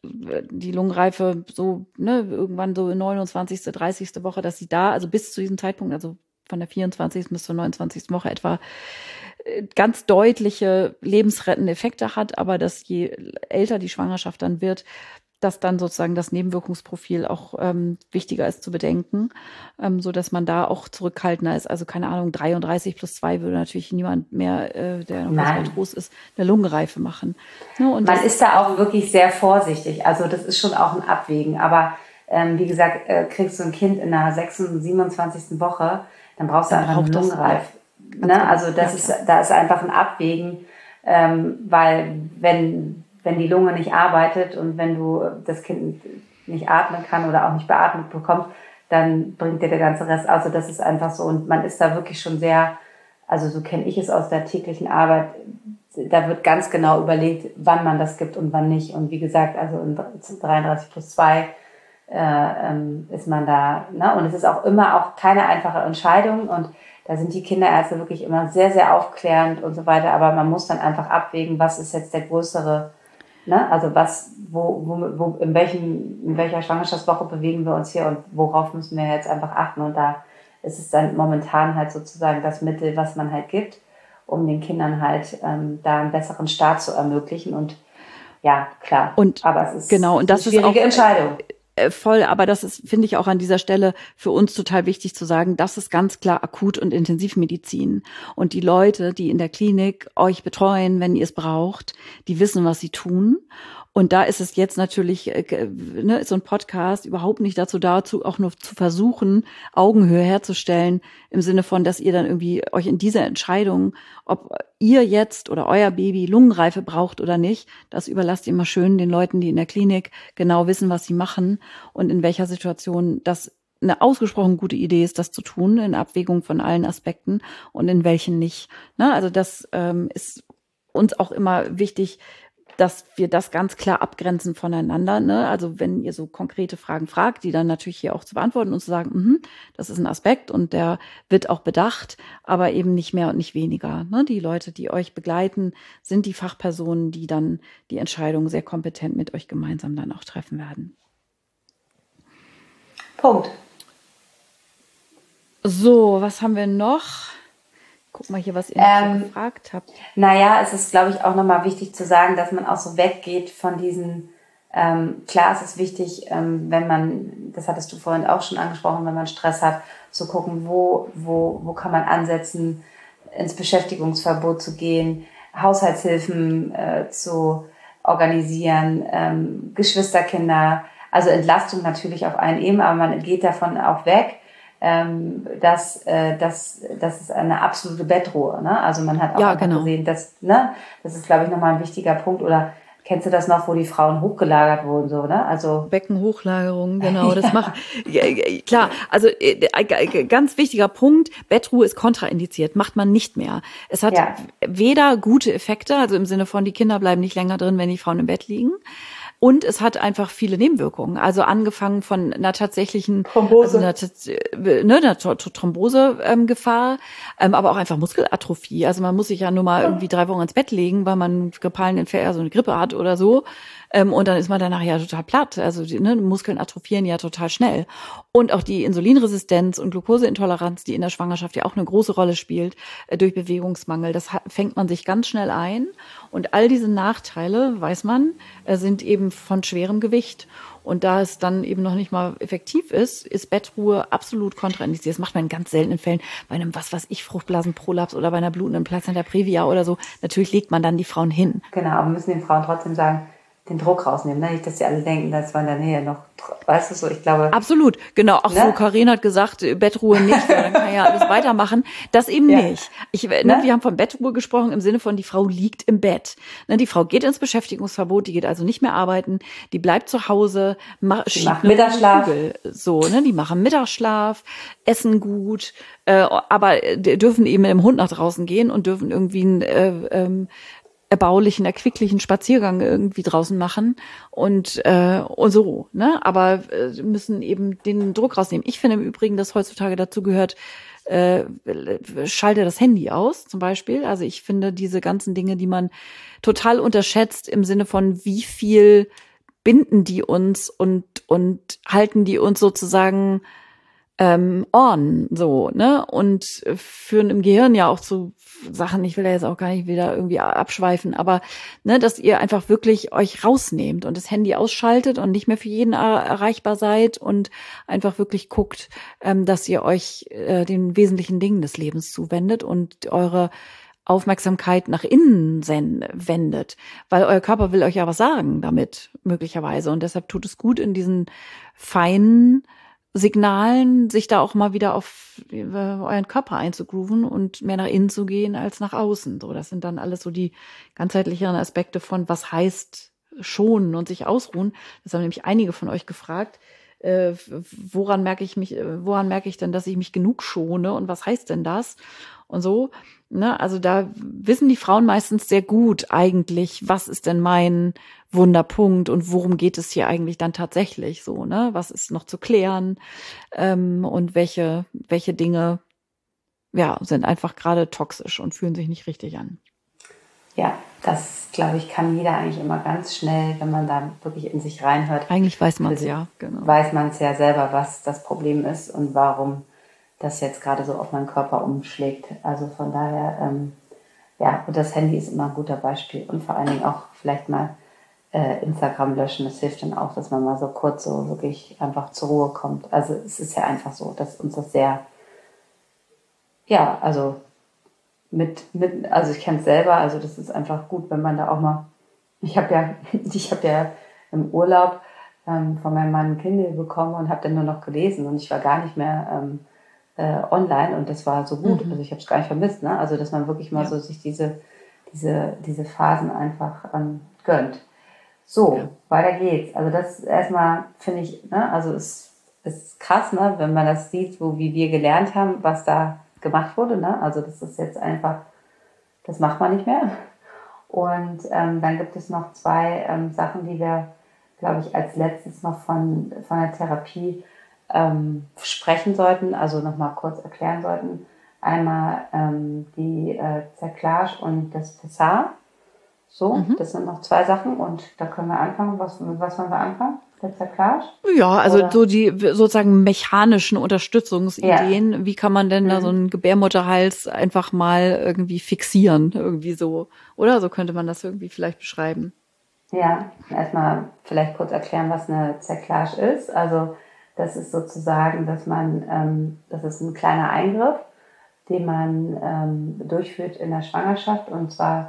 Speaker 1: die Lungenreife so, ne, irgendwann so neunundzwanzigste, dreißigste Woche, dass sie da, also bis zu diesem Zeitpunkt, also von der vierundzwanzigsten bis zur neunundzwanzigsten Woche etwa, ganz deutliche lebensrettende Effekte hat, aber dass je älter die Schwangerschaft dann wird, dass dann sozusagen das Nebenwirkungsprofil auch ähm, wichtiger ist zu bedenken, ähm, so dass man da auch zurückhaltender ist. Also keine Ahnung, dreiunddreißig plus zwei würde natürlich niemand mehr, äh, der noch ganz groß ist, eine Lungenreife machen. Ne? Und
Speaker 2: man ist da auch wirklich sehr vorsichtig. Also das ist schon auch ein Abwägen. Aber ähm, wie gesagt, äh, kriegst du ein Kind in der sechsundzwanzigsten, siebenundzwanzigsten Woche, dann brauchst du dann einfach eine Lungenreife. Ne? Also das ja, ist, da ist einfach ein Abwägen, ähm, weil wenn wenn die Lunge nicht arbeitet und wenn du das Kind nicht atmen kann oder auch nicht beatmet bekommt, dann bringt dir der ganze Rest. Also das ist einfach so. Und man ist da wirklich schon sehr, also so kenne ich es aus der täglichen Arbeit, da wird ganz genau überlegt, wann man das gibt und wann nicht. Und wie gesagt, also in dreiunddreißig plus zwei äh, ähm, ist man da. Ne? Und es ist auch immer auch keine einfache Entscheidung. Und da sind die Kinderärzte wirklich immer sehr, sehr aufklärend und so weiter. Aber man muss dann einfach abwägen, was ist jetzt der größere, ne? Also was, wo, wo, wo, in welchem, in welcher Schwangerschaftswoche bewegen wir uns hier und worauf müssen wir jetzt einfach achten? Und da ist es dann momentan halt sozusagen das Mittel, was man halt gibt, um den Kindern halt ähm, da einen besseren Start zu ermöglichen. Und ja, klar.
Speaker 1: Und
Speaker 2: aber es ist
Speaker 1: genau, und das
Speaker 2: eine schwierige
Speaker 1: ist auch,
Speaker 2: Entscheidung.
Speaker 1: Voll, aber das ist, finde ich, auch an dieser Stelle für uns total wichtig zu sagen, das ist ganz klar Akut- und Intensivmedizin. Und die Leute, die in der Klinik euch betreuen, wenn ihr es braucht, die wissen, was sie tun. Und da ist es jetzt natürlich, äh, ne, ist so ein Podcast überhaupt nicht dazu da, auch nur zu versuchen, Augenhöhe herzustellen, im Sinne von, dass ihr dann irgendwie euch in dieser Entscheidung, ob ihr jetzt oder euer Baby Lungenreife braucht oder nicht, das überlasst ihr immer schön den Leuten, die in der Klinik genau wissen, was sie machen und in welcher Situation das eine ausgesprochen gute Idee ist, das zu tun, in Abwägung von allen Aspekten und in welchen nicht. Ne? Also das ähm, ist uns auch immer wichtig, dass wir das ganz klar abgrenzen voneinander. Ne? Also wenn ihr so konkrete Fragen fragt, die dann natürlich hier auch zu beantworten und zu sagen, mh, das ist ein Aspekt und der wird auch bedacht, aber eben nicht mehr und nicht weniger. Ne? Die Leute, die euch begleiten, sind die Fachpersonen, die dann die Entscheidung sehr kompetent mit euch gemeinsam dann auch treffen werden.
Speaker 2: Punkt.
Speaker 1: So, was haben wir noch? Guck mal hier, was ihr ähm, so gefragt habt.
Speaker 2: Naja, es ist, glaube ich, auch nochmal wichtig zu sagen, dass man auch so weggeht von diesen, ähm, klar, es ist wichtig, ähm, wenn man, das hattest du vorhin auch schon angesprochen, wenn man Stress hat, zu gucken, wo, wo, wo kann man ansetzen, ins Beschäftigungsverbot zu gehen, Haushaltshilfen äh, zu, organisieren, ähm, Geschwisterkinder, also Entlastung natürlich auf allen Ebenen, aber man geht davon auch weg, ähm, dass, äh, dass, das ist eine absolute Bettruhe. Ne? Also man hat auch
Speaker 1: Ja,
Speaker 2: einfach
Speaker 1: genau.
Speaker 2: gesehen, dass, ne, das ist, glaube ich, nochmal ein wichtiger Punkt. Oder kennst du das noch, wo die Frauen hochgelagert wurden, so, ne? Also
Speaker 1: Beckenhochlagerung, genau, das macht, ja, klar, also äh, ganz wichtiger Punkt, Bettruhe ist kontraindiziert, macht man nicht mehr. Es hat
Speaker 2: ja.
Speaker 1: weder gute Effekte, also im Sinne von, die Kinder bleiben nicht länger drin, wenn die Frauen im Bett liegen. Und es hat einfach viele Nebenwirkungen. Also angefangen von einer tatsächlichen
Speaker 2: Thrombose,
Speaker 1: also einer, ne, einer Thrombose-Gefahr, ähm, aber auch einfach Muskelatrophie. Also man muss sich ja nur mal irgendwie drei Wochen ins Bett legen, weil man Grippalen, also eine Grippe hat oder so. Ähm, und dann ist man danach ja total platt. Also die ne, Muskeln atrophieren ja total schnell. Und auch die Insulinresistenz und Glukoseintoleranz, die in der Schwangerschaft ja auch eine große Rolle spielt, äh, durch Bewegungsmangel, das hat, fängt man sich ganz schnell ein. Und all diese Nachteile, weiß man, äh, sind eben von schwerem Gewicht. Und da es dann eben noch nicht mal effektiv ist, ist Bettruhe absolut kontraindiziert. Das macht man in ganz seltenen Fällen bei einem, was weiß ich, Fruchtblasenprolaps oder bei einer blutenden Plazenta previa oder so. Natürlich legt man dann die Frauen hin.
Speaker 2: Genau, aber wir müssen den Frauen trotzdem sagen, den Druck rausnehmen. Ne? Nicht, dass sie alle denken, dass man in der Nähe noch, weißt du so, ich glaube...
Speaker 1: Absolut, genau. Auch
Speaker 2: ne?
Speaker 1: so, Karin hat gesagt, Bettruhe nicht, weil dann kann ja alles weitermachen. Das eben ja. nicht. Ich, ne, ne? Wir haben von Bettruhe gesprochen im Sinne von, die Frau liegt im Bett. Ne, die Frau geht ins Beschäftigungsverbot, die geht also nicht mehr arbeiten, die bleibt zu Hause, ma-
Speaker 2: die macht Mittagsschlaf.
Speaker 1: Kugel, so, ne, die machen Mittagsschlaf, essen gut, äh, aber dürfen eben mit dem Hund nach draußen gehen und dürfen irgendwie ein äh, ähm, erbaulichen, erquicklichen Spaziergang irgendwie draußen machen und äh, und so, ne? Aber äh, müssen eben den Druck rausnehmen. Ich finde im Übrigen, dass heutzutage dazu gehört, äh, schalte das Handy aus, zum Beispiel. Also ich finde diese ganzen Dinge, die man total unterschätzt im Sinne von, wie viel binden die uns und und halten die uns sozusagen ähm, on, so, ne? Und führen im Gehirn ja auch zu Sachen, ich will ja jetzt auch gar nicht wieder irgendwie abschweifen, aber ne, dass ihr einfach wirklich euch rausnehmt und das Handy ausschaltet und nicht mehr für jeden er- erreichbar seid und einfach wirklich guckt, ähm, dass ihr euch äh, den wesentlichen Dingen des Lebens zuwendet und eure Aufmerksamkeit nach innen sen- wendet, weil euer Körper will euch ja was sagen damit, möglicherweise. Und deshalb tut es gut, in diesen feinen Signalen, sich da auch mal wieder auf äh, euren Körper einzugrooven und mehr nach innen zu gehen als nach außen. So, das sind dann alles so die ganzheitlicheren Aspekte von, was heißt schonen und sich ausruhen. Das haben nämlich einige von euch gefragt. Äh, woran merke ich mich, woran merke ich denn, dass ich mich genug schone und was heißt denn das? Und so, ne, also da wissen die Frauen meistens sehr gut eigentlich, was ist denn mein Wunderpunkt und worum geht es hier eigentlich dann tatsächlich so, ne? Was ist noch zu klären ähm, und welche welche Dinge ja sind einfach gerade toxisch und fühlen sich nicht richtig an.
Speaker 2: Ja, das, glaube ich, kann jeder eigentlich immer ganz schnell, wenn man da wirklich in sich reinhört.
Speaker 1: Eigentlich weiß man es ja, genau.
Speaker 2: Weiß man es ja selber, was das Problem ist und warum das jetzt gerade so auf meinen Körper umschlägt. Also von daher, ähm, ja, und das Handy ist immer ein guter Beispiel. Und vor allen Dingen auch vielleicht mal äh, Instagram löschen. Das hilft dann auch, dass man mal so kurz so wirklich einfach zur Ruhe kommt. Also es ist ja einfach so, dass uns das sehr, ja, also mit, mit also ich kenne es selber, also das ist einfach gut, wenn man da auch mal, ich habe ja, ich habe ja im Urlaub ähm, von meinem Mann ein Kindle bekommen und habe dann nur noch gelesen und ich war gar nicht mehr ähm, äh, online und das war so gut, mhm. Also ich habe es gar nicht vermisst, ne? Also dass man wirklich mal ja. so sich diese, diese, diese Phasen einfach ähm, gönnt. So, ja. Weiter geht's. Also das erstmal finde ich, ne, also es ist krass, ne, wenn man das sieht, so wie wir gelernt haben, was da gemacht wurde, ne? Also das ist jetzt einfach, das macht man nicht mehr. Und ähm, dann gibt es noch zwei ähm, Sachen, die wir, glaube ich, als letztes noch von, von der Therapie ähm, sprechen sollten, also nochmal kurz erklären sollten. Einmal ähm, die äh, Zerklage und das Pessar. So, mhm. Das sind noch zwei Sachen und da können wir anfangen. Was, mit was wollen wir anfangen? Der Zerklage?
Speaker 1: Ja, also Oder? so die sozusagen mechanischen Unterstützungsideen. Ja. Wie kann man denn mhm. da so einen Gebärmutterhals einfach mal irgendwie fixieren? Irgendwie so. Oder so könnte man das irgendwie vielleicht beschreiben.
Speaker 2: Ja, erstmal vielleicht kurz erklären, was eine Zerklage ist. Also das ist sozusagen, dass man, ähm, das ist ein kleiner Eingriff, den man ähm, durchführt in der Schwangerschaft und zwar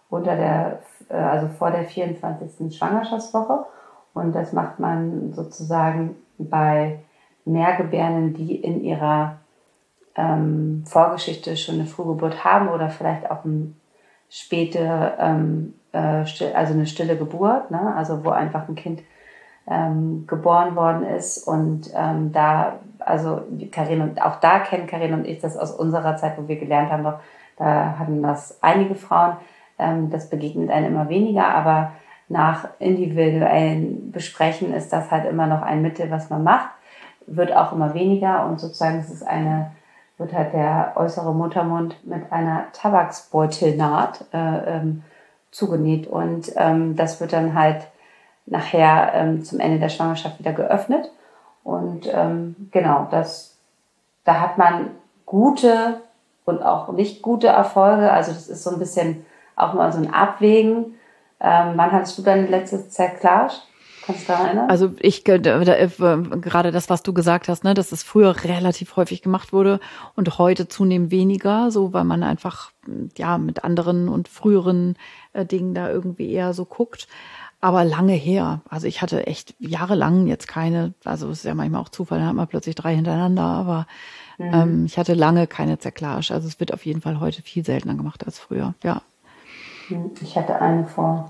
Speaker 2: unter der, also vor der vierundzwanzigsten Schwangerschaftswoche. Und das macht man sozusagen bei Mehrgebärenden, die in ihrer ähm, Vorgeschichte schon eine Frühgeburt haben oder vielleicht auch eine späte, ähm, äh, still, also eine stille Geburt, ne? Also wo einfach ein Kind ähm, geboren worden ist. Und ähm, da, also Karin und auch da kennen Karin und ich das aus unserer Zeit, wo wir gelernt haben, noch, da hatten das einige Frauen. Ähm, das begegnet einem immer weniger, aber nach individuellen Besprechen ist das halt immer noch ein Mittel, was man macht, wird auch immer weniger und sozusagen es ist eine, wird halt der äußere Muttermund mit einer Tabaksbeutelnaht äh, ähm, zugenäht und ähm, das wird dann halt nachher ähm, zum Ende der Schwangerschaft wieder geöffnet und ähm, genau, das, da hat man gute und auch nicht gute Erfolge, also das ist so ein bisschen auch mal so ein Abwägen. Ähm, wann hattest du deine letzte Zerklage? Kannst du dich daran erinnern?
Speaker 1: Also ich, gerade das, was du gesagt hast, ne, dass es früher relativ häufig gemacht wurde und heute zunehmend weniger, so weil man einfach ja mit anderen und früheren äh, Dingen da irgendwie eher so guckt. Aber lange her. Also ich hatte echt jahrelang jetzt keine, also es ist ja manchmal auch Zufall, dann hat man plötzlich drei hintereinander, aber mhm. ähm, ich hatte lange keine Zerklage. Also es wird auf jeden Fall heute viel seltener gemacht als früher, ja.
Speaker 2: Ich hatte eine vor,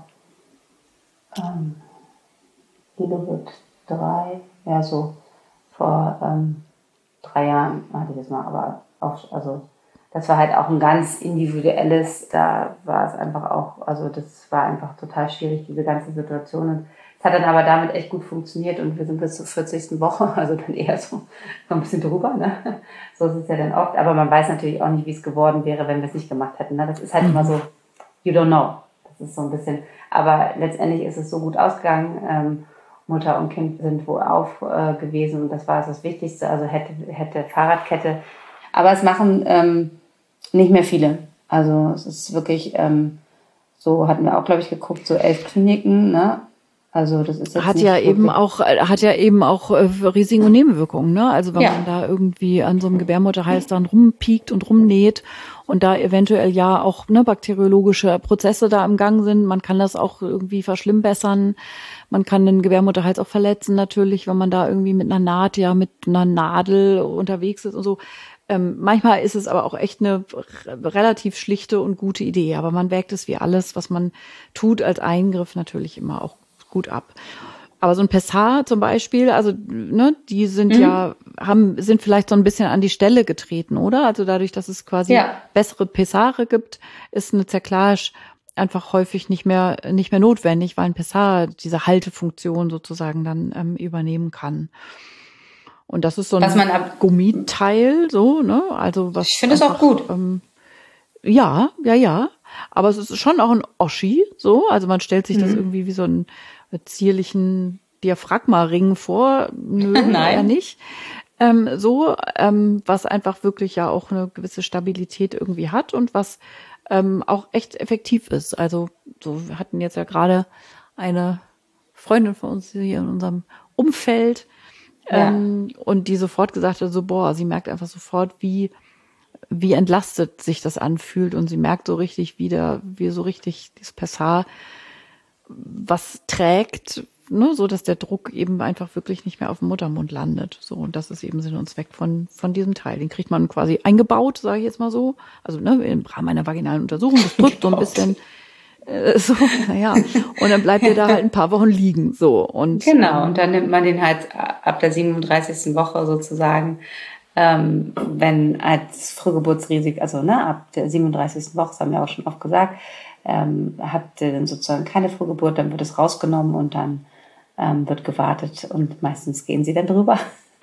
Speaker 2: ähm, die wird drei, ja so, vor ähm, drei Jahren hatte ich das mal, aber auch, also das war halt auch ein ganz individuelles, da war es einfach auch, also das war einfach total schwierig, diese ganze Situation. Und es hat dann aber damit echt gut funktioniert und wir sind bis zur vierzigsten Woche, also dann eher so ein bisschen drüber, ne? So ist es ja dann oft, aber man weiß natürlich auch nicht, wie es geworden wäre, wenn wir es nicht gemacht hätten, ne? Das ist halt mhm. immer so, you don't know. Das ist so ein bisschen, aber letztendlich ist es so gut ausgegangen. Ähm, Mutter und Kind sind wohl auf äh, gewesen und das war das Wichtigste. Also hätte, hätte Fahrradkette. Aber es machen ähm, nicht mehr viele. Also es ist wirklich, ähm, so hatten wir auch, glaube ich, geguckt, so elf Kliniken, ne? Also das ist jetzt
Speaker 1: hat
Speaker 2: nicht
Speaker 1: ja
Speaker 2: wirklich
Speaker 1: eben auch hat ja eben auch äh, Risiken und Nebenwirkungen, ne? Also wenn
Speaker 2: ja.
Speaker 1: man da irgendwie an so einem Gebärmutterhals dann rumpiekt und rumnäht und da eventuell ja auch ne bakteriologische Prozesse da im Gang sind, man kann das auch irgendwie verschlimmbessern. Man kann den Gebärmutterhals auch verletzen natürlich, wenn man da irgendwie mit einer Naht, ja mit einer Nadel unterwegs ist und so. Ähm, manchmal ist es aber auch echt eine relativ schlichte und gute Idee, aber man wägt es wie alles, was man tut als Eingriff natürlich immer auch gut ab. Aber so ein Pessar zum Beispiel, also ne, die sind mhm. ja, haben, sind vielleicht so ein bisschen an die Stelle getreten, oder? Also dadurch, dass es quasi ja. bessere Pessare gibt, ist eine Zerklage einfach häufig nicht mehr nicht mehr notwendig, weil ein Pessar diese Haltefunktion sozusagen dann ähm, übernehmen kann. Und das ist so ein
Speaker 2: was man ab-
Speaker 1: Gummiteil, so, ne? Also was.
Speaker 2: Ich finde es auch gut.
Speaker 1: Ähm, ja, ja, ja. Aber es ist schon auch ein Oschi, so. Also man stellt sich mhm. das irgendwie wie so einen zierlichen Diaphragma-Ring vor. Nö,
Speaker 2: Nein.
Speaker 1: eher nicht. Ähm, so, ähm, was einfach wirklich ja auch eine gewisse Stabilität irgendwie hat und was ähm, auch echt effektiv ist. Also so, wir hatten jetzt ja gerade eine Freundin von uns hier in unserem Umfeld,
Speaker 2: ja.
Speaker 1: ähm, und die sofort gesagt hat, so boah, sie merkt einfach sofort, wie wie entlastet sich das anfühlt und sie merkt so richtig wieder, wie so richtig dieses Pessar was trägt, ne, so dass der Druck eben einfach wirklich nicht mehr auf dem Muttermund landet. So, und das ist eben Sinn und Zweck von von diesem Teil. Den kriegt man quasi eingebaut, sage ich jetzt mal so. Also ne, im Rahmen einer vaginalen Untersuchung. Das drückt so ein bisschen äh, so, naja. Und dann bleibt er da halt ein paar Wochen liegen. So und
Speaker 2: genau. Und dann nimmt man den halt ab der siebenunddreißigsten Woche sozusagen, ähm, wenn als Frühgeburtsrisiko, also ne, ab der siebenunddreißigsten Woche, das haben wir auch schon oft gesagt, ähm, habt ihr dann sozusagen keine Frühgeburt, dann wird es rausgenommen und dann ähm, wird gewartet und meistens gehen sie dann drüber.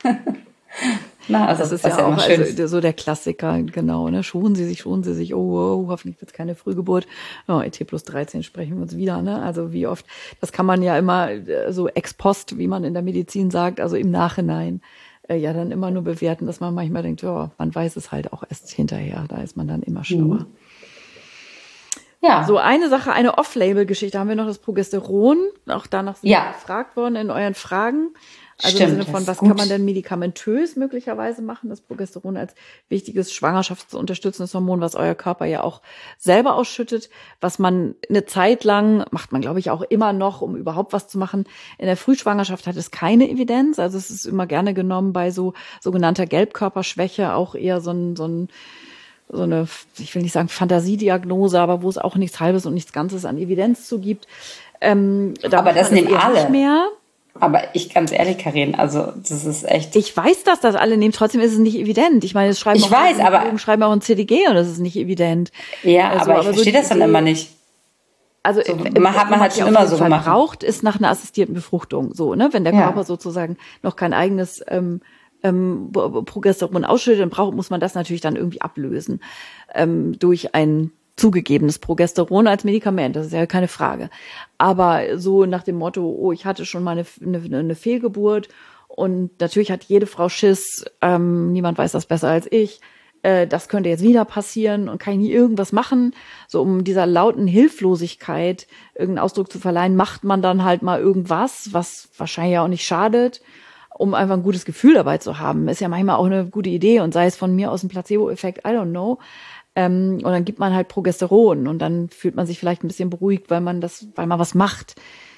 Speaker 1: Na, also das ist ja, ja auch also, so der Klassiker, genau, ne? Schonen Sie sich, schonen Sie sich, oh, oh hoffentlich wird es keine Frühgeburt. Oh, E T plus dreizehn sprechen wir uns wieder, ne? Also wie oft, das kann man ja immer so ex post, wie man in der Medizin sagt, also im Nachhinein äh, ja dann immer nur bewerten, dass man manchmal denkt, ja, man weiß es halt auch erst hinterher, da ist man dann immer schlauer. Mhm.
Speaker 2: Ja.
Speaker 1: So eine Sache, eine Off-Label-Geschichte, haben wir noch das Progesteron. Auch danach sind
Speaker 2: ja.
Speaker 1: wir gefragt worden in euren Fragen. Also
Speaker 2: Stimmt,
Speaker 1: im Sinne von, was kann man denn medikamentös möglicherweise machen? Das Progesteron als wichtiges schwangerschaftsunterstützendes Hormon, was euer Körper ja auch selber ausschüttet, was man eine Zeit lang, macht man glaube ich auch immer noch, um überhaupt was zu machen. In der Frühschwangerschaft hat es keine Evidenz, also es ist immer gerne genommen bei so sogenannter Gelbkörperschwäche, auch eher so ein, so ein so eine, ich will nicht sagen Fantasiediagnose, aber wo es auch nichts Halbes und nichts Ganzes an Evidenz zu gibt. Ähm, da
Speaker 2: aber das nehmen alle.
Speaker 1: Nicht mehr.
Speaker 2: Aber ich, ganz ehrlich, Karin, also das ist echt...
Speaker 1: Ich weiß, dass das alle nehmen, trotzdem ist es nicht evident. Ich meine, es schreiben
Speaker 2: ich
Speaker 1: auch
Speaker 2: weiß, aber
Speaker 1: schreiben auch ein C D G und das ist nicht evident.
Speaker 2: Ja, also, aber ich
Speaker 1: aber
Speaker 2: verstehe
Speaker 1: so
Speaker 2: das dann immer nicht.
Speaker 1: Also
Speaker 2: so, man hat man halt schon immer so gemacht.
Speaker 1: Braucht ist nach einer assistierten Befruchtung so, ne? Wenn der
Speaker 2: ja.
Speaker 1: Körper sozusagen noch kein eigenes ähm, ähm, Progesteron ausschüttet, dann braucht, muss man das natürlich dann irgendwie ablösen ähm, durch ein zugegebenes Progesteron als Medikament, das ist ja keine Frage. Aber so nach dem Motto, oh, ich hatte schon mal eine, eine, eine Fehlgeburt und natürlich hat jede Frau Schiss, ähm, niemand weiß das besser als ich, äh, das könnte jetzt wieder passieren und kann ich nie irgendwas machen. So um dieser lauten Hilflosigkeit irgendeinen Ausdruck zu verleihen, macht man dann halt mal irgendwas, was wahrscheinlich auch nicht schadet, um einfach ein gutes Gefühl dabei zu haben. Ist ja manchmal auch eine gute Idee und sei es von mir aus ein Placebo-Effekt, I don't know. Ähm, und dann gibt man halt Progesteron und dann fühlt man sich vielleicht ein bisschen beruhigt, weil man das, weil man was macht.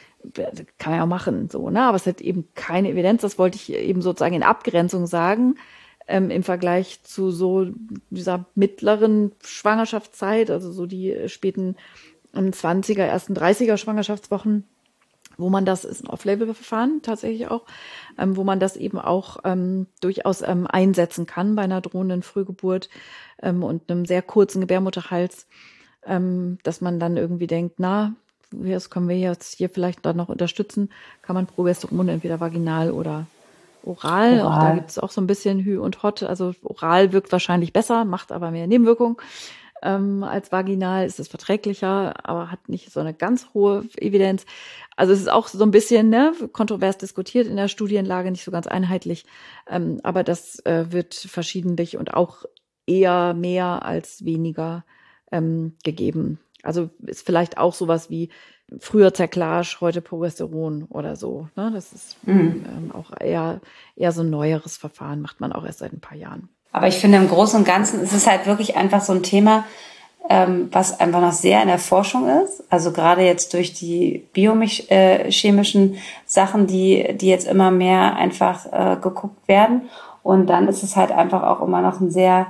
Speaker 1: Kann man ja auch machen, so, ne? Aber es hat eben keine Evidenz. Das wollte ich eben sozusagen in Abgrenzung sagen, ähm, im Vergleich zu so dieser mittleren Schwangerschaftszeit, also so die späten zwanziger, ersten dreißiger Schwangerschaftswochen, wo man das, ist ein Off-Label-Verfahren tatsächlich auch, ähm, wo man das eben auch ähm, durchaus ähm, einsetzen kann bei einer drohenden Frühgeburt ähm, und einem sehr kurzen Gebärmutterhals, ähm, dass man dann irgendwie denkt, na, das können wir jetzt hier vielleicht dann noch unterstützen, kann man Progesteron entweder vaginal oder oral, oral. Auch da gibt es auch so ein bisschen Hü und Hot, also oral wirkt wahrscheinlich besser, macht aber mehr Nebenwirkungen. Ähm, als vaginal ist es verträglicher, aber hat nicht so eine ganz hohe Evidenz. Also es ist auch so ein bisschen ne, kontrovers diskutiert in der Studienlage, nicht so ganz einheitlich. Ähm, aber das äh, wird verschiedentlich und auch eher mehr als weniger ähm, gegeben. Also ist vielleicht auch sowas wie früher Zerklage, heute Progesteron oder so. Ne? Das ist mhm. ähm, auch eher, eher so ein neueres Verfahren, macht man auch erst seit ein paar Jahren.
Speaker 2: Aber ich finde, im Großen und Ganzen ist es halt wirklich einfach so ein Thema, ähm, was einfach noch sehr in der Forschung ist. Also gerade jetzt durch die biochemischen Sachen, die, die jetzt immer mehr einfach äh, geguckt werden. Und dann ist es halt einfach auch immer noch ein sehr,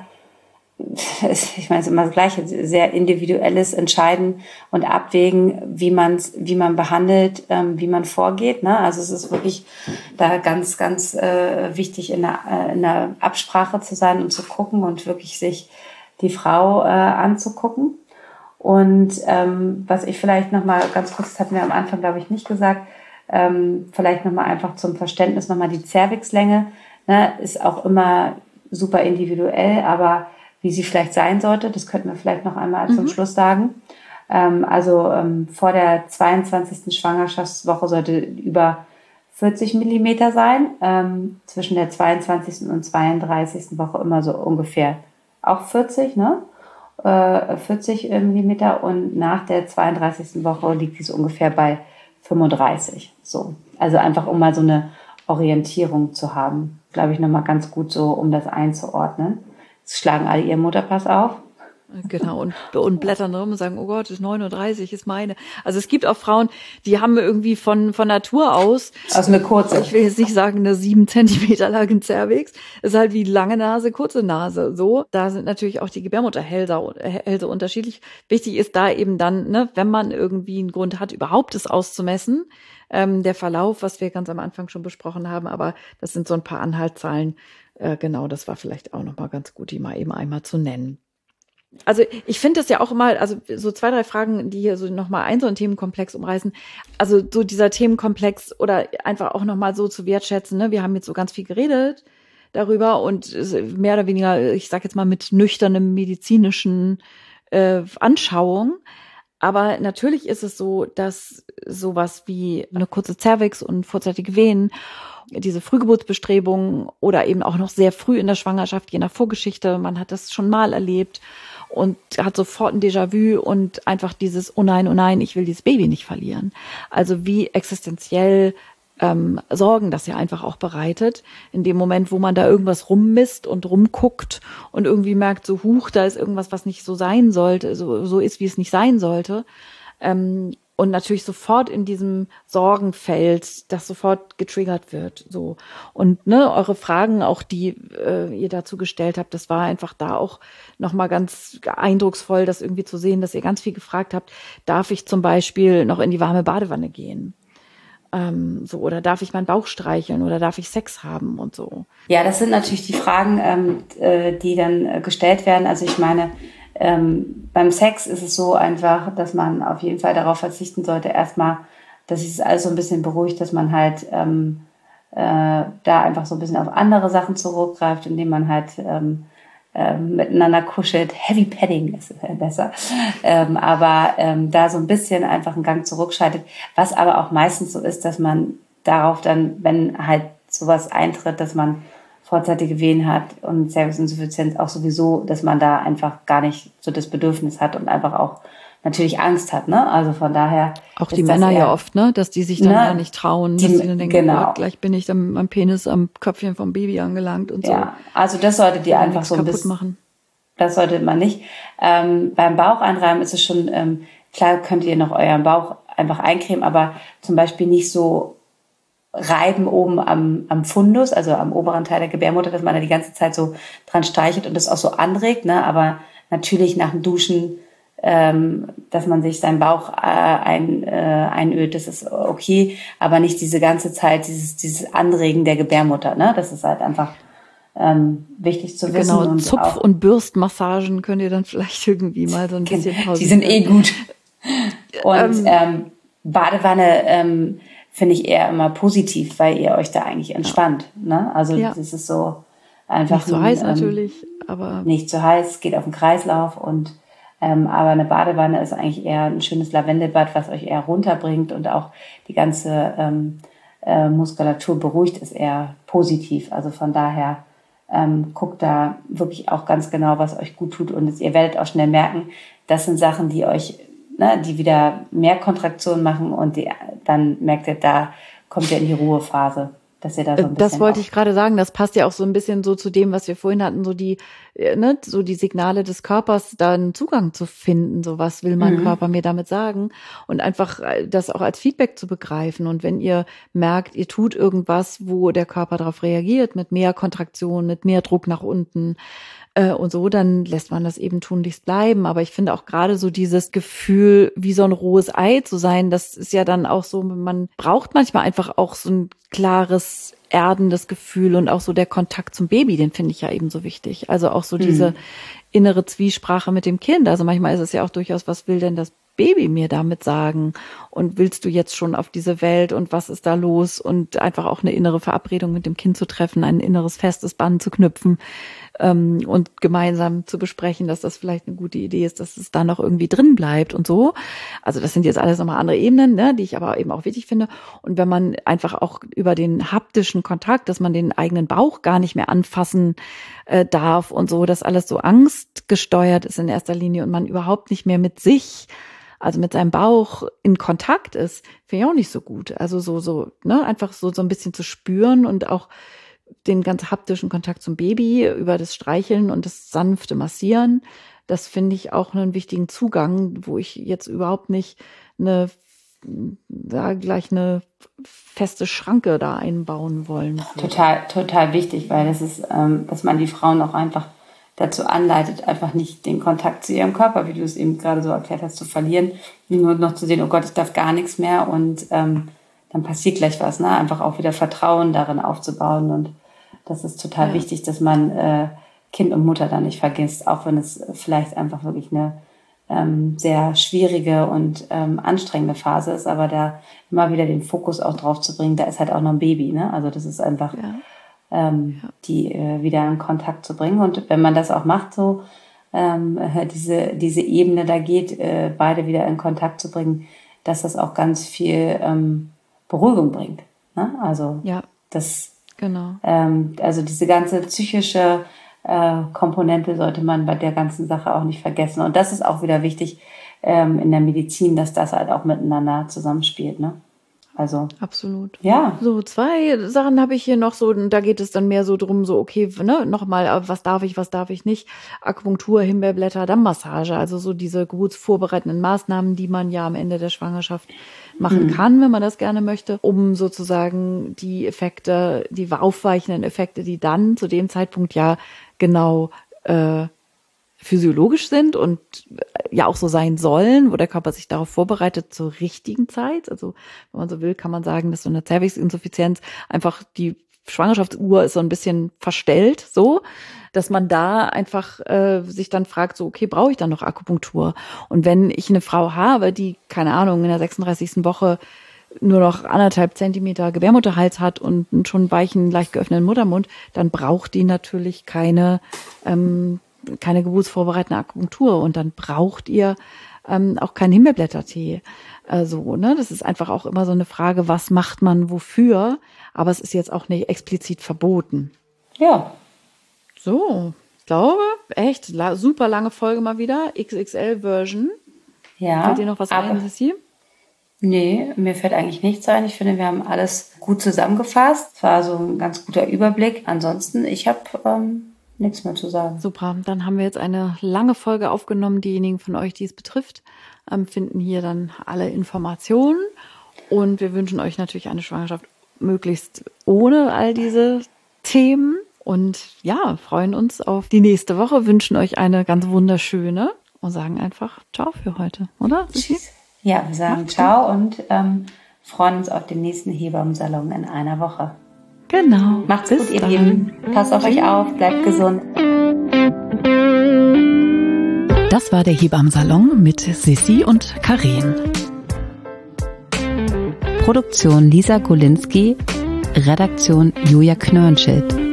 Speaker 2: ich meine, es ist immer das Gleiche, sehr individuelles Entscheiden und Abwägen, wie man wie man behandelt, ähm, wie man vorgeht. Ne? Also es ist wirklich da ganz, ganz äh, wichtig, in der, äh, in der Absprache zu sein und zu gucken und wirklich sich die Frau äh, anzugucken. Und ähm, was ich vielleicht nochmal ganz kurz, das hatten wir am Anfang, glaube ich, nicht gesagt, ähm, vielleicht nochmal einfach zum Verständnis nochmal die Zervixlänge, ne, ist auch immer super individuell, aber wie sie vielleicht sein sollte. Das könnten wir vielleicht noch einmal zum mhm. Schluss sagen. Ähm, also ähm, vor der zweiundzwanzigsten Schwangerschaftswoche sollte über vierzig Millimeter sein. Ähm, zwischen der zweiundzwanzigsten und zweiunddreißigsten Woche immer so ungefähr auch vierzig, ne? Äh, vierzig Millimeter und nach der zweiunddreißigsten Woche liegt dies ungefähr bei fünfunddreißig. So. Also einfach, um mal so eine Orientierung zu haben. Glaube ich, nochmal ganz gut so, um das einzuordnen. Jetzt schlagen alle ihren Mutterpass auf.
Speaker 1: Genau, und, und blättern rum und sagen, oh Gott, ist neununddreißig, ist meine. Also es gibt auch Frauen, die haben irgendwie von von Natur aus,
Speaker 2: also eine kurze,
Speaker 1: ich will jetzt nicht sagen, eine sieben Zentimeter langen Cervix, ist halt wie lange Nase, kurze Nase, so. Da sind natürlich auch die Gebärmutterhälse unterschiedlich. Wichtig ist da eben dann, ne, wenn man irgendwie einen Grund hat, überhaupt es auszumessen, ähm, der Verlauf, was wir ganz am Anfang schon besprochen haben, aber das sind so ein paar Anhaltszahlen. Äh, genau, das war vielleicht auch nochmal ganz gut, die mal eben einmal zu nennen. Also ich finde das ja auch immer, also so zwei, drei Fragen, die hier so nochmal ein so einen Themenkomplex umreißen. Also so dieser Themenkomplex oder einfach auch nochmal so zu wertschätzen, ne? Wir haben jetzt so ganz viel geredet darüber und mehr oder weniger, ich sag jetzt mal mit nüchternem medizinischen äh, Anschauung. Aber natürlich ist es so, dass sowas wie eine kurze Cervix und vorzeitige Wehen, diese Frühgeburtsbestrebungen oder eben auch noch sehr früh in der Schwangerschaft, je nach Vorgeschichte, man hat das schon mal erlebt und hat sofort ein Déjà-vu und einfach dieses, oh nein, oh nein, ich will dieses Baby nicht verlieren. Also wie existenziell ähm, Sorgen das ja einfach auch bereitet. In dem Moment, wo man da irgendwas rummisst und rumguckt und irgendwie merkt, so huch, da ist irgendwas, was nicht so sein sollte, so, so ist, wie es nicht sein sollte. Ähm, und natürlich sofort in diesem Sorgenfeld, das sofort getriggert wird, so. Und, ne, eure Fragen auch, die äh, ihr dazu gestellt habt, das war einfach da auch nochmal ganz eindrucksvoll, das irgendwie zu sehen, dass ihr ganz viel gefragt habt, darf ich zum Beispiel noch in die warme Badewanne gehen? Ähm, so, oder darf ich meinen Bauch streicheln oder darf ich Sex haben und so?
Speaker 2: Ja, das sind natürlich die Fragen, ähm, äh, die dann äh, gestellt werden. Also ich meine, Ähm, beim Sex ist es so einfach, dass man auf jeden Fall darauf verzichten sollte, erstmal, dass sich das alles so ein bisschen beruhigt, dass man halt ähm, äh, da einfach so ein bisschen auf andere Sachen zurückgreift, indem man halt ähm, äh, miteinander kuschelt. Heavy Padding ist äh, besser. Ähm, aber ähm, da so ein bisschen einfach einen Gang zurückschaltet. Was aber auch meistens so ist, dass man darauf dann, wenn halt sowas eintritt, dass man vorzeitige Wehen hat und Zervixinsuffizienz auch sowieso, dass man da einfach gar nicht so das Bedürfnis hat und einfach auch natürlich Angst hat, ne? Also von daher.
Speaker 1: Auch die Männer eher, ja oft, ne? Dass die sich dann
Speaker 2: ne?
Speaker 1: gar nicht trauen,
Speaker 2: die,
Speaker 1: dass die dann denken,
Speaker 2: genau.
Speaker 1: Gott, gleich bin ich dann am Penis, am Köpfchen vom Baby angelangt und so.
Speaker 2: Ja, also das solltet ihr einfach so ein bisschen
Speaker 1: machen.
Speaker 2: Das sollte man nicht. Ähm, beim Bauch einreiben ist es schon, ähm, klar könnt ihr noch euren Bauch einfach eincremen, aber zum Beispiel nicht so reiben oben am, am Fundus, also am oberen Teil der Gebärmutter, dass man da die ganze Zeit so dran streichelt und das auch so anregt, ne? Aber natürlich nach dem Duschen, ähm, dass man sich seinen Bauch äh, ein, äh, einölt, das ist okay, aber nicht diese ganze Zeit dieses, dieses Anregen der Gebärmutter, ne? Das ist halt einfach ähm, wichtig zu wissen.
Speaker 1: Genau,
Speaker 2: und
Speaker 1: Zupf-
Speaker 2: auch,
Speaker 1: und Bürstmassagen könnt ihr dann vielleicht irgendwie mal so ein bisschen pausieren.
Speaker 2: Die sind eh gut. Und ähm, Badewanne, ähm, finde ich eher immer positiv, weil ihr euch da eigentlich entspannt. Ja. Ne? Also ja. Das ist so einfach
Speaker 1: nicht zu so heiß ähm, natürlich, aber
Speaker 2: nicht zu heiß, geht auf den Kreislauf und ähm, aber eine Badewanne ist eigentlich eher ein schönes Lavendelbad, was euch eher runterbringt und auch die ganze ähm, äh, Muskulatur beruhigt, ist eher positiv. Also von daher ähm, guckt da wirklich auch ganz genau, was euch gut tut und ihr werdet auch schnell merken, das sind Sachen, die euch Ne, die wieder mehr Kontraktion machen und die, dann merkt ihr, da kommt ihr in die Ruhephase, dass ihr da so ein bisschen.
Speaker 1: Das wollte ich gerade sagen, das passt ja auch so ein bisschen so zu dem, was wir vorhin hatten, so die, ne, so die Signale des Körpers, da einen Zugang zu finden, so was will mein mhm. Körper mir damit sagen und einfach das auch als Feedback zu begreifen und wenn ihr merkt, ihr tut irgendwas, wo der Körper darauf reagiert, mit mehr Kontraktion, mit mehr Druck nach unten, und so, dann lässt man das eben tunlichst bleiben. Aber ich finde auch gerade so dieses Gefühl, wie so ein rohes Ei zu sein, das ist ja dann auch so, man braucht manchmal einfach auch so ein klares, erdendes Gefühl und auch so der Kontakt zum Baby, den finde ich ja eben so wichtig. Also auch so diese mhm. innere Zwiesprache mit dem Kind. Also manchmal ist es ja auch durchaus, was will denn das Baby mir damit sagen? Und willst du jetzt schon auf diese Welt und was ist da los? Und einfach auch eine innere Verabredung mit dem Kind zu treffen, ein inneres festes Band zu knüpfen ähm, und gemeinsam zu besprechen, dass das vielleicht eine gute Idee ist, dass es da noch irgendwie drin bleibt und so. Also das sind jetzt alles nochmal andere Ebenen, ne, die ich aber eben auch wichtig finde. Und wenn man einfach auch über den haptischen Kontakt, dass man den eigenen Bauch gar nicht mehr anfassen äh, darf und so, dass alles so angstgesteuert ist in erster Linie und man überhaupt nicht mehr mit sich, also mit seinem Bauch in Kontakt ist, finde ich auch nicht so gut. Also so, so, ne, einfach so, so ein bisschen zu spüren und auch den ganz haptischen Kontakt zum Baby über das Streicheln und das sanfte Massieren. Das finde ich auch einen wichtigen Zugang, wo ich jetzt überhaupt nicht eine, da gleich eine feste Schranke da einbauen wollen würde.
Speaker 2: Total, total wichtig, weil das ist, ähm, dass man die Frauen auch einfach dazu anleitet, einfach nicht den Kontakt zu ihrem Körper, wie du es eben gerade so erklärt hast, zu verlieren, nur noch zu sehen, oh Gott, ich darf gar nichts mehr und ähm, dann passiert gleich was, ne? Einfach auch wieder Vertrauen darin aufzubauen und das ist total ja. wichtig, dass man äh, Kind und Mutter da nicht vergisst, auch wenn es vielleicht einfach wirklich eine ähm, sehr schwierige und ähm, anstrengende Phase ist, aber da immer wieder den Fokus auch drauf zu bringen, da ist halt auch noch ein Baby, ne? Also das ist einfach ja. Ähm, ja. die äh, wieder in Kontakt zu bringen. Und wenn man das auch macht, so ähm, diese, diese Ebene da geht, äh, beide wieder in Kontakt zu bringen, dass das auch ganz viel ähm, Beruhigung bringt. Ne? Also
Speaker 1: ja.
Speaker 2: das
Speaker 1: genau.
Speaker 2: ähm, also diese ganze psychische äh, Komponente sollte man bei der ganzen Sache auch nicht vergessen. Und das ist auch wieder wichtig ähm, in der Medizin, dass das halt auch miteinander zusammenspielt, ne? Also
Speaker 1: absolut.
Speaker 2: Ja.
Speaker 1: So, zwei Sachen habe ich hier noch so, da geht es dann mehr so drum, so okay, ne, nochmal, was darf ich, was darf ich nicht? Akupunktur, Himbeerblätter, dann Massage, also so diese geburtsvorbereitenden Maßnahmen, die man ja am Ende der Schwangerschaft machen kann, wenn man das gerne möchte, um sozusagen die Effekte, die aufweichenden Effekte, die dann zu dem Zeitpunkt ja genau äh, physiologisch sind und ja auch so sein sollen, wo der Körper sich darauf vorbereitet zur richtigen Zeit. Also wenn man so will, kann man sagen, dass so eine Zervixinsuffizienz einfach die Schwangerschaftsuhr ist so ein bisschen verstellt, so, dass man da einfach äh, sich dann fragt, so okay, brauche ich dann noch Akupunktur? Und wenn ich eine Frau habe, die, keine Ahnung, in der sechsunddreißigsten Woche nur noch anderthalb Zentimeter Gebärmutterhals hat und einen schon weichen, leicht geöffneten Muttermund, dann braucht die natürlich keine ähm, keine geburtsvorbereitende Akupunktur und dann braucht ihr ähm, auch keinen Himbeerblättertee. Also, ne, das ist einfach auch immer so eine Frage, was macht man wofür? Aber es ist jetzt auch nicht explizit verboten.
Speaker 2: Ja.
Speaker 1: So, ich glaube, echt la- super lange Folge mal wieder, X X L-Version.
Speaker 2: Ja.
Speaker 1: Fällt dir noch was ein, Sissi?
Speaker 2: Nee, mir fällt eigentlich nichts ein. Ich finde, wir haben alles gut zusammengefasst. Es war so ein ganz guter Überblick. Ansonsten, ich habe ähm, nichts mehr zu sagen.
Speaker 1: Super, dann haben wir jetzt eine lange Folge aufgenommen. Diejenigen von euch, die es betrifft, ähm, finden hier dann alle Informationen. Und wir wünschen euch natürlich eine Schwangerschaft möglichst ohne all diese Themen. Und ja, freuen uns auf die nächste Woche, wünschen euch eine ganz wunderschöne und sagen einfach Ciao für heute, oder?
Speaker 2: Tschüss. Ja, wir sagen Macht's Ciao gut. und ähm, freuen uns auf den nächsten Hebammensalon in einer Woche.
Speaker 1: Genau.
Speaker 2: Macht's Bis gut, ihr Lieben. Passt auf euch auf, bleibt gesund.
Speaker 4: Das war der Hebammensalon mit Sissi und Karin. Produktion Lisa Golinski, Redaktion Julia Knörnschild.